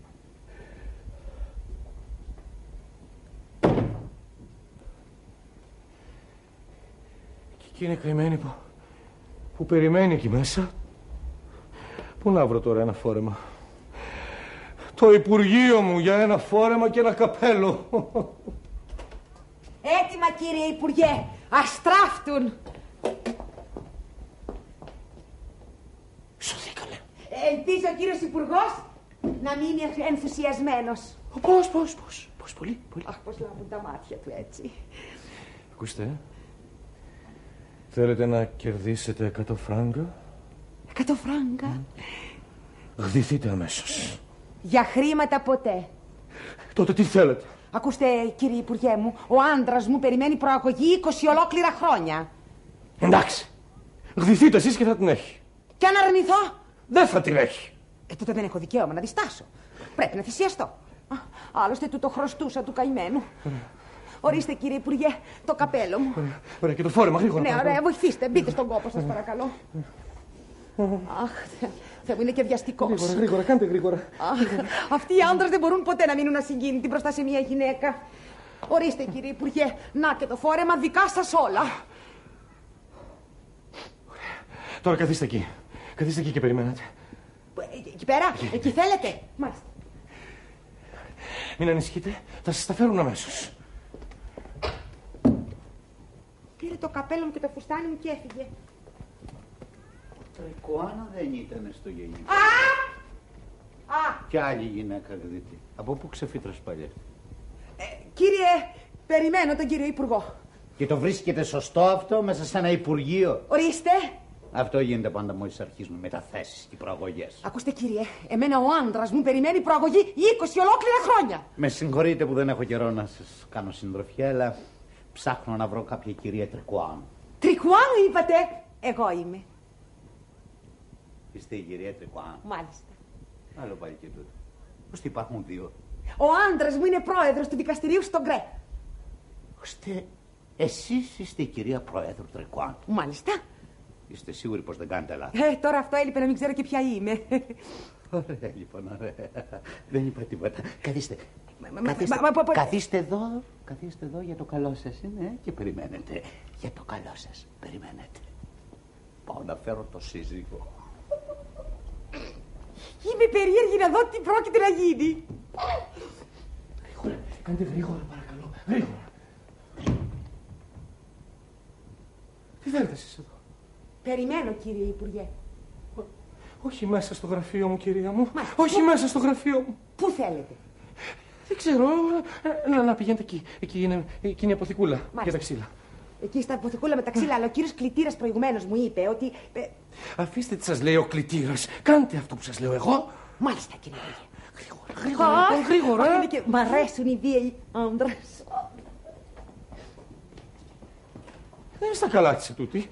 Και εκεί είναι καημένη που... που περιμένει εκεί μέσα. Πού να βρω τώρα ένα φόρεμα? Το Υπουργείο μου για ένα φόρεμα και ένα καπέλο. Έτοιμα κύριε Υπουργέ, αστράφτουν. Σωθήκαμε. Ελπίζω ο κύριος Υπουργός να μείνει ενθουσιασμένος. Πώς, πώς, πώς, πώς, πολύ, πολύ. Αχ, πώς λάβουν τα μάτια του έτσι. Ακούστε, θέλετε να κερδίσετε εκατό φράγκα? Εκατό φράγκα? Γδυθείτε αμέσως. Για χρήματα ποτέ. Τότε τι θέλετε? Ακούστε κύριε Υπουργέ μου, ο άντρας μου περιμένει προαγωγή είκοσι ολόκληρα χρόνια. Εντάξει, γδυθείτε εσείς και θα την έχει. Και αν αρνηθώ? Δεν θα την έχει. Ε, τότε δεν έχω δικαίωμα να διστάσω. Πρέπει να θυσιαστώ. Α, άλλωστε του το χρωστούσα του καημένου. Ορίστε κύριε Υπουργέ, το καπέλο μου. Ωραία, ωραία, και το φόρεμα γρήγορα. Ναι, ωραία, βοηθήστε, μπείτε στον κόπο σας παρακαλώ. Αχ, Θεέ μου, είναι και βιαστικός. Γρήγορα, γρήγορα, κάντε γρήγορα. Αχ, αυτοί οι άντρες δεν μπορούν ποτέ να μείνουν ασυγκίνητοι μπροστά σε μια γυναίκα. Ορίστε κύριε Υπουργέ, να και το φόρεμα δικά σας όλα. Τώρα καθίστε εκεί. Καθίστε εκεί και περιμένετε. Εκεί πέρα, εκεί, εκεί θέλετε. Μάλιστα. Μην ανησυχείτε, θα σας τα φέρουν αμέσως. Πήρε το καπέλο μου και το φουστάνι μου και έφυγε. Τρικουάνα δεν ήταν στο γενικό. Α! Α! Κι άλλη γυναίκα γδίτη. Από πού ξεφύτρας παλιά. Ε, κύριε, περιμένω τον κύριο Υπουργό. Και το βρίσκεται σωστό αυτό μέσα σε ένα υπουργείο. Ορίστε. Αυτό γίνεται πάντα μόλις αρχίζουν μεταθέσεις και προαγωγές. Ακούστε κύριε, εμένα ο άντρας μου περιμένει προαγωγή είκοσι ολόκληρα χρόνια. Με συγχωρείτε που δεν έχω καιρό να σας κάνω συντροφιά, αλλά ψάχνω να βρω κάποια κυρία Τρικουάν. Τρικουάν είπατε? Εγώ είμαι. Είστε η κυρία Τρικουάν? Μάλιστα. Άλλο πάλι και τούτο. Πώς υπάρχουν δύο. Ο άντρας μου είναι πρόεδρος του δικαστηρίου στον Γκρέ. Ώστε εσείς είστε η κυρία Πρόεδρο Τρικουάν? Μάλιστα. Είστε σίγουροι πως δεν κάνετε λάθος? Ε, τώρα αυτό έλειπε να μην ξέρω και ποια είμαι. Ωραία λοιπόν, ωραία. Δεν είπα τίποτα. Καθίστε. Μα, καθίστε. μα, μα, μα, καθίστε εδώ. Καθίστε εδώ για το καλό σας είναι και περιμένετε. Για το καλό σας. Περιμένετε. Πάω να φέρω το σύζυγο. Είμαι περίεργη να δω τι πρόκειται να γίνει. Γρήγορα, κάντε γρήγορα παρακαλώ. Γρήγορα. Τι θέλετε εσείς εδώ? Περιμένω κύριε Υπουργέ. Όχι μέσα στο γραφείο μου, κυρία μου. Μα, όχι πού... μέσα στο γραφείο μου. Πού θέλετε? Δεν ξέρω. Να, να πηγαίνετε εκεί. Εκεί είναι, εκεί είναι η αποθηκούλα. Μάλιστα. Για τα ξύλα. Εκεί στα αποθηκούλα με τα ξύλα. Αλλά ο κύριος Κλητήρας προηγουμένως μου είπε ότι. Αφήστε τι σας λέει ο Κλητήρας. Κάντε αυτό που σας λέω εγώ. Μάλιστα, κύριε Υπουργέ. Γρήγορα, γρήγορα, λοιπόν, γρήγορα. Και μ' αρέσουν οι βίαιοι άντρες. Δεν είναι στα καλά της ετούτη.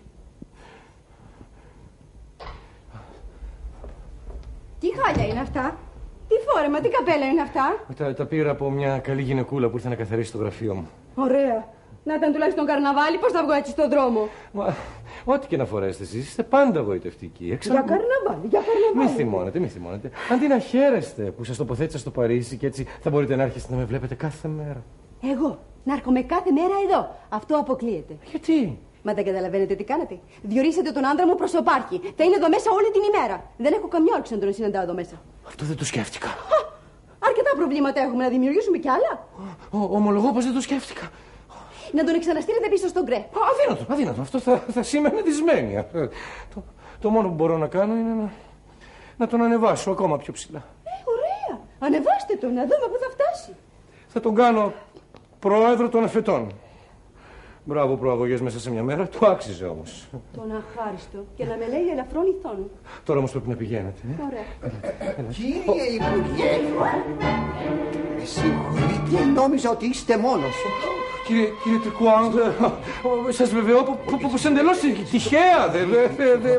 Τι χάλια είναι αυτά? Τι φόρεμα, τι καπέλα είναι αυτά? Τα, τα πήρα από μια καλή γυναικούλα που ήρθε να καθαρίσει το γραφείο μου. Ωραία. Να ήταν τουλάχιστον καρναβάλι, πώς θα βγω έτσι στον δρόμο? Μα, ό,τι και να φορέσετε εσείς, είστε πάντα γοητευτικοί. Εξα... Για καρναβάλι, για καρναβάλι. Μη θυμώνετε, μη θυμώνετε. Αντί να χαίρεστε που σας τοποθέτησα στο Παρίσι και έτσι θα μπορείτε να έρχεστε να με βλέπετε κάθε μέρα. Εγώ, να έρχομαι κάθε μέρα εδώ. Αυτό αποκλείεται. Γιατί? Μα δεν καταλαβαίνετε τι κάνατε? Διορίσατε τον άντρα μου προσωπάρχη. Θα είναι εδώ μέσα όλη την ημέρα. Δεν έχω καμιά όρεξη να τον συναντάω εδώ μέσα. Αυτό δεν το σκέφτηκα. Α, αρκετά προβλήματα έχουμε, να δημιουργήσουμε κι άλλα. Ο, ο, ομολογώ πως δεν το σκέφτηκα. Να τον εξαναστείλετε πίσω στον Γκρέ. Αδύνατο, αδύνατο. Αυτό θα, θα σήμαινε δυσμένεια. Το, το μόνο που μπορώ να κάνω είναι να, να τον ανεβάσω ακόμα πιο ψηλά. Ε, ωραία. Ανεβάστε τον, να δούμε πού θα φτάσει. Θα τον κάνω πρόεδρο των εφετών. Μπράβο, προαγωγές μέσα σε μια μέρα. Του άξιζε όμως. Τον αχάριστο. Και να με λέει ελαφρών ηθών. Τώρα όμως πρέπει να πηγαίνετε. Ε? Ωραία. Κύριε Υπουργέ, με συγχωρείτε, νόμιζα ότι είστε μόνος. Κύριε, κύριε Τρικουάν, σας βεβαιώ πως εντελώς τυχαία. Δε, δε, δε.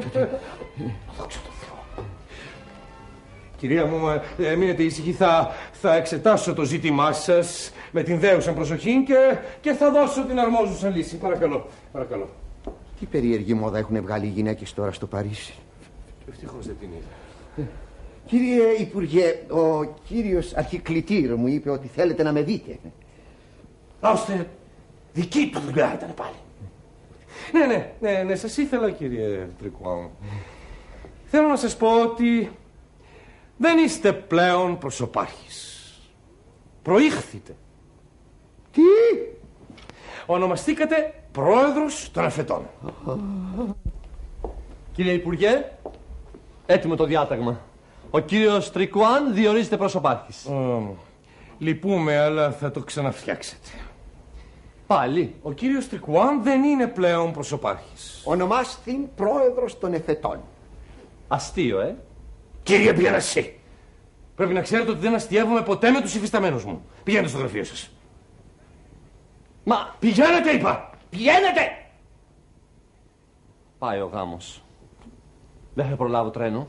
Κυρία μου, ε, μείνετε ήσυχοι, θα, θα εξετάσω το ζήτημά σας με την δέουσα προσοχή και, και θα δώσω την αρμόζουσα λύση. Παρακαλώ, παρακαλώ. Τι περίεργη μόδα έχουν βγάλει οι γυναίκες τώρα στο Παρίσι. Ευτυχώς δεν την είδα. Κύριε Υπουργέ, ο κύριος αρχικλητήρ μου είπε ότι θέλετε να με δείτε. Ώστε δική του δουλειά ήταν πάλι. Ναι, ναι, ναι, ναι, σας ήθελα κύριε Τρικουάν. Θέλω να σας πω ότι δεν είστε πλέον προσωπάρχης. Προήχθητε. Τι? Ονομαστήκατε πρόεδρος των εφετών. Κύριε Υπουργέ, έτοιμο το διάταγμα. Ο κύριος Τρικουάν διορίζεται προσωπάρχης. Oh, λυπούμε, αλλά θα το ξαναφτιάξετε. Πάλι. Ο κύριος Τρικουάν δεν είναι πλέον προσωπάρχης. Ονομάστην πρόεδρος των εφετών. Αστείο, ε. Κύριε Μπιανασί, πρέπει να ξέρετε ότι δεν αστιεύομαι ποτέ με τους υφισταμένους μου. Πηγαίνετε στο γραφείο σας. Μα πηγαίνετε, είπα! Πηγαίνετε! Πάει ο γάμος. Δεν θα προλάβω τρένο.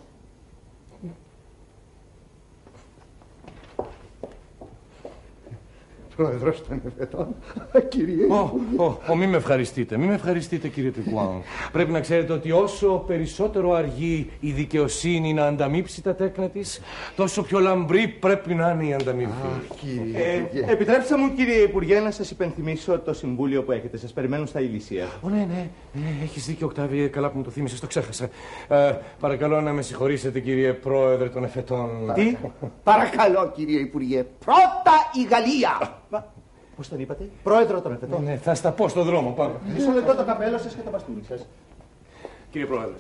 πρόεδρος των εφετών, κύριε. Ω, ω, ω, μη με ευχαριστείτε, μη με ευχαριστείτε, κύριε Τρικουάν. Πρέπει να ξέρετε ότι όσο περισσότερο αργεί η δικαιοσύνη να ανταμείψει τα τέκνα της, τόσο πιο λαμπρή πρέπει να είναι η ανταμείβη. Ε, επιτρέψτε μου, κύριε Υπουργέ, να σας υπενθυμίσω το συμβούλιο που έχετε. Σας περιμένουν στα Ηλυσία. Ω, ναι, ναι, ναι, έχεις δίκιο, Οκτάβιε, καλά που μου το θύμισες, το ξέχασα. Ε, παρακαλώ να με συγχωρήσετε, κύριε Πρόεδρε των εφετών. Τι? Παρακαλώ, κύριε Υπουργέ. Πρώτα η Γαλλία. Πώς τον είπατε? Πρόεδρο των εφετών. Ναι, θα στα πω στον δρόμο, πάμε. Μισό λεπτό το καπέλο σας και το μπαστούνι σας. Κύριε Πρόεδρε.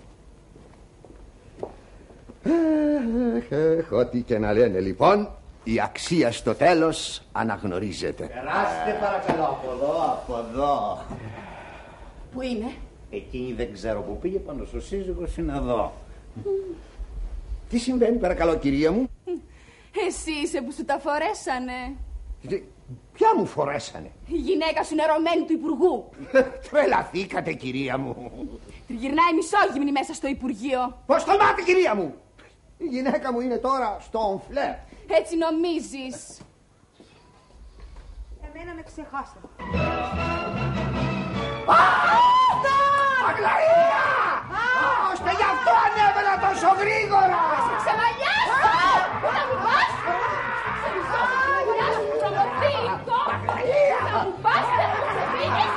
Ό,τι και να λένε λοιπόν, η αξία στο τέλος αναγνωρίζεται. Περάστε παρακαλώ από εδώ, από εδώ. Πού είναι? Εκείνη δεν ξέρω που πήγε, πάνω στο σύζυγος είναι εδώ. Τι συμβαίνει παρακαλώ, κυρία μου? Εσύ είσαι που σου τα φορέσανε. Ποια μου φορέσανε? Η γυναίκα σου νερωμένη του Υπουργού. Τρελαθήκατε, κυρία μου. Τριγυρνάει μισόγυμνη μέσα στο Υπουργείο. Πώς το μάτι, κυρία μου? Η γυναίκα μου είναι τώρα στο ομφλέ. Έτσι νομίζεις. Εμένα με ξεχάσατε. Αγλαρία! Ώστε γι' αυτό ανέβαινα τόσο γρήγορα! Σε ξεμαλιάσω! Πού να μου πας! Σε μισό σου ξεμαλιάσω που προμοθήκω! Να μου πας, δεν θα σε φύγεις!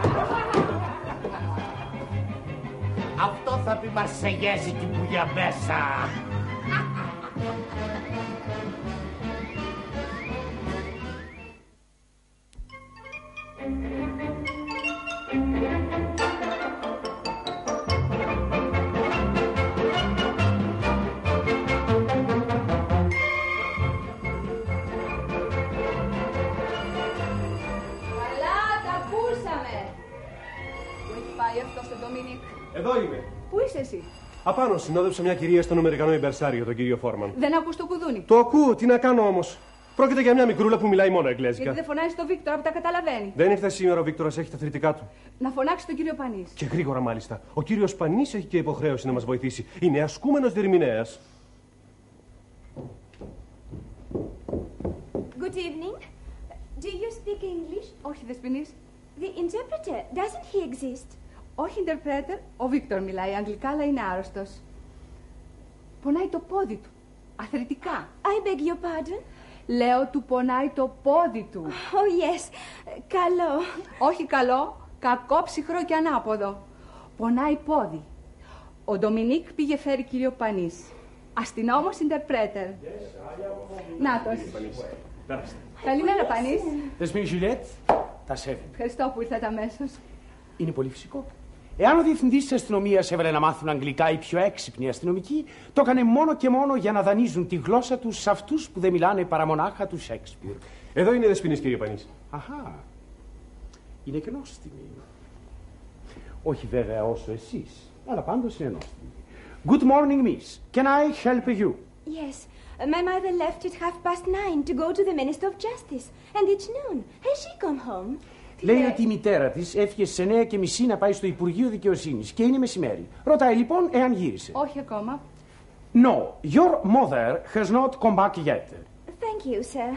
Αυτό θα πει Μαρσεγέζικη που για μέσα. Εδώ είμαι. Πού είσαι εσύ? Απάνω συνόδεψα μια κυρία στον Αμερικανό Ιμπερσάριο, τον κύριο Φόρμαν. Δεν ακούς το κουδούνι. Το ακούω, τι να κάνω όμως. Πρόκειται για μια μικρούλα που μιλάει μόνο εγγλέζικα. Γιατί δεν φωνάζει το Βίκτορα που τα καταλαβαίνει. Δεν ήρθε σήμερα ο Βίκτορας, έχει τα θρητικά του. Να φωνάξει τον κύριο Πανής. Και γρήγορα μάλιστα. Ο κύριος Πανής έχει και υποχρέωση να μας βοηθήσει. Είναι ασκούμενος διερμηνέας. Good evening. Do you speak English? Όχι, Δεσποινής. The interpreter, doesn't he exist? Όχι interpreter, ο Βίκτορ μιλάει αγγλικά, αλλά είναι άρρωστος. Πονάει το πόδι του. Αθρητικά. I beg your pardon? Λέω του πονάει το πόδι του. Oh yes, καλό. Όχι καλό, κακό, ψυχρό και ανάποδο. Πονάει πόδι. Ο Ντομινίκ πήγε φέρει κύριο Πανής. Αστυνόμος interpreter. Νάτος. Καλημέρα, Πανής. Δεσποινή Ζουλιέτ, τα σέβη. Ευχαριστώ που ήρθατε αμέσως. Είναι πολύ φυσικό. Εάν ο διευθυντής της αστυνομίας έβαλε να μάθουν αγγλικά οι πιο έξυπνοι αστυνομικοί, το έκανε μόνο και μόνο για να δανείζουν τη γλώσσα τους σε αυτούς που δεν μιλάνε παρά μονάχα του Σέξπιρ. Εδώ είναι Δεσποινής, κύριε Πανής. Αχα. Είναι και νόστιμη. Όχι βέβαια όσο εσείς, αλλά πάντως είναι νόστιμη. Good morning, miss. Can I help you? Yes. My mother left at half past nine to go to the Minister of Justice. And it's noon. Has she come home? Λέει ότι η μητέρα της έφυγε στις εννιά και μισή να πάει στο Υπουργείο Δικαιοσύνης και είναι μεσημέρι. Ρωτάει λοιπόν εάν γύρισε. Όχι ακόμα. No, your mother has not come back yet. Thank you, sir.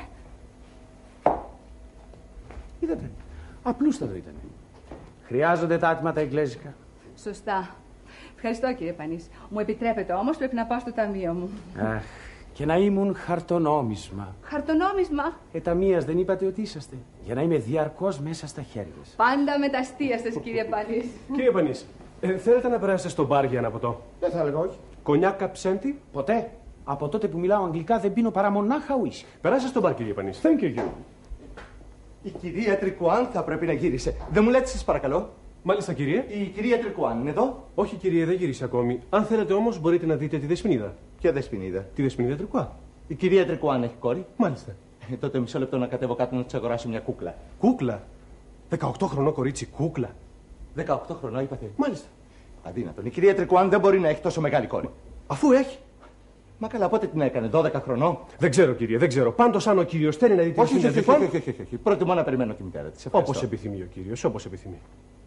Είδατε, απλούστατο ήταν. Χρειάζονται τα άτομα τα εγγλέζικα. Σωστά. Ευχαριστώ, κύριε Πανής. Μου επιτρέπετε όμως, πρέπει να πάω στο ταμείο μου. Αχ, και να ήμουν χαρτονόμισμα. Χαρτονόμισμα. Εταμείας δεν είπατε ότι είσαστε. Για να είμαι διαρκώς μέσα στα χέρια σας. Πάντα με τα αστεία σας, κύριε Πανής. Κύριε Πανής, ε, θέλετε να περάσετε στο μπαρ για ένα ποτό? Δεν θα έλεγα όχι. Κονιάκ καψέντη? Ποτέ. Από τότε που μιλάω αγγλικά δεν πίνω παρά μονάχα ουίσκι. Περάστε στο μπαρ, κύριε Πανής. Thank you. Η κυρία Τρικουάν θα πρέπει να γύρισε. Δεν μου λέτε σας παρακαλώ? Μάλιστα, κύριε. Η κυρία Τρικουάν είναι εδώ? Όχι, κύριε, δεν γύρισε ακόμη. Αν θέλετε όμως μπορείτε να δείτε τη Δεσποινίδα. Ποια Δεσποινίδα? Τη Δεσποινίδα Τρικουάν. Η κυρία Τρικουάν έχει κόρη? Μάλιστα. Ε, τότε μισό λεπτό να κατέβω κάτω να της αγοράσω μια κούκλα. Κούκλα? δεκαοκτώ χρονό κορίτσι, κούκλα. δεκαοκτώ χρονών είπατε? Μάλιστα. Αδύνατον. Η κυρία Τρικουάν δεν μπορεί να έχει τόσο μεγάλη κόρη. Αφού έχει. Μα καλά, πότε την έκανε, δώδεκα χρονών? Δεν ξέρω, κύριε, δεν ξέρω. Πάντως αν ο κύριος θέλει να δει τη όχι, όχι, Δεσποινίδα όχι, όχι, όχι, όχι. Προτιμώ να περιμένω τη μητέρα της. Όπως επιθυμεί ο κύριος, όπως επιθυμεί.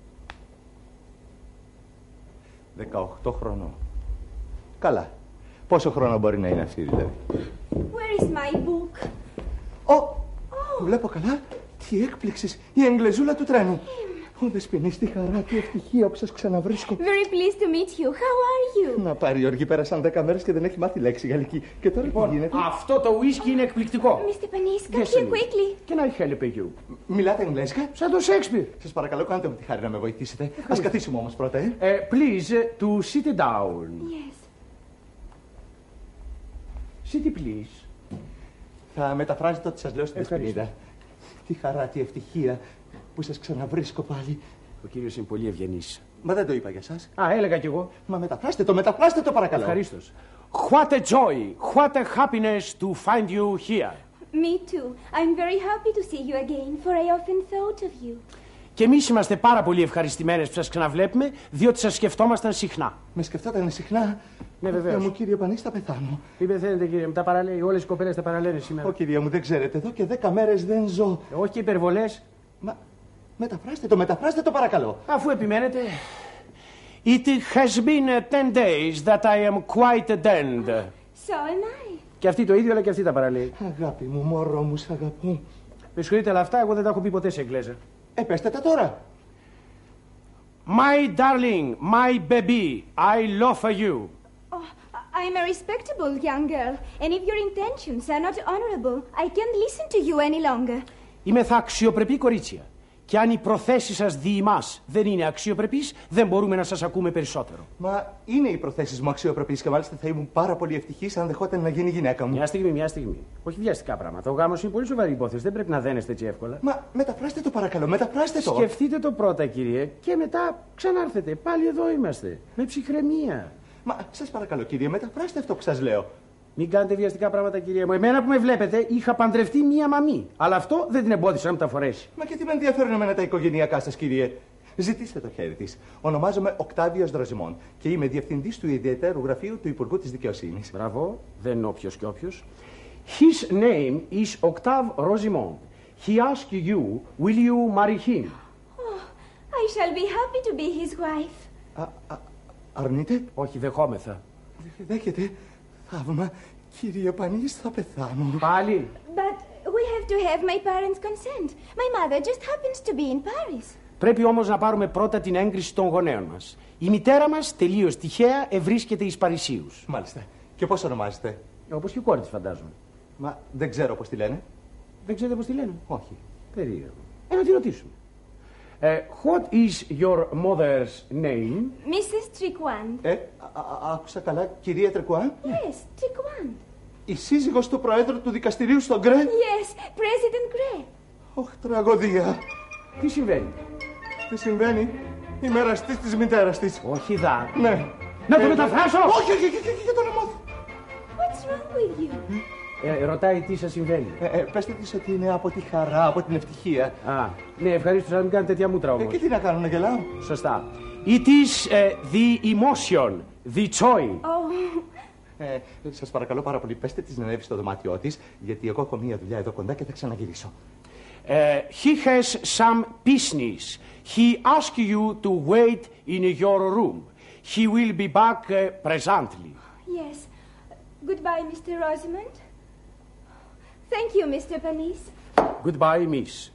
δεκαοκτώ χρονών. Καλά. Πόσο χρόνο μπορεί να είναι αυτή δηλαδή? Where is my book? Oh, βλέπω καλά, τι έκπληξη, η Εγγλεζούλα του τρένου. Ω, Δεσποινή, τι χαρά, τι ευτυχία που σας ξαναβρίσκω. Very pleased to meet you. How are you? Να πάρει, Γιώργη, πέρασαν δέκα μέρες και δεν έχει μάθει λέξη γαλλική. Και τώρα λοιπόν, τι γίνεται? Αυτό το ουίσκι είναι εκπληκτικό. Mr. Panis, come here quickly. Can I help you? Μιλάτε Εγγλέζικα? Σαν το Σέξπιρ. Σας παρακαλώ, κάντε μου τη χάρη να με βοηθήσετε. Ας καθίσουμε όμως πρώτα, ε. Uh, please, to sit down. Yes. Sit, please. Θα μεταφράζετε ό,τι σας λέω στην Δεσποινίδα. Τι χαρά, τι ευτυχία που σας ξαναβρίσκω πάλι. Ο κύριος είναι πολύ ευγενής. Μα δεν το είπα για σας. Α, έλεγα κι εγώ. Μα μεταφράστε το, μεταφράστε το παρακαλώ. Ευχαρίστως. What a joy, what a happiness to find you here. Me too. I'm very happy to see you again, for I often thought of you. Και εμείς είμαστε πάρα πολύ ευχαριστημένες που σας ξαναβλέπουμε, διότι σας σκεφτόμασταν συχνά. Με σκεφτόταν συχνά? Ναι, βεβαίως. Μου, κύριε Πανή, θα πεθάνω. Μην πεθαίνετε, κύριε μου, τα παραλέει. Όλες οι κοπέλες τα παραλένε σήμερα. Ω, κύριε μου, δεν ξέρετε, εδώ και δέκα μέρες δεν ζω. Όχι και υπερβολές. Μα μεταφράστε το, μεταφράστε το παρακαλώ. Αφού επιμένετε. It has been ten days that I am quite dead. So am I. Και αυτή το ίδιο, αλλά και αυτή τα παραλέει. Αγάπη μου, μωρό μου, σ' αγαπώ. Με συγχωρείτε, αλλά αυτά εγώ δεν τα έχω πει ποτέ σε Εγγλέζα. Ε, πέστε τα τώρα. My darling, my baby, I love you. Oh, I'm a respectable young girl, and if your intentions are not honorable, I can't listen to you any longer. Είμαι θα αξιοπρεπή κορίτσια. Και αν οι προθέσεις σας δι' εμάς δεν είναι αξιοπρεπείς, δεν μπορούμε να σας ακούμε περισσότερο. Μα είναι οι προθέσεις μου αξιοπρεπείς και μάλιστα θα ήμουν πάρα πολύ ευτυχής αν δεχόταν να γίνει γυναίκα μου. Μια στιγμή, μια στιγμή. Όχι βιαστικά πράγματα. Ο γάμος είναι πολύ σοβαρή υπόθεση. Δεν πρέπει να δένεστε έτσι εύκολα. Μα μεταφράστε το παρακαλώ, μεταφράστε το. Σκεφτείτε το πρώτα, κύριε, και μετά ξανάρθετε. Πάλι εδώ είμαστε. Με ψυχραιμία. Μα σας παρακαλώ, κύριε, μεταφράστε αυτό που σας λέω. Μην κάνετε βιαστικά πράγματα, κυρία μου. Εμένα που με βλέπετε, είχα παντρευτεί μία μαμή. Αλλά αυτό δεν την εμπόδισε να μου τα φορέσει. Μα και τι με ενδιαφέρουν εμένα τα οικογενειακά σας, κύριε. Ζητήστε το χέρι της. Ονομάζομαι Οκτάβιος Δροζιμών και είμαι διευθυντής του ιδιαιτέρου γραφείου του Υπουργού της Δικαιοσύνης. Μπράβο, δεν είναι όποιος και όποιος. His name is Octave Rosimond. He asks you, will you marry him? Oh, I shall be happy to be his wife. Α, α, αρνείτε? Όχι, δεχόμεθα. Δέχεται. Θαύμα. Κύριε Πανής, θα πεθάνω. Πάλι. But we have to have my parents' consent. My mother just happens to be in Paris. Πρέπει όμως να πάρουμε πρώτα την έγκριση των γονέων μας. Η μητέρα μας, τελείως τυχαία, ευρίσκεται εις Παρισίους. Μάλιστα. Και πώς ονομάζεται? Όπως και η κόρη της, φαντάζομαι. Μα δεν ξέρω πώς τη λένε. Δεν ξέρετε πώς τη λένε? Όχι. Περίεργο. Ε, να τη ρωτήσουμε. Uh, what is your mother's name? Missus Triquan. Ε, α, α, άκουσα καλά, κυρία Τρεκουάν. Yes, Triquan. Η σύζυγος του Προέδρου του Δικαστηρίου στον Γκρέ. Yes, President Gray. Ωχ, τραγωδία. Τι συμβαίνει? Τι συμβαίνει? Είμαι εραστής της μητέρας της. Όχι δα. Ναι. Να το ε, μεταφράσω! Όχι, όχι, όχι, όχι, για τον αιμόθ. What's wrong with you? Ε, ρωτάει τι σας συμβαίνει. Ε, ε, πέστε της ότι είναι από τη χαρά, από την ευτυχία. Α, ναι, ευχαρίστω να μην κάνετε τέτοια μούτρα όμως. Ε, και τι να κάνω, να γελάω? Σωστά. It is uh, the emotion, the joy. Oh. Ε, σας παρακαλώ πάρα πολύ, πέστε της να ανέβει στο δωμάτιό της, γιατί εγώ έχω μία δουλειά εδώ κοντά και θα ξαναγυρίσω. Uh, he has some business. He asks you to wait in your room. He will be back uh, presently. Yes. Goodbye, Mister Rosamond. Thank you, Mister Panis. Goodbye, Miss.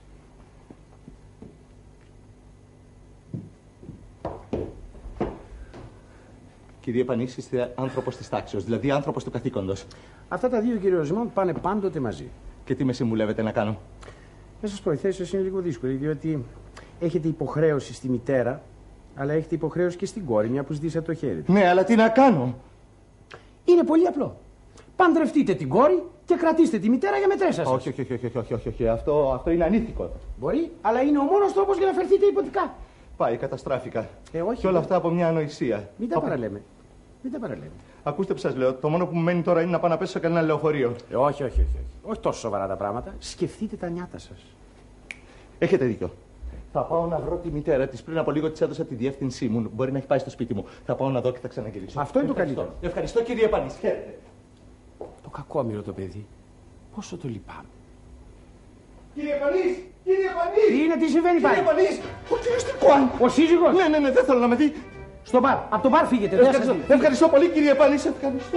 Κύριε Πανής, είστε άνθρωπος της τάξεως, δηλαδή άνθρωπος του καθήκοντος. Αυτά τα δύο, κύριε Ροζιμόν, πάνε πάντοτε μαζί. Και τι με συμβουλεύετε να κάνω? Να σας πω, η θέση σας είναι λίγο δύσκολη, διότι έχετε υποχρέωση στη μητέρα, αλλά έχετε υποχρέωση και στην κόρη, μια που ζητήσατε το χέρι. Ναι, αλλά τι να κάνω? Είναι πολύ απλό. Παντρευτείτε την κόρη και κρατήστε τη μητέρα για μετρέσα σας. Όχι, όχι, όχι, όχι, όχι, όχι, όχι. Αυτό, αυτό είναι ανήθικο. Μπορεί, αλλά είναι ο μόνος τρόπος για να φερθείτε υποτικά. Πάει, καταστράφηκα. Ε, όχι, και όλα αυτά από μια ανοησία. Μην τα από... παραλέμε. Μην τα παραλέμε. Ακούστε που σας λέω, το μόνο που μου μένει τώρα είναι να πάω να πέσω σε κανένα λεωφορείο. Ε, όχι, όχι, όχι, όχι. Όχι τόσο σοβαρά τα πράγματα. Σκεφτείτε τα νιάτα σας. Έχετε δίκιο. Θα πάω να βρω τη μητέρα της. Πριν από λίγο της έδωσα τη διεύθυνσή μου. Μπορεί να έχει πάει στο σπίτι μου. Θα πάω να δω και θα ξαναγυρίσω. Αυτό είναι Ευχαριστώ. το καλύτερο. Ευχαριστώ, κύριε Πανής. Χαίρετε. Το κακόμοιρο το παιδί. Πόσο το λυπάμαι. Κύριε Πανής! Κύριε Πανής! Τι είναι, τι συμβαίνει πάλι? Κύριε Πανής! Ο κύριος Τρικουάν! Ο σύζυγος! Ναι, ναι, ναι, δεν θέλω να με δει. Στο μπαρ. Από το μπαρ φύγετε. Ευχαριστώ, ευχαριστώ πολύ, κύριε Πανής. Ευχαριστώ.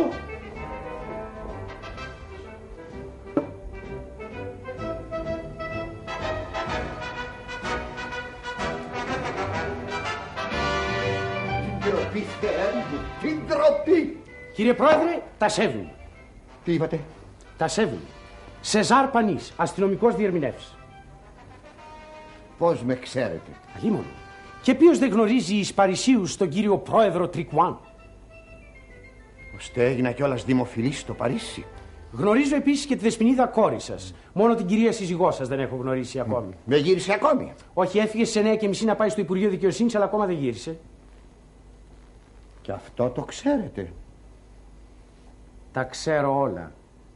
ντροπή, Θεέ μου, την ντροπή. Κύριε Πρόεδρε, τα σέβουν. Τι είπατε? Τα σέβουν. Σεζάρ Πανής, αστυνομικός διερμηνεύς. Πώς με ξέρετε? Αλίμονο. Και ποιος δεν γνωρίζει εις Παρισίους τον κύριο Πρόεδρο Τρικουάν? Ώστε έγινα κιόλας δημοφιλής στο Παρίσι. Γνωρίζω επίσης και τη δεσποινίδα κόρη σας. Μόνο την κυρία σύζυγό σας δεν έχω γνωρίσει ακόμη. Δεν γύρισε ακόμη? Όχι, έφυγε στις εννιά και μισή να πάει στο Υπουργείο Δικαιοσύνης, αλλά ακόμα δεν γύρισε. Και αυτό το ξέρετε? Τα ξέρω όλα.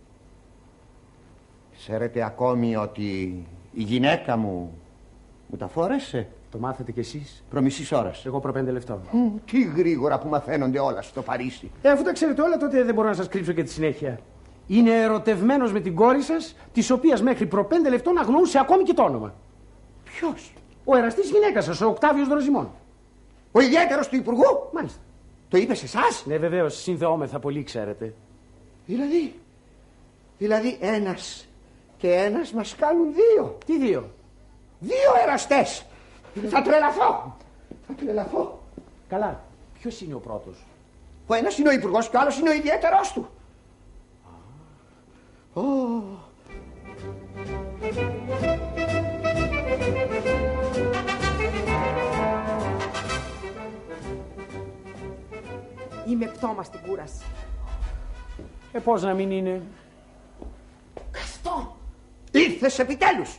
Ξέρετε ακόμη ότι η γυναίκα μου μου τα φόρεσε? Το μάθατε κι εσείς? Προ μισής ώρας. Εγώ προ πέντε λεπτών. Mm, τι γρήγορα που μαθαίνονται όλα στο Παρίσι. Ε, αφού τα ξέρετε όλα, τότε δεν μπορώ να σας κρύψω και τη συνέχεια. Είναι ερωτευμένος με την κόρη σας, της οποίας μέχρι προ πέντε λεπτών αγνοούσε ακόμη και το όνομα. Ποιος? Ο εραστής γυναίκας σας, ο Οκτάβιος Δροζημών. Ο ιδιαίτερος του Υπουργού? Μάλιστα. Το είπε σε εσάς? Ναι, βεβαίως, συνδεόμεθα πολύ, ξέρετε. Δηλαδή, δηλαδή ένας και ένας μας κάνουν δύο. Τι δύο? Δύο εραστές. Θα τρελαθώ. Θα τρελαθώ. Καλά. Ποιος είναι ο πρώτος? Ο ένας είναι ο Υπουργός και ο άλλος είναι ο ιδιαίτερος του. Oh. Είμαι πτώμα στην κούραση. Ε, πώς να μην είναι? Καστό, ήρθες επιτέλους.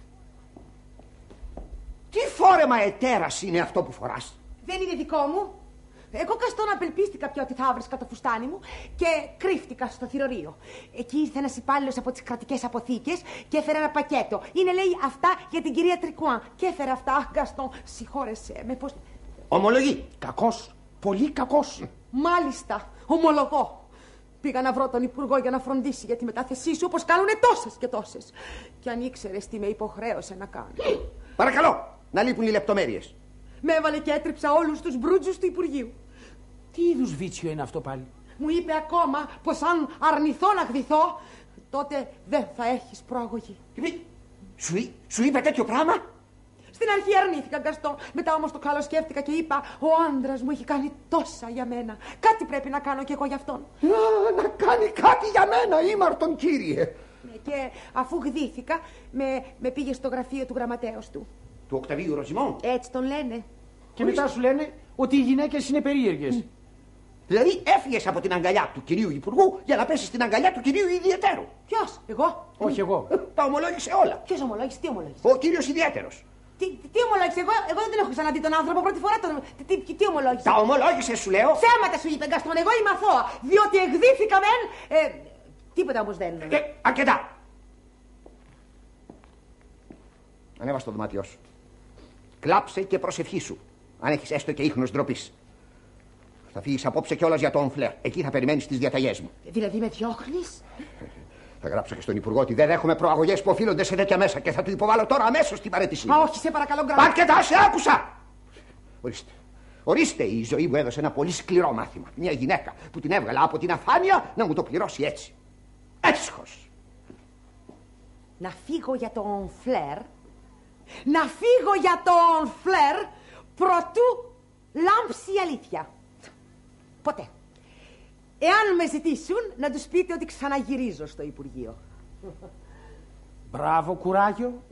Τι φόρεμα ετέρας είναι αυτό που φοράς? Δεν είναι δικό μου. Εγώ Καστόν απελπίστηκα πια ότι θα βρίσκα το φουστάνι μου και κρύφτηκα στο θηρορείο. Εκεί ήρθε ένας υπάλληλος από τις κρατικές αποθήκες και έφερε ένα πακέτο. Είναι, λέει, αυτά για την κυρία Τρικουάν. Και έφερε αυτά. Αχ, Καστόν, συγχώρεσέ με. Πώς... Ομολογεί. Κακός. Πολύ κακός. Μάλιστα, ομολογώ. Πήγα να βρω τον Υπουργό για να φροντίσει για τη μετάθεσή σου, όπως κάνουνε τόσες και τόσες. Και αν ήξερες τι με υποχρέωσε να κάνω. Παρακαλώ, να λείπουν οι λεπτομέρειες. Με έβαλε και έτριψα όλους τους μπρούτζους του Υπουργείου. Τι είδους βίτσιο είναι αυτό πάλι? Μου είπε ακόμα πως αν αρνηθώ να γδυθώ, τότε δεν θα έχεις προαγωγή. Σου, σου είπε τέτοιο πράγμα? Στην αρχή αρνήθηκα, Γκαστόν. Μετά όμως το καλοσκέφτηκα και είπα: ο άντρας μου έχει κάνει τόσα για μένα. Κάτι πρέπει να κάνω κι εγώ γι' αυτόν. Να, να κάνει κάτι για μένα, ήμαρτον κύριε. Και αφού γδύθηκα, με, με πήγε στο γραφείο του γραμματέως του. Του Οκταβίου Ροζημών. Έτσι τον λένε. Και μετά σου λένε ότι οι γυναίκες είναι περίεργες. Δηλαδή έφυγες από την αγκαλιά του κυρίου Υπουργού για να πέσεις στην αγκαλιά του κυρίου Ιδιαιτέρου. Ποιος? Εγώ? Όχι εγώ. Τα ομολόγησε όλα. Ποιος ομολόγησε? Τι ομολόγησε? Ο κύριος Ιδιαίτερος. Τι, τι ομολόγησε? Εγώ, εγώ δεν τον έχω ξαναδεί τον άνθρωπο. Πρώτη φορά τον. Τι, τι, τι ομολόγησε? Τα ομολόγησε, σου λέω. Ψέματα σου είπε, Γκαστόν. Εγώ είμαι αθώα. Διότι εκδίθηκα μεν. Ε, τίποτα όμως δεν. Ε, αρκετά. Ανέβα στο δωμάτιό σου. Κλάψε και προσευχήσου. Αν έχεις έστω και ίχνος ντροπής. Θα φύγεις απόψε κιόλας για το Ομφλέρ. Εκεί θα περιμένεις τις διαταγές μου. Δηλαδή με διώχνεις? Θα γράψω και στον Υπουργό ότι δεν έχουμε προαγωγές που οφείλονται σε τέτοια μέσα και θα του υποβάλω τώρα αμέσως την παρέτησή μου. Α, όχι, σε παρακαλώ, γκράμα. Αρκετά, σε άκουσα! Ορίστε. Ορίστε, η ζωή μου έδωσε ένα πολύ σκληρό μάθημα. Μια γυναίκα που την έβγαλα από την αφάνεια να μου το πληρώσει έτσι. Έσχος. Να φύγω για το Ομφλέρ. Να φύγω για το Ομφλέρ προτού λάμψει η αλήθεια. Ποτέ. Εάν με ζητήσουν, να τους πείτε ότι ξαναγυρίζω στο Υπουργείο. Μπράβο, κουράγιο.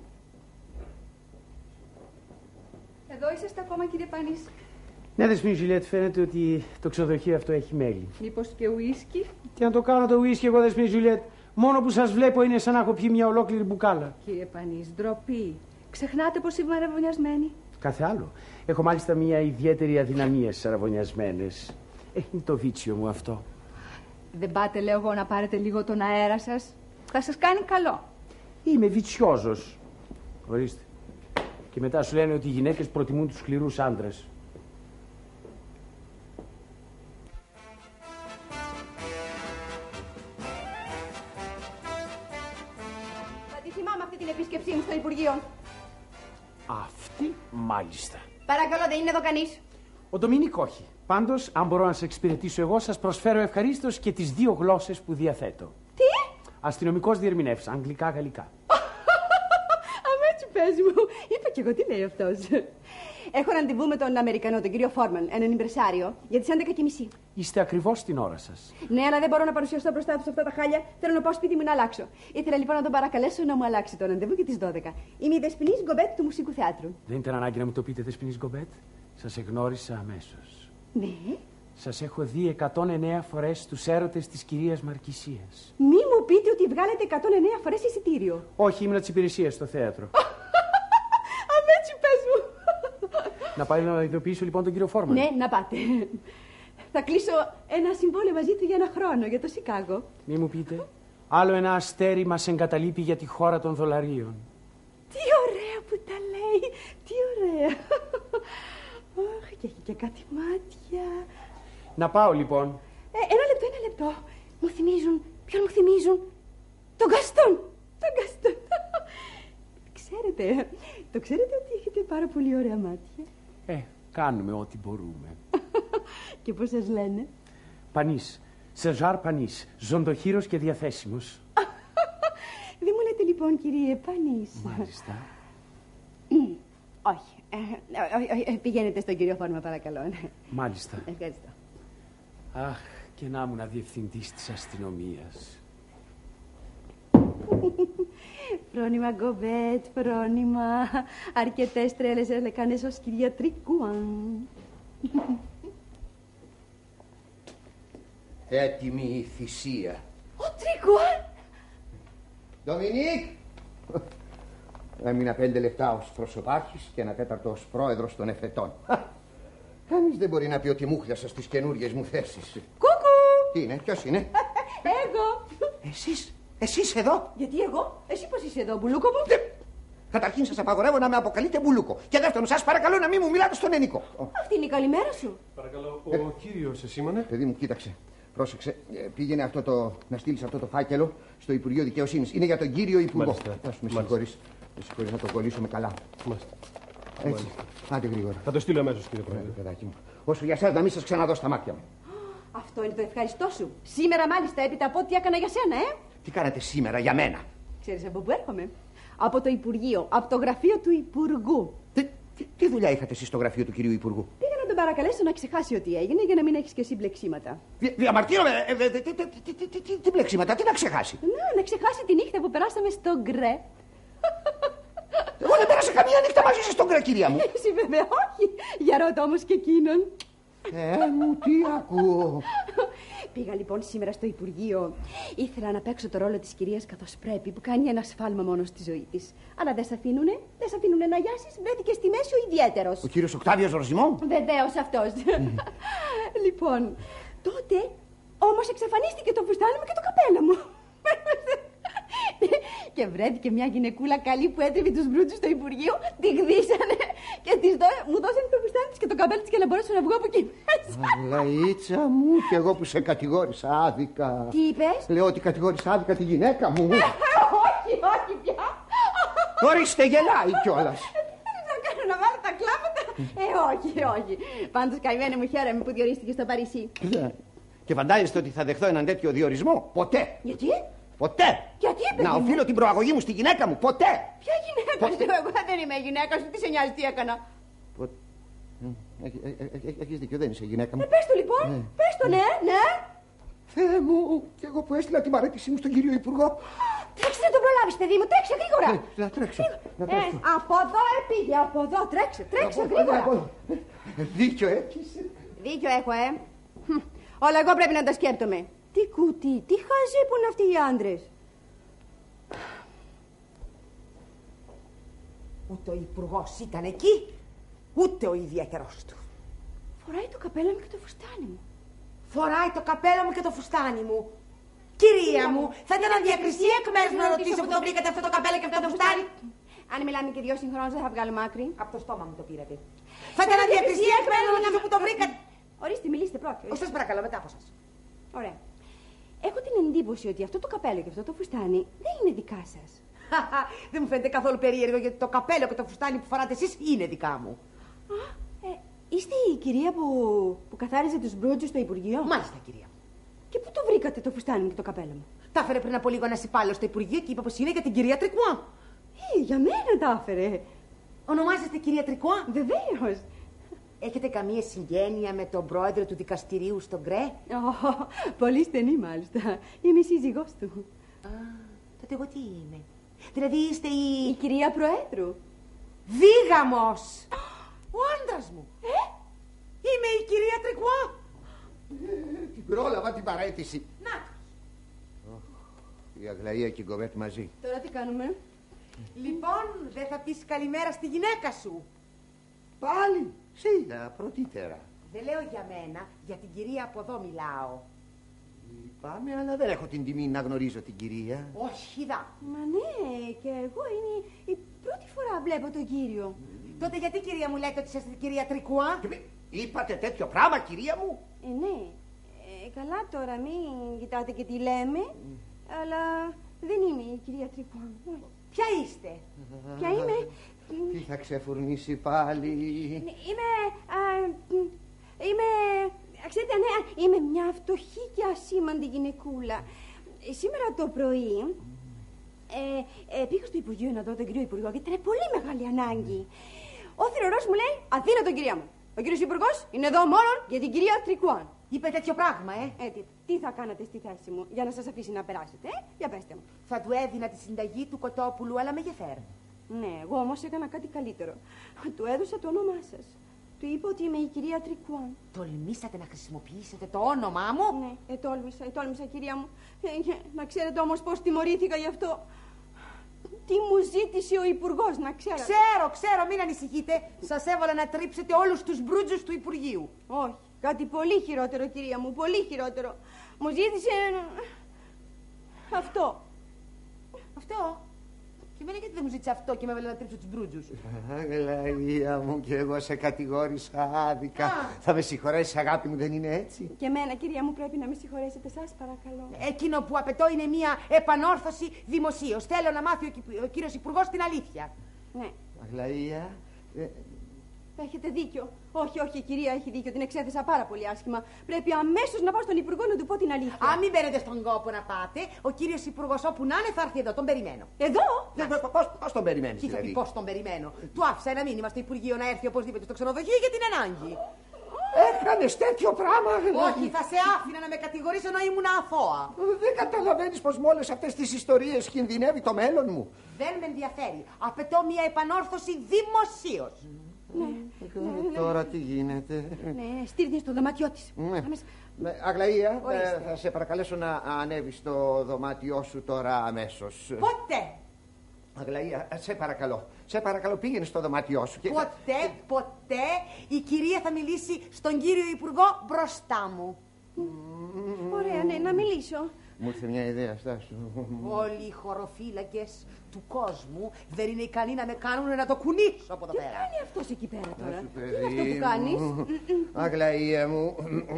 Εδώ είσαστε ακόμα, κύριε Πανής? Ναι, δεσποινή Ζουλιέτ, φαίνεται ότι το ξενοδοχείο αυτό έχει μέλη. Μήπως και ουίσκι? Τι να το κάνω το ουίσκι εγώ, δεσποινή Ζουλιέτ? Μόνο που σας βλέπω είναι σαν να έχω πιει μια ολόκληρη μπουκάλα. Κύριε Πανής, ντροπή. Ξεχνάτε πως είμαι αραβωνιασμένη? Κάθε άλλο. Έχω μάλιστα μια ιδιαίτερη αδυναμία στις αραβωνιασμένες. Ε, είναι το βίτσιο μου αυτό. Δεν πάτε, λέω εγώ, να πάρετε λίγο τον αέρα σας? Θα σας κάνει καλό. Είμαι βιτσιόζος. Ορίστε. Και μετά σου λένε ότι οι γυναίκες προτιμούν τους σκληρούς άντρες. Θα τη θυμάμαι αυτή την επίσκεψή μου στο Υπουργείο. Αυτή μάλιστα. Παρακαλώ, δεν είναι εδώ κανείς? Ο Ντομινίκ όχι. Πάντως, αν μπορώ να σας εξυπηρετήσω εγώ, σας προσφέρω ευχαρίστως και τις δύο γλώσσες που διαθέτω. Τι? Αστυνομικός διερμηνεύς, αγγλικά-γαλλικά. Αμέτσι, πες μου. Είπα κι εγώ, τι λέει αυτός? Έχω ραντεβού με τον Αμερικανό, τον κύριο Φόρμαν, έναν ιμπρεσάριο, για τις έντεκα και μισή. Είστε ακριβώς στην ώρα σας. Ναι, αλλά δεν μπορώ να παρουσιαστώ μπροστά του αυτά τα χάλια. Θέλω να πάω σπίτι μου να αλλάξω. Ήθελα λοιπόν να τον παρακαλέσω να μου αλλάξει το ραντεβού για τις δώδεκα. Είμαι η Δεσποινής Γκομπέτ του Μουσικού Θεάτρου. Δεν ήταν ανάγκη να μου το πείτε, Δεσποινής Γκομπέτ. Σας εγνώρισα αμέσως. Ναι. Σας έχω δει εκατόν εννέα φορές στους έρωτες της κυρίας Μαρκησίας. Μη μου πείτε ότι βγάλετε εκατόν εννέα φορές εισιτήριο. Όχι, ήμουν της υπηρεσίας στο θέατρο. Αμέτσι, πες μου. Να πάει να ειδοποιήσω λοιπόν τον κύριο Φόρμαν. Ναι, να πάτε. Θα κλείσω ένα συμβόλαιο μαζί του για ένα χρόνο, για το Σικάγο. Μη μου πείτε. Άλλο ένα αστέρι μας εγκαταλείπει για τη χώρα των δολαρίων. Τι ωραία που τα λέει. Τι ωραία. Αχ, και έχει και κάτι μάτια. Να πάω λοιπόν. Ε, ένα λεπτό, ένα λεπτό. Μου θυμίζουν. Ποιον μου θυμίζουν? Τον Γκαστόν. Τον Γκαστόν. Ξέρετε, το ξέρετε ότι έχετε πάρα πολύ ωραία μάτια. Ε, κάνουμε ό,τι μπορούμε. Και πώς σας λένε? Πανής. Σεζάρ Πανής. Ζωντοχύρος και διαθέσιμος. Δεν μου λέτε λοιπόν, κύριε Πανής? Μάλιστα. Όχι. Ε, ε, ε, πηγαίνετε στον κύριο Φόρμα, παρακαλώ. Μάλιστα. Ευχαριστώ. Αχ, και να ήμουν διευθυντής της αστυνομίας. Πρόνοιμα Γκομπέτ, πρόνοιμα. Αρκετές τρέλες έκανες ως κυρία Τρικούαν. Έτοιμη η θυσία. Ο Τρικούαν! Ντομινίκ! Έμεινα πέντε λεπτά ως προσωπάρχης και ένα τέταρτο ως πρόεδρος των εφετών. Κανείς δεν μπορεί να πει ότι μου χλιάσα στις καινούριες μου θέσεις. Κούκου! Τι είναι, ποιος είναι? Εγώ! Εσείς, εσείς εδώ? Γιατί εγώ? Εσύ πώς είσαι εδώ, μπουλούκο μου? Καταρχήν σας απαγορεύω να με αποκαλείτε μπουλούκο. Και δεύτερον, σας παρακαλώ να μην μου μιλάτε στον ενικό. Αυτή είναι η καλημέρα σου. Παρακαλώ, ο ε, κύριος εσήμανε. Παιδί μου, κοίταξε. Πρόσεξε, πήγαινε αυτό το, να στείλεις αυτό το φάκελο στο Υπουργείο Δικαιοσύνης. Είναι για τον κύριο Υπουργό. Ας με συγχωρείς. Με συγχωρείς να το κολλήσουμε καλά. Μάλιστα. Έτσι. Μάλιστα. Άντε γρήγορα. Θα το στείλω αμέσως, κύριε Πρόεδρε. Παιδάκι μου. Όσο για εσάς να μην σας ξαναδώ στα μάτια μου. Αυτό είναι το ευχαριστώ σου. Σήμερα μάλιστα έπειτα από ό,τι έκανα για σένα, ε. Τι κάνατε σήμερα για μένα? Ξέρεις από πού έρχομαι? Από το Υπουργείο, από το γραφείο του Υπουργού. Τι, τι, τι δουλειά είχατε εσείς στο γραφείο του κυρίου Υπουργού? Πήγα να τον παρακαλέσω να ξεχάσει ό,τι έγινε για να μην έχεις και εσύ μπλεξίματα. Δια, διαμαρτύρομαι. Ε, ε, τι, τι, τι, τι, τι, τι, τι μπλεξίματα, τι να ξεχάσει? Να, να ξεχάσει τη νύχτα που περάσαμε στο γκρε. Εγώ δεν πέρασα καμία νύχτα μαζί σας στον γκρε, κυρία μου. Εσύ βέβαια όχι. Για ρώτα όμως και εκείνον. Ε, μου τι ακούω. Πήγα λοιπόν σήμερα στο Υπουργείο. Ήθελα να παίξω το ρόλο της κυρίας καθώς πρέπει, που κάνει ένα σφάλμα μόνο στη ζωή της. Αλλά δεν σ' αφήνουνε, δεν σ' αφήνουνε να γιάσεις. Βρέθηκε στη μέση ο ιδιαίτερος. Ο κύριος Οκτάβιος Ροζιμό. Βεβαίως αυτός. Λοιπόν, τότε όμως εξαφανίστηκε το φουστάνι μου και το καπέλο μου. Και βρέθηκε μια γυναικούλα καλή που έτρεβε τους μπρούτσους στο Υπουργείο, τη γδίσανε και της δώ... μου δώσανε το φουστάνι της και το καπέλο της για να μπορέσω να βγω από εκεί μέσα. Λαΐτσα μου, κι εγώ που σε κατηγόρησα άδικα. Τι είπες? Λέω ότι κατηγόρησα άδικα τη γυναίκα μου. Όχι, όχι πια. Ορίστε, γελάει κιόλας. Τι να κάνω, να βάλω τα κλάματα? Ε, όχι, όχι. Πάντως καημένη μου, χαίρομαι που διορίστηκε στο Παρίσι. Και φαντάζεστε ότι θα δεχθώ έναν τέτοιο διορισμό? Ποτέ. Γιατί? Ποτέ! Γιατί, παιδί να μου? οφείλω την προαγωγή μου στη γυναίκα μου, ποτέ! Ποια γυναίκα ποτέ. σου? Εγώ δεν είμαι γυναίκα σου, τι σε νοιάζει τι έκανα? Ποτέ. Έχεις δίκιο, δεν είσαι γυναίκα μου. Ε, πες το λοιπόν, ναι. πες το, ναι, ναι. Θεέ μου, κι εγώ που έστειλα την παρέτησή μου στον κύριο Υπουργό. Τρέξε να τον προλάβεις, παιδί μου, τρέξε γρήγορα. Ναι, να τρέξω. Να τρέξω. Ε, από εδώ επήγε, από εδώ, τρέξε, τρέξε από, γρήγορα. Από, δίκιο έχεις. Δίκιο έχω, ε. Όλα εγώ πρέπει να τα σκέπτομαι. Τι κουτί, τι χαζί που είναι αυτοί οι άντρες. Ούτε ο υπουργός ήταν εκεί, ούτε ο ιδιαίτερος του. Φοράει το καπέλο μου και το φουστάνι μου. Φοράει το καπέλο μου και το φουστάνι μου. Κυρία μου, θα ήταν αδιακρισία εκ μέρους να ρωτήσω που το βρήκατε αυτό το καπέλο και αυτό το φουστάνι. Αν μιλάμε και δυο συγχρόνως δεν θα βγάλουμε άκρη. Από το στόμα μου το πήρατε. Θα ήταν αδιακρισία εκ μέρους να ρωτήσω που το βρήκατε. Ορίστε, μιλήστε πρώτα. Σας παρακαλώ, μετά από σας. Ωραία. Έχω την εντύπωση ότι αυτό το καπέλο και αυτό το φουστάνι δεν είναι δικά σας. Δεν μου φαίνεται καθόλου περίεργο, γιατί το καπέλο και το φουστάνι που φοράτε εσείς είναι δικά μου. Α, ε, είστε η κυρία που, που καθάριζε τους μπρούτζους στο Υπουργείο? Μάλιστα, κυρία μου. Και πού το βρήκατε το φουστάνι μου και το καπέλο μου? Τα έφερε πριν από λίγο ένας υπάλληλος στο Υπουργείο και είπε πως είναι για την κυρία Τρικουάν. Ε, για μένα τα έφερε. Ονομάζεστε κυρία Τρικουά? Βεβαίως. Έχετε καμία συγγένεια με τον πρόεδρο του δικαστηρίου στο Γκρέ? Oh, πολύ στενή μάλιστα. Είμαι η σύζυγός του. Α, τότε εγώ τι είμαι? Δηλαδή είστε η... Η κυρία Προέδρου. Δίγαμος! Ο άντρας μου. Ε? Είμαι η κυρία Τρικουά. Ε, την πρόλαβα την παραίτηση. Να. Η Αγλαία και η Γκοβέτ μαζί. Τώρα τι κάνουμε? Λοιπόν, δεν θα πεις καλημέρα στη γυναίκα σου? Πάλι, σίγα, πρωτήτερα. Δεν λέω για μένα, για την κυρία από εδώ μιλάω. Πάμε, αλλά δεν έχω την τιμή να γνωρίζω την κυρία. Όχι, δα. Μα ναι, και εγώ είναι η πρώτη φορά βλέπω τον κύριο. Τότε γιατί, κυρία μου, λέτε ότι είσαστε την κυρία Τρικουά? Είπατε τέτοιο πράγμα, κυρία μου? Ε, ναι. Ε, καλά τώρα, μην κοιτάτε και τι λέμε. Αλλά δεν είμαι η κυρία Τρικουά. Ποια είστε? Ποια είμαι? Τι θα ξεφουρνήσει πάλι? Είμαι... Α, είμαι... Ξέρετε, ναι, είμαι μια φτωχή και ασήμαντη γυναικούλα. Ε, σήμερα το πρωί ε, ε, πήγα στο Υπουργείο να δω τον κύριο Υπουργό γιατί ήταν πολύ μεγάλη ανάγκη. Ο θηρορός μου λέει, αδύνατον κυρία μου. Ο κύριος Υπουργός είναι εδώ μόνο για την κυρία Τρικουάν. Είπε τέτοιο πράγμα, ε. ε τι, τι θα κάνατε στη θέση μου για να σας αφήσει να περάσετε, ε? Για πέστε μου. Θα του έδινα τη συνταγή του Κοτόπουλου, αλλά με γεφέρ. Ναι, εγώ όμως έκανα κάτι καλύτερο. Του έδωσα το όνομά σας. Του είπα ότι είμαι η κυρία Τρικουάν. Τολμήσατε να χρησιμοποιήσετε το όνομά μου? Ναι, ετόλμησα, ετόλμησα κυρία μου. Ε, να ξέρετε όμως πώς τιμωρήθηκα γι' αυτό. Τι μου ζήτησε ο Υπουργός, να ξέρετε. Ξέρω, ξέρω, μην ανησυχείτε. Σας έβαλα να τρίψετε όλους τους μπρούτζους του Υπουργείου. Όχι, κάτι πολύ χειρότερο κυρία μου, πολύ χειρότερο. Μου ζήτησε... αυτό. Αυτό? Και εμένα γιατί δεν μου ζήτησε αυτό και με έβαλε να τρίψω τους μπρούτζους? Αγλαία μου, και εγώ σε κατηγόρησα άδικα. Α. Θα με συγχωρέσεις, αγάπη μου, δεν είναι έτσι? Και εμένα, κυρία μου, πρέπει να με συγχωρέσετε, σας παρακαλώ. Εκείνο που απαιτώ είναι μια επανόρθωση δημοσίως. Θέλω να μάθει ο, ο κύριος Υπουργός την αλήθεια. Ναι. Αγλαία... Ε... Έχετε δίκιο. Όχι, όχι, η κυρία έχει δίκιο. Την εξέθεσα πάρα πολύ άσχημα. Πρέπει αμέσως να πάω στον Υπουργό να του πω την αλήθεια. Αν μην μπαίνετε στον κόπο να πάτε, ο κύριος Υπουργός όπου να είναι θα έρθει εδώ. Τον περιμένω. Εδώ? Πώς τον περιμένεις, δηλαδή? Τι πώς τον περιμένω? Του άφησα ένα μήνυμα στο Υπουργείο να έρθει οπωσδήποτε στο ξενοδοχείο για την ανάγκη. Έκανες τέτοιο πράγμα? Όχι, θα σε άφηνα να με κατηγορήσω ενώ ήμουν αθώα. Δεν καταλαβαίνεις πως με όλες αυτές τις ιστορίες κινδυνεύει το μέλλον μου? Δεν με ενδιαφέρει. Απαιτώ μια επανόρθωση δημοσίως. Ναι, ναι, ναι. Τώρα τι γίνεται? Ναι, στείλτε στο δωμάτιό της. Ναι. Ναι, Αγλαία, ε, θα σε παρακαλέσω να ανέβεις στο δωμάτιό σου τώρα αμέσως. Πότε? Αγλαία, σε παρακαλώ. Σε παρακαλώ, πήγαινε στο δωμάτιό σου. Και... Ποτέ, ποτέ η κυρία θα μιλήσει στον κύριο Υπουργό μπροστά μου. Ωραία, ναι, να μιλήσω. Μου ήρθε μια ιδέα, στάσου. Όλοι οι χωροφύλακες του κόσμου δεν είναι ικανοί να με κάνουν να το κουνήσω από εδώ πέρα. Τι κάνει αυτός εκεί πέρα τώρα? Τι είναι αυτό που κάνεις? Αγλαία μου,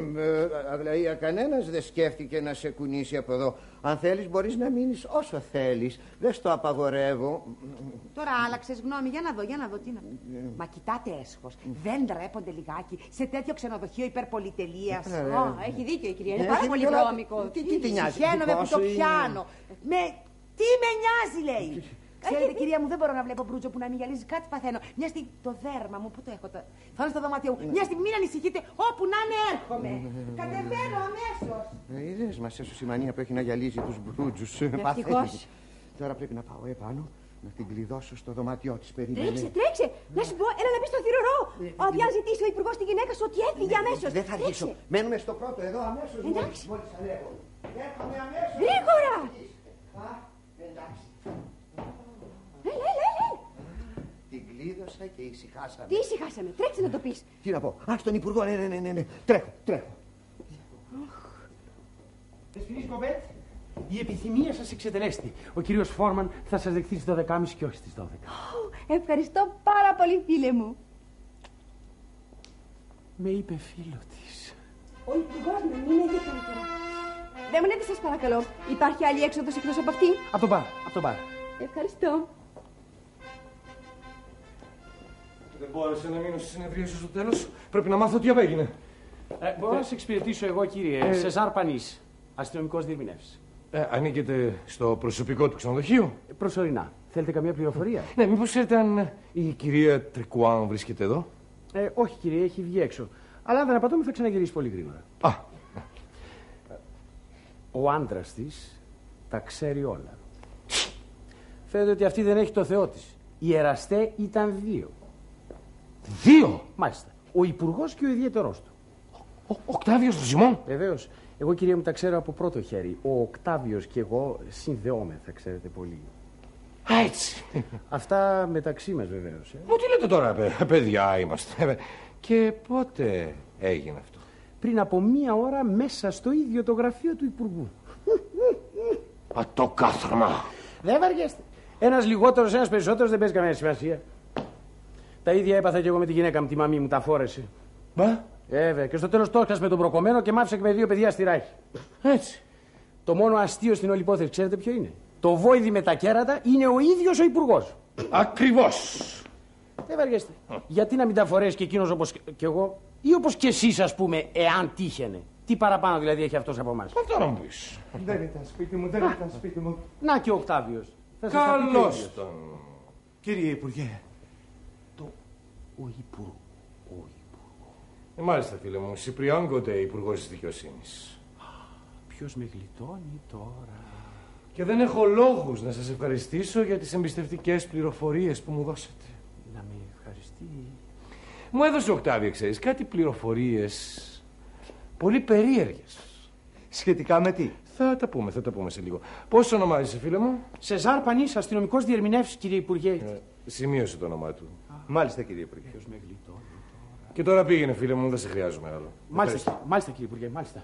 Αγλαία, κανένας δεν σκέφτηκε να σε κουνήσει από εδώ. Αν θέλεις μπορείς να μείνεις όσο θέλεις. Δεν στο απαγορεύω. Τώρα άλλαξες γνώμη, για να δω, για να δω τι να... Μα κοιτάτε έσχος, δεν ντρέπονται λιγάκι σε τέτοιο ξενοδοχείο υπερπολιτελείας? Έχει δίκιο η κυρία, είναι πάρα πολύ βρώμικο. Τι τι νοιάζει? Χαίνομαι που το πιάνω. Με... Τι με νοιάζει, λέει. Ξέρετε, κυρία μου, δεν μπορώ να βλέπω μπρούτζο που να μην γυαλίζει, κάτι παθαίνω. Μια στιγμή το δέρμα μου, πού το έχω το. Θα είναι στο δωμάτιο μου. Μια στιγμή μην ανησυχείτε, όπου να είναι έρχομαι. Κατεβαίνω αμέσως. Είδες, μας έσωσε η μανία που έχει να γυαλίζει τους μπρούτζους. Ευτυχώς. Τώρα πρέπει να πάω επάνω, να την κλειδώσω στο δωμάτιό της. Περίμενε. Τρέξε, τρέξε. Να σου πω, έλα να πει στο θηρορό. Ότι αν ζητήσει ο Υπουργός τη γυναίκα σου ότι έφυγε αμέσως. Δεν θα αργήσω. Μένουμε στο πρώτο εδώ αμέσως. Εντάξει. Μόλις ανέβω. Έρχομαι αμέσως. Γρήγορα. Εντάξει. Έλα, έλα, έλα. Την κλείδωσα και ησυχάσαμε. Τι ησυχάσαμε, τρέξε να το πεις. Τι να πω, α, στον Υπουργό, ναι, ναι, ναι, ναι. Τρέχω, τρέχω. Δεσποινής Γκοβέτ, η επιθυμία σας εξετελέστη. Ο κύριος Φόρμαν θα σας δεχθεί στις δώδεκα και μισή και όχι στις δώδεκα. Ευχαριστώ πάρα πολύ, φίλε μου. Με είπε φίλο της. Ο Υπουργός να μην είναι καλύτερα. Δεν μου λέτε, σας παρακαλώ, υπάρχει άλλη έξοδος εκτός από αυτή? Από τον μπαρ, από τον μπαρ. Ευχαριστώ. Δεν μπόρεσε να μείνω στη συνεδρίαση στο τέλος. Πρέπει να μάθω τι απέγινε. Ε, μπορώ να σε εξυπηρετήσω εγώ, κύριε. Ε... Σεζάρ Πανής, αστυνομικός διερμηνεύς. Ε, ανήκετε στο προσωπικό του ξενοδοχείου. Προσωρινά. Θέλετε καμία πληροφορία? Ναι, μήπως ξέρετε αν η κυρία Τρικουάν βρίσκεται εδώ. Ε, όχι κύριε, έχει βγει έξω. Αλλά αν δεν απατώμε θα ξαναγυρίσει πολύ γρήγορα. Α. Ο άντρας της τα ξέρει όλα. Φαίνεται ότι αυτή δεν έχει το Θεό της. Οι εραστέ ήταν δύο. Δύο? Μάλιστα. Ο υπουργός και ο ιδιαίτερός του. Ο Οκτάβιος Ροζιμόν. Βεβαίως. Εγώ κυρία μου τα ξέρω από πρώτο χέρι. Ο Οκτάβιος και εγώ συνδεόμεθα, ξέρετε πολύ. Α, έτσι. Αυτά μεταξύ μας βεβαίως. Ε. Μου τι λέτε τώρα, παιδιά είμαστε. Και πότε έγινε αυτό? Πριν από μία ώρα μέσα στο ίδιο το γραφείο του Υπουργού. Α, το κάθαρμα. Δεν βαριέστε. Ένας λιγότερος, ένας περισσότερος δεν παίζει καμία σημασία. Τα ίδια έπαθα και εγώ με τη γυναίκα μου, τη μαμή μου, τα φόρεσε. Μα? Βέβαια. Και στο τέλος το έχασε με τον προκομμένο και μ' άφησε και με δύο παιδιά στη ράχη. Έτσι. Το μόνο αστείο στην όλη υπόθεση, ξέρετε ποιο είναι? Το βόηδι με τα κέρατα είναι ο ίδιος ο υπουργός. Ακριβώς. Δεν βαριέστε. Γιατί να μην τα φορέσει και εκείνος όπως και εγώ, ή όπως και εσείς, ας πούμε, εάν τύχαινε. Τι παραπάνω δηλαδή έχει αυτός από εμάς? Αυτό να μου πεις. Δεν ήταν σπίτι μου, δεν ήταν σπίτι μου. Να και ο Οκτάβιος. Καλώς τον. Κύριε Υπουργέ. Το ο Υπουργό. Ο Υπουργό. Ε, μάλιστα φίλε μου, Σιπριάν Κοντέ, Υπουργός της Δικαιοσύνης. Ποιος με γλιτώνει τώρα? Και δεν έχω λόγους να σας ευχαριστήσω για τις εμπιστευτικές πληροφορίες που μου δώσατε. Να με ευχαριστεί. Μου έδωσε ο Οκτάβιο, ξέρεις, κάτι πληροφορίες πολύ περίεργες. Σχετικά με τι? Θα τα πούμε, θα τα πούμε σε λίγο. Πώς ονομάζεσαι, φίλε μου? Σεζάρ Πανής, αστυνομικός διερμηνεύς, κύριε Υπουργέ. Ε, σημείωσε το όνομά του. Α, μάλιστα, κύριε Υπουργέ. Ποιος με γλιτώνει τώρα? Και τώρα πήγαινε, φίλε μου, δεν σε χρειάζομαι άλλο. Μάλιστα, μάλιστα, κύριε Υπουργέ, μάλιστα.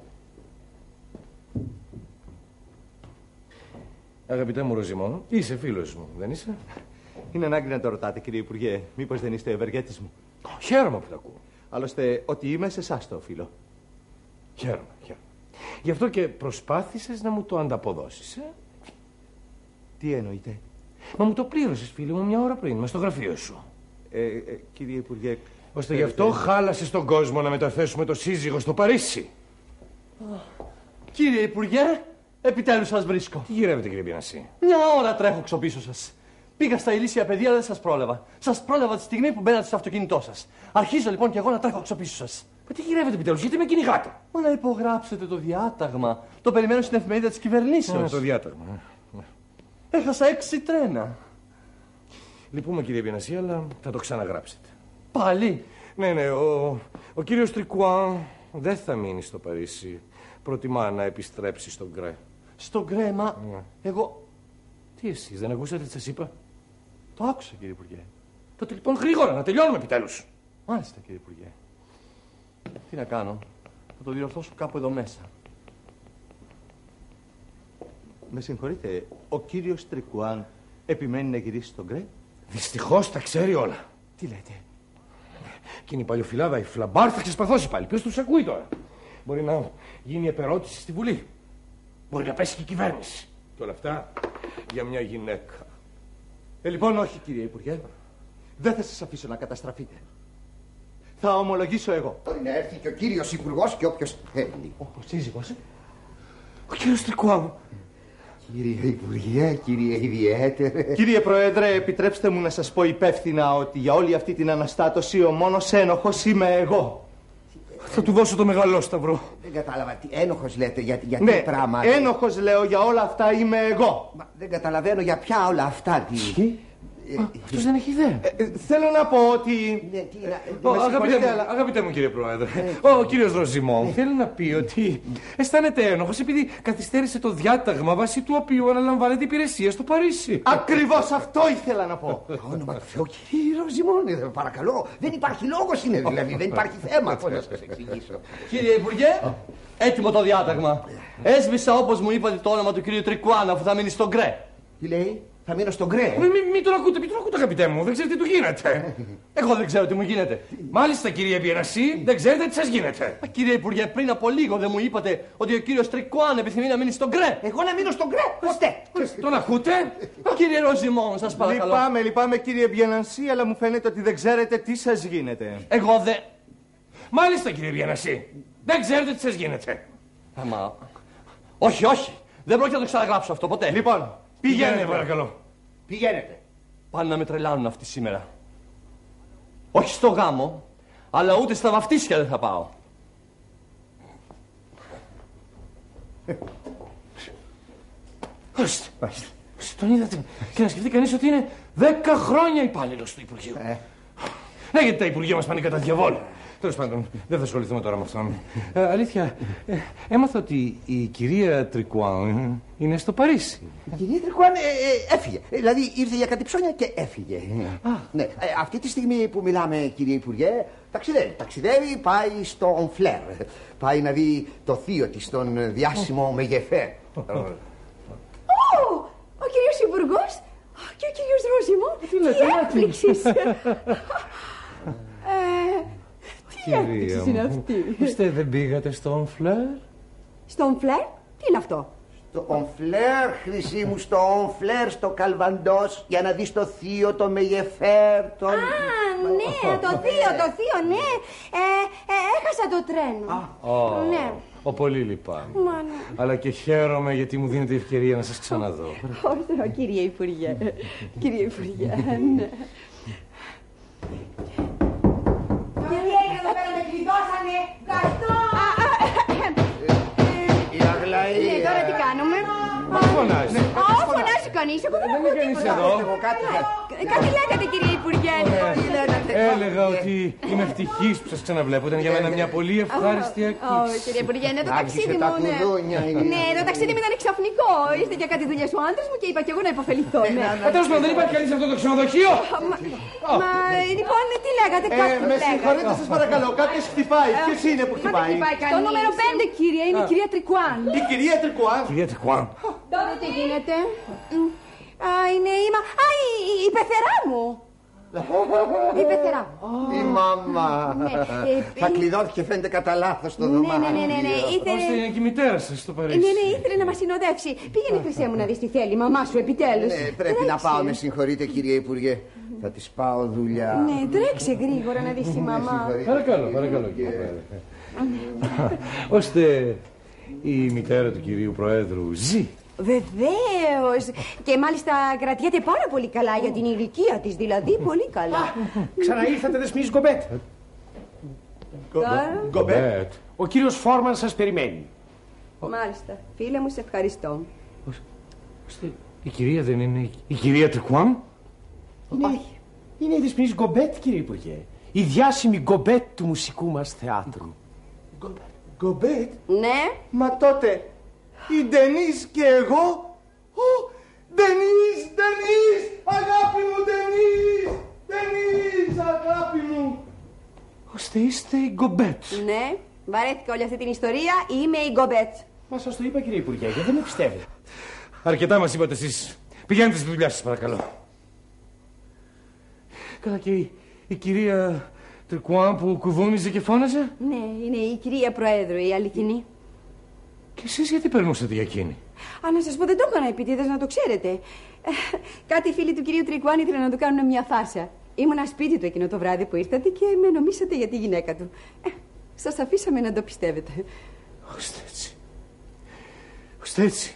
Αγαπητέ μου Ροζιμόν, είσαι φίλος μου, δεν είσαι? Είναι ανάγκη να το ρωτάτε, κύριε Υπουργέ. Μήπως δεν είστε ευεργέτης μου? Χαίρομαι που τα ακούω. Άλλωστε, ότι είμαι σε εσάς το οφείλω. Χαίρομαι, χαίρομαι. Γι' αυτό και προσπάθησες να μου το ανταποδώσεις, ε? Τι εννοείτε? Μα μου το πλήρωσες, φίλε μου, μια ώρα πριν, μες στο γραφείο σου. Ε, ε, κύριε Υπουργέ... Ώστε γι' αυτό χάλασες τον κόσμο να μεταθέσουμε το σύζυγο στο Παρίσι. Κύριε Υπουργέ, επιτέλους σας βρίσκω. Τι γυρεύετε, κύριε Μπιανασί? Μια ώρα τρέχω ξοπίσω σας. Πήγα στα ηλίσια παιδεία, αλλά δεν σας πρόλαβα. Σας πρόλαβα τη στιγμή που μπαίνατε στο αυτοκίνητό σας. Αρχίζω λοιπόν και εγώ να τρέχω ξοπίσω σας. Μα τι γυρεύετε επιτέλους, γιατί με κυνηγάτε? Μα να υπογράψετε το διάταγμα. Το περιμένω στην εφημερίδα της κυβερνήσεως. Το διάταγμα. Έχασα έξι τρένα. Λυπούμε, κύριε Μπιανασί, αλλά θα το ξαναγράψετε. Πάλι? Ναι, ναι, ο, ο κύριος Τρικουάν δεν θα μείνει στο Παρίσι. Προτιμά να επιστρέψει στον Γκρέ. Στον Γκρέ, μα Ναι. εγώ... Τι εσείς, δεν ακούσατε τι σας είπα? Το άκουσα, κύριε Υπουργέ. Τότε λοιπόν γρήγορα, να τελειώνουμε επιτέλους. Μάλιστα, κύριε Υπουργέ. Τι να κάνω, θα το διορθώσω κάπου εδώ μέσα. Με συγχωρείτε, ο κύριος Τρικουάν επιμένει να γυρίσει στον Γκρέ? Δυστυχώς τα ξέρει όλα. Τι λέτε? Και είναι η παλιοφυλάδα, η Φλαμπάρ, θα ξεσπαθώσει πάλι. Ποιος τους ακούει τώρα? Μπορεί να γίνει επερώτηση στη Βουλή. Μπορεί να πέσει και η κυβέρνηση. Και όλα αυτά για μια γυναίκα. Ε, λοιπόν, όχι, κύριε Υπουργέ. Δεν θα σας αφήσω να καταστραφείτε. Θα ομολογήσω εγώ. Τώρα να έρθει και ο κύριος Υπουργός και όποιος θέλει. Ο σύζυγος. Ο κύριος Τρικουάν. Κύριε Υπουργέ, κύριε Ιδιαίτερε. Κύριε Πρόεδρε, επιτρέψτε μου να σας πω υπεύθυνα ότι για όλη αυτή την αναστάτωση ο μόνος ένοχος είμαι εγώ. Θα του δώσω το μεγαλόσταυρο. Δεν κατάλαβα τι ένοχος λέτε, για, για Ναι, τι πράγμα. ένοχος λέω, για όλα αυτά είμαι εγώ. Μα, δεν καταλαβαίνω για ποια όλα αυτά. Τι... Α, αυτός δεν έχει ιδέα. Ε, ε, θέλω να πω ότι... Ναι, τι, να, Ο, με αγαπητέ, συγχωρείτε, μου, αλλά... αγαπητέ μου κύριε Πρόεδρε, ο κύριος Ροζιμόν θέλει να πει ότι αισθάνεται ένοχος επειδή καθυστέρησε το διάταγμα βάσει του οποίου αναλαμβάνεται υπηρεσία στο Παρίσι. Ακριβώς αυτό ήθελα να πω. Το όνομα του Θεού, κύριε Ροζιμόν, παρακαλώ. Δεν υπάρχει λόγος είναι δηλαδή, δεν υπάρχει θέμα. Πώς να σας εξηγήσω. Κύριε Υπουργέ, έτοιμο το διάταγμα. Έσβησα όπως μου είπατε το όνομα του κύριου Τρικουάν, αφού θα μείνει στον Γκρέ. Τι λέει, θα μείνω στον Γκρέ. Μην μη, μη τον ακούτε, μην τον ακούτε αγαπητέ μου, δεν ξέρετε τι του γίνεται. Εγώ δεν ξέρω τι μου γίνεται. Μάλιστα κύριε Μπιερασί, δεν ξέρετε τι σας γίνεται. Μα, κύριε Υπουργέ, πριν από λίγο δεν μου είπατε ότι ο κύριος Τρικουάν επιθυμεί να μείνει στον Γκρέ. Εγώ να μείνω στον Γκρέ, ώστε. Τον ακούτε? Κύριε Ροζιμόν, σας παρακαλώ. Λυπάμαι, λυπάμαι κύριε Μπιενανσί, αλλά μου φαίνεται ότι δεν ξέρετε τι σας γίνεται. Εγώ δεν... Μάλιστα κύριε Μπιερασί, δεν ξέρετε τι σας γίνεται. Μα... Όχι, όχι. Δεν πρόκειται να το ξαναγράψω αυτό ποτέ. Λοιπόν, πηγαίνετε παρακαλώ. Πηγαίνετε. Πάνε να με τρελάνουν αυτοί σήμερα. Όχι στο γάμο, αλλά ούτε στα βαφτίσια δεν θα πάω. Ορίστε. Τον είδατε. Και να σκεφτεί κανείς ότι είναι δέκα χρόνια υπάλληλος του Υπουργείου. Ε. Ναι, γιατί τα Υπουργεία μας πάνε κατά διαβόλου. Τέλος πάντων, δεν θα ασχοληθούμε τώρα με αυτόν. Ε, αλήθεια, ε, έμαθα ότι η κυρία Τρικουάν είναι στο Παρίσι. Η κυρία Τρικουάν ε, ε, έφυγε. Δηλαδή ήρθε για κάτι ψώνια και έφυγε. Α. Ναι. Ε, αυτή τη στιγμή που μιλάμε, κύριε Υπουργέ, ταξιδεύει. Ταξιδεύει, πάει στο Ονφλέρ. Πάει να δει το θείο της, τον διάσημο Μεγεφέρ. Ο κύριος Υπουργός και ο κύριος Ρώσιμο. Τι έκπληξης. Τι έκπληξης είναι αυτή. Είστε δεν πήγατε στο Ονφλέρ? Στο Ονφλέρ? Τι είναι αυτό? Στο Ονφλέρ, χρυσή μου, στο Ονφλέρ, στο Καλβαντός, για να δεις το θείο, το Μεγεφέρ, τον... Α, ναι, το θείο, το θείο, ναι. Έχασα το τρένο. Ναι. Ο πολύ λυπάμαι. Μα, ναι. Αλλά και χαίρομαι γιατί μου δίνετε ευκαιρία να σας ξαναδώ. Όρθιο, κύριε Υπουργέ. Κύριε Υπουργέ, ναι. Κύριε, εδώ πέρα με κλειδώσανε. Καστό! Η Αγλαή... Ναι, τώρα τι κάνουμε? Μα φωνάζει. Ω, φωνάζει κανείς. Εγώ δεν ακούω τίποτα. Κάτι λέγατε, κύριε Υπουργέ. Έλεγα ότι είμαι ευτυχής που σας ξαναβλέπω. Ήταν για μένα μια πολύ ευχάριστη έκπληξη. Κύριε Υπουργέ, ναι, το ταξίδι μου. Ναι, το ταξίδι μου ήταν ξαφνικό. Ήρθε για κάτι δουλειά ο άντρας μου και είπα και εγώ να υποφεληθώ. Τέλος πάντων, δεν υπάρχει κανείς σε αυτό το ξενοδοχείο. Μα λοιπόν, τι λέγατε, κάτι Με συγχωρείτε, σας παρακαλώ, κάποιος χτυπάει. Ποιος είναι που χτυπάει? Στο νούμερο πέντε, κύριε, είναι η κυρία Τρικουάν. Η κυρία Τρικουάν. Κυρία Τρικουάν. Τώρα τι γίνεται? Α, είναι η μα... Α, η πεθερά μου. Η πεθερά μου. Η μαμά. Θα κλειδώθηκε, φαίνεται κατά λάθος το δωμάτιο. Ναι, ναι, ναι. Ώστε είναι και η μητέρα σας στο Παρίσι. Ναι, ναι, ήθελε να μας συνοδεύσει. Πήγαινε, Χρυσέ μου, να δεις τι θέλει η μαμά σου επιτέλους. Ναι, πρέπει να πάω, με συγχωρείτε, κύριε Υπουργέ. Θα της πάω δουλειά. Ναι, τρέξε γρήγορα να δεις τη μαμά. Παρακαλώ, παρακαλώ, κύριε Πρόεδρε. Ώστε η μητέρα του κυρίου Προέδρου ζει. Βεβαίως. Και μάλιστα κρατιέται πάρα πολύ καλά για την ηλικία της, δηλαδή πολύ καλά. Ξαναήρθατε, δεσποινής Γκομπέτ. Γκομπέτ. Ο κύριος Φόρμαν σας περιμένει. Μάλιστα. Φίλε μου, σε ευχαριστώ. Η κυρία δεν είναι η κυρία Τρικουάν? Όχι. Είναι η δεσποινής Γκομπέτ, κύριε Υπουργέ. Η διάσημη Γκομπέτ του μουσικού μας θεάτρου. Γκομπέτ? Ναι. Μα τότε η Ντενίς και εγώ. Ω, Ντενίς, Ντενίς, αγάπη μου, Ντενίς, Ντενίς, αγάπη μου. Ώστε είστε η Γκομπέτ. Ναι, βαρέθηκα όλη αυτή την ιστορία, είμαι η Γκομπέτ. Μα σας το είπα, κύριε Υπουργέ, γιατί δεν με πιστεύετε. Αρκετά μας είπατε εσείς. Πηγαίνετε στη δουλειά σας, παρακαλώ. Καλά, και η, η κυρία Τρικουάν που κουβούνιζε και φώναζε? Ναι, είναι η κυρία Προέδρου, η αληθινή. Και εσείς γιατί περνούσατε για εκείνη? Α, να σας πω, δεν το έκανα επίτηδες, να το ξέρετε. Ε, κάτι φίλοι του κυρίου Τρικουάν ήθελαν να του κάνουν μια φάρσα. Ήμουνα σπίτι του εκείνο το βράδυ που ήρθατε και με νομίσατε για τη γυναίκα του. Ε, σας αφήσαμε να το πιστεύετε. Ώστε έτσι. Ώστε έτσι.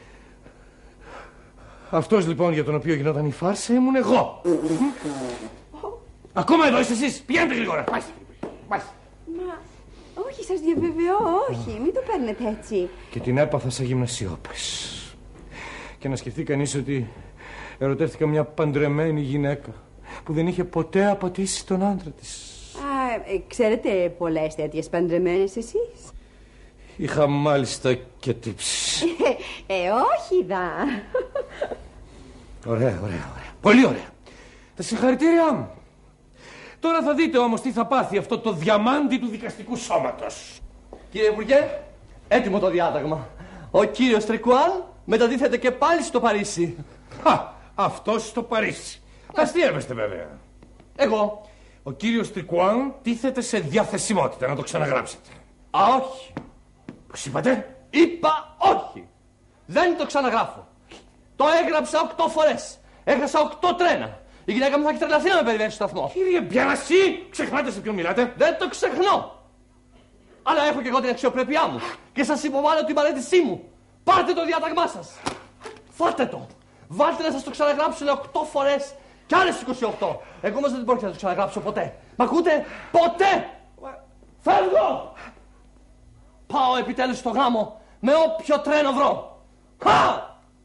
Αυτός λοιπόν για τον οποίο γινόταν η φάρσα ήμουν εγώ. Ακόμα εδώ είστε εσείς. Πηγαίνετε γρήγορα. Μα, όχι, σας διαβεβαιώ, όχι. Μην το παίρνετε έτσι. Και την έπαθα σαν γυμνασιόπες. Και να σκεφτεί κανείς ότι ερωτεύτηκα μια παντρεμένη γυναίκα που δεν είχε ποτέ απατήσει τον άντρα της. Α, ε, ξέρετε πολλές τέτοιες παντρεμένες εσείς? Είχα μάλιστα και τύψει. Ε, ε, όχι δα. Ωραία, ωραία, ωραία. Πολύ ωραία. Τα συγχαρητήριά μου. Τώρα θα δείτε όμως τι θα πάθει αυτό το διαμάντι του δικαστικού σώματος. Κύριε Υπουργέ, έτοιμο το διάταγμα. Ο κύριος Τρικουάν μεταδίδεται και πάλι στο Παρίσι. Χα, αυτός στο Παρίσι. Αστείευεστε βέβαια. Εγώ. Ο κύριος Τρικουάν τίθεται σε διαθεσιμότητα, να το ξαναγράψετε. Α, όχι. Πώς είπατε? Είπα όχι. Δεν το ξαναγράφω. Το έγραψα οκτώ φορές. Έχασα οκτώ τρένα. Η γυναίκα μου θα έχει τρελαθεί να με περιμένει στο σταθμό. Κύριε Μπιανασί, ξεχνάτε σε ποιον μιλάτε? Δεν το ξεχνώ. Αλλά έχω και εγώ την αξιοπρέπειά μου. Και σας υποβάλλω την παρέτησή μου. Πάρτε το διάταγμά σας. Φάτε το. Βάλτε να σας το ξαναγράψουν οκτώ φορές κι άλλες είκοσι οκτώ. Εγώ όμως δεν πρόκειται να το ξαναγράψω ποτέ. Μ' ακούτε? Ποτέ! Φεύγω! Πάω επιτέλους στο γάμο με όποιο τρένο βρω. Χα!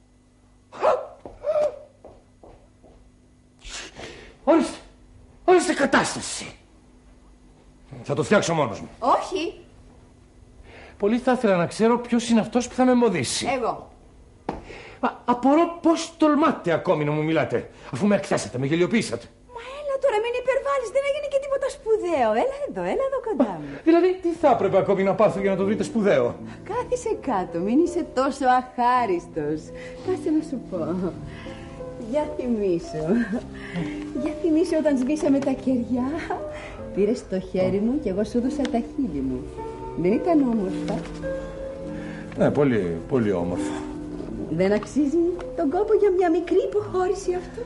Ορίστε, ορίστε κατάσταση. Θα το φτιάξω μόνος μου. Όχι. Πολύ θα ήθελα να ξέρω ποιος είναι αυτός που θα με εμποδίσει. Εγώ. Μα απορώ πώς τολμάτε ακόμη να μου μιλάτε, αφού με εκθέσατε, με γελιοποιήσατε. Μα έλα τώρα, μην υπερβάλλεις, δεν έγινε και τίποτα σπουδαίο. Έλα εδώ, έλα εδώ κοντά μου. Δηλαδή, τι θα έπρεπε ακόμη να πάθω για να το βρείτε σπουδαίο? Κάθισε κάτω, μην είσαι τόσο αχάριστος. Κάτσε να σου πω. Για θυμίσου. Για θυμίσου όταν σβήσαμε τα κεριά. Πήρες το χέρι μου και εγώ σου έδωσα τα χείλη μου. Δεν ήταν όμορφα? Ναι, πολύ, πολύ όμορφα. Δεν αξίζει τον κόπο για μια μικρή υποχώρηση αυτό?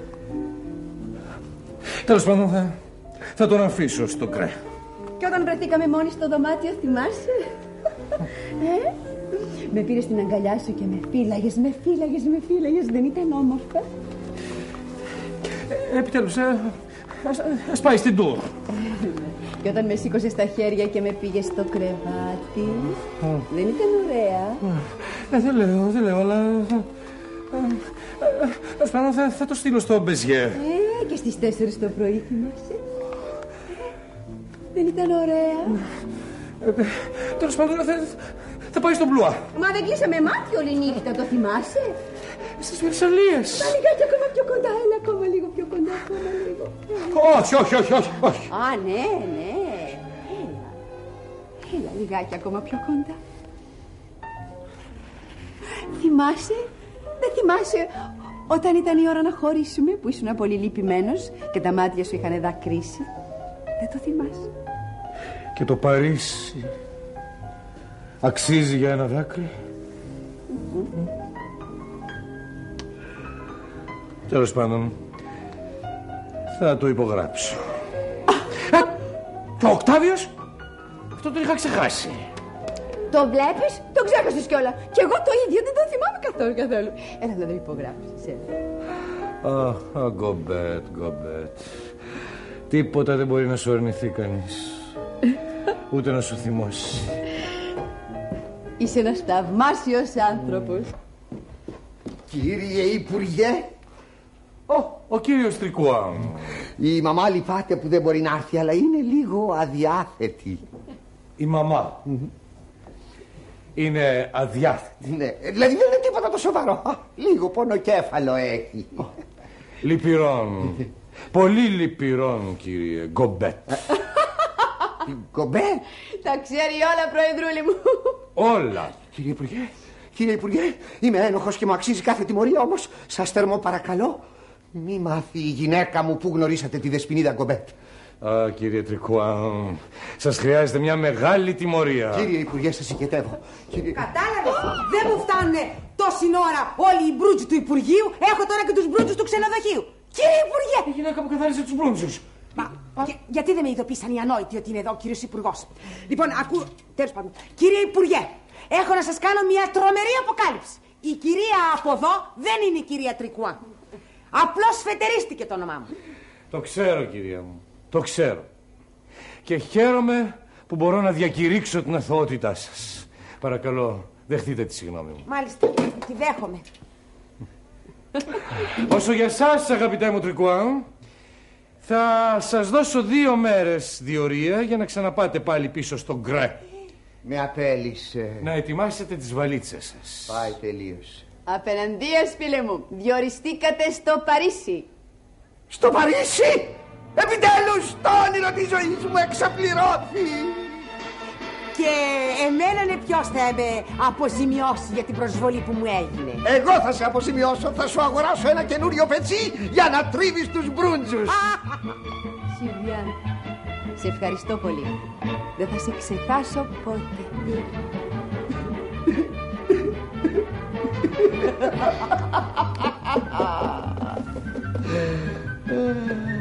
Τέλος πάντων, θα, θα τον αφήσω στο κρέ. Και όταν βρεθήκαμε μόνοι στο δωμάτιο, θυμάσαι? ε? Με πήρες στην αγκαλιά σου και με φύλαγες, με φύλαγες, με φύλαγες. Δεν ήταν όμορφα? Ε, επιτέλους, ε, ας, ας πάει στην τουρ. Και όταν με σήκωσες στα χέρια και με πήγες στο κρεβάτι, mm. δεν ήταν ωραία? Ε, δεν λέω, δεν λέω, αλλά... Ας πάνω, θα, θα το στείλω στο Μπεζιέ. Ε, και στις τέσσερις το πρωί, θυμάσαι? Δεν ήταν ωραία? Ε, τέλος πάντων, θα, θα πάει στο Μπλουά. Μα δεν κλείσαμε μάτι όλη νύχτα, το θυμάσαι? Στις Μερσαλίες. Μα λιγάκι ακόμα πιο κοντά, έλα ακόμα λίγο πιο κοντά, ακόμα λίγο. Όχι, όχι, όχι, όχι, όχι. Α, ναι, ναι. Έλα. Έλα λιγάκι ακόμα πιο κοντά. Θυμάσαι, δεν θυμάσαι όταν ήταν η ώρα να χωρίσουμε, που ήσουν πολύ λυπημένος και τα μάτια σου είχαν δακρύσει? Δεν το θυμάσαι? Και το Παρίσι αξίζει για ένα δάκρυ? Mm-hmm. Τέλος πάντων, θα το υπογράψω. Α, και ο Οκτάβιος, αυτό τον είχα ξεχάσει. Το βλέπεις, το ξέχασες κιόλα. Κι εγώ το ίδιο, δεν το θυμάμαι καθόλου καθόλου. Έλα να το υπογράψεις, έλα. Α, Γκομπέτ, Γκομπέτ. Τίποτα δεν μπορεί να σου αρνηθεί κανείς. Ούτε να σου θυμώσει. Είσαι ένας θαυμάσιος άνθρωπος. Κύριε Υπουργέ. Ο, ο κύριος Τρικουά. Η μαμά λυπάται που δεν μπορεί να έρθει, αλλά είναι λίγο αδιάθετη. Η μαμά mm-hmm. είναι αδιάθετη? Ναι, δηλαδή δεν είναι τίποτα το σοβαρό. Α, λίγο πονοκέφαλο έχει. Λυπηρόν. Πολύ λυπηρόν, κύριε Γκομπέτ. Γκομπέτ? Τα ξέρει όλα, προεδρούλη μου. Όλα. Κύριε Υπουργέ, κύριε Υπουργέ, είμαι ένοχος και μου αξίζει κάθε τιμωρία, όμως σας θερμώ παρακαλώ, μη μάθει η γυναίκα μου που γνωρίσατε τη δεσποινίδα Γκομπέτ. Α, κύριε Τρικουά, σας χρειάζεται μια μεγάλη τιμωρία. Κύριε Υπουργέ, σας συγκετεύω. Κύριε... Κατάλαβες, δεν μου φτάνουν τόση ώρα όλοι οι μπρούτζοι του Υπουργείου, έχω τώρα και τους μπρούτζους του ξενοδοχείου. Κύριε Υπουργέ! Η γυναίκα που καθάρισε τους μπρούτζους. Μα, για, γιατί δεν με ειδοποίησαν οι ανόητοι ότι είναι εδώ ο κύριος Υπουργός? Λοιπόν, ακού, τέλος πάντων, κύριε Υπουργέ, έχω να σας κάνω μια τρομερή αποκάλυψη. Η κυρία από εδώ δεν είναι η κυρία Τρικουά. Απλώς φετερίστηκε το όνομά μου. Το ξέρω, κυρία μου. Το ξέρω. Και χαίρομαι που μπορώ να διακηρύξω την αθωότητά σας. Παρακαλώ, δεχτείτε τη συγγνώμη μου. Μάλιστα, τη δέχομαι. Όσο για σας, αγαπητέ μου Τρικουά, θα σας δώσω δύο μέρες διορία για να ξαναπάτε πάλι πίσω στον Γκρέ. Με απέλησε. Να ετοιμάσετε τις βαλίτσες σας. Πάει τελείως. Απέναντίας, φίλε μου, διοριστήκατε στο Παρίσι. Στο Παρίσι! Επιτέλους το όνειρο της ζωής μου εξαπληρώθη. Και εμένα είναι ποιος θα με αποζημιώσει για την προσβολή που μου έγινε? Εγώ θα σε αποζημιώσω. Θα σου αγοράσω ένα καινούριο πετσί για να τρίβεις τους μπρούντζους. Σιλβιάν, σε ευχαριστώ πολύ. Δεν θα σε ξεχάσω ποτέ. Uh...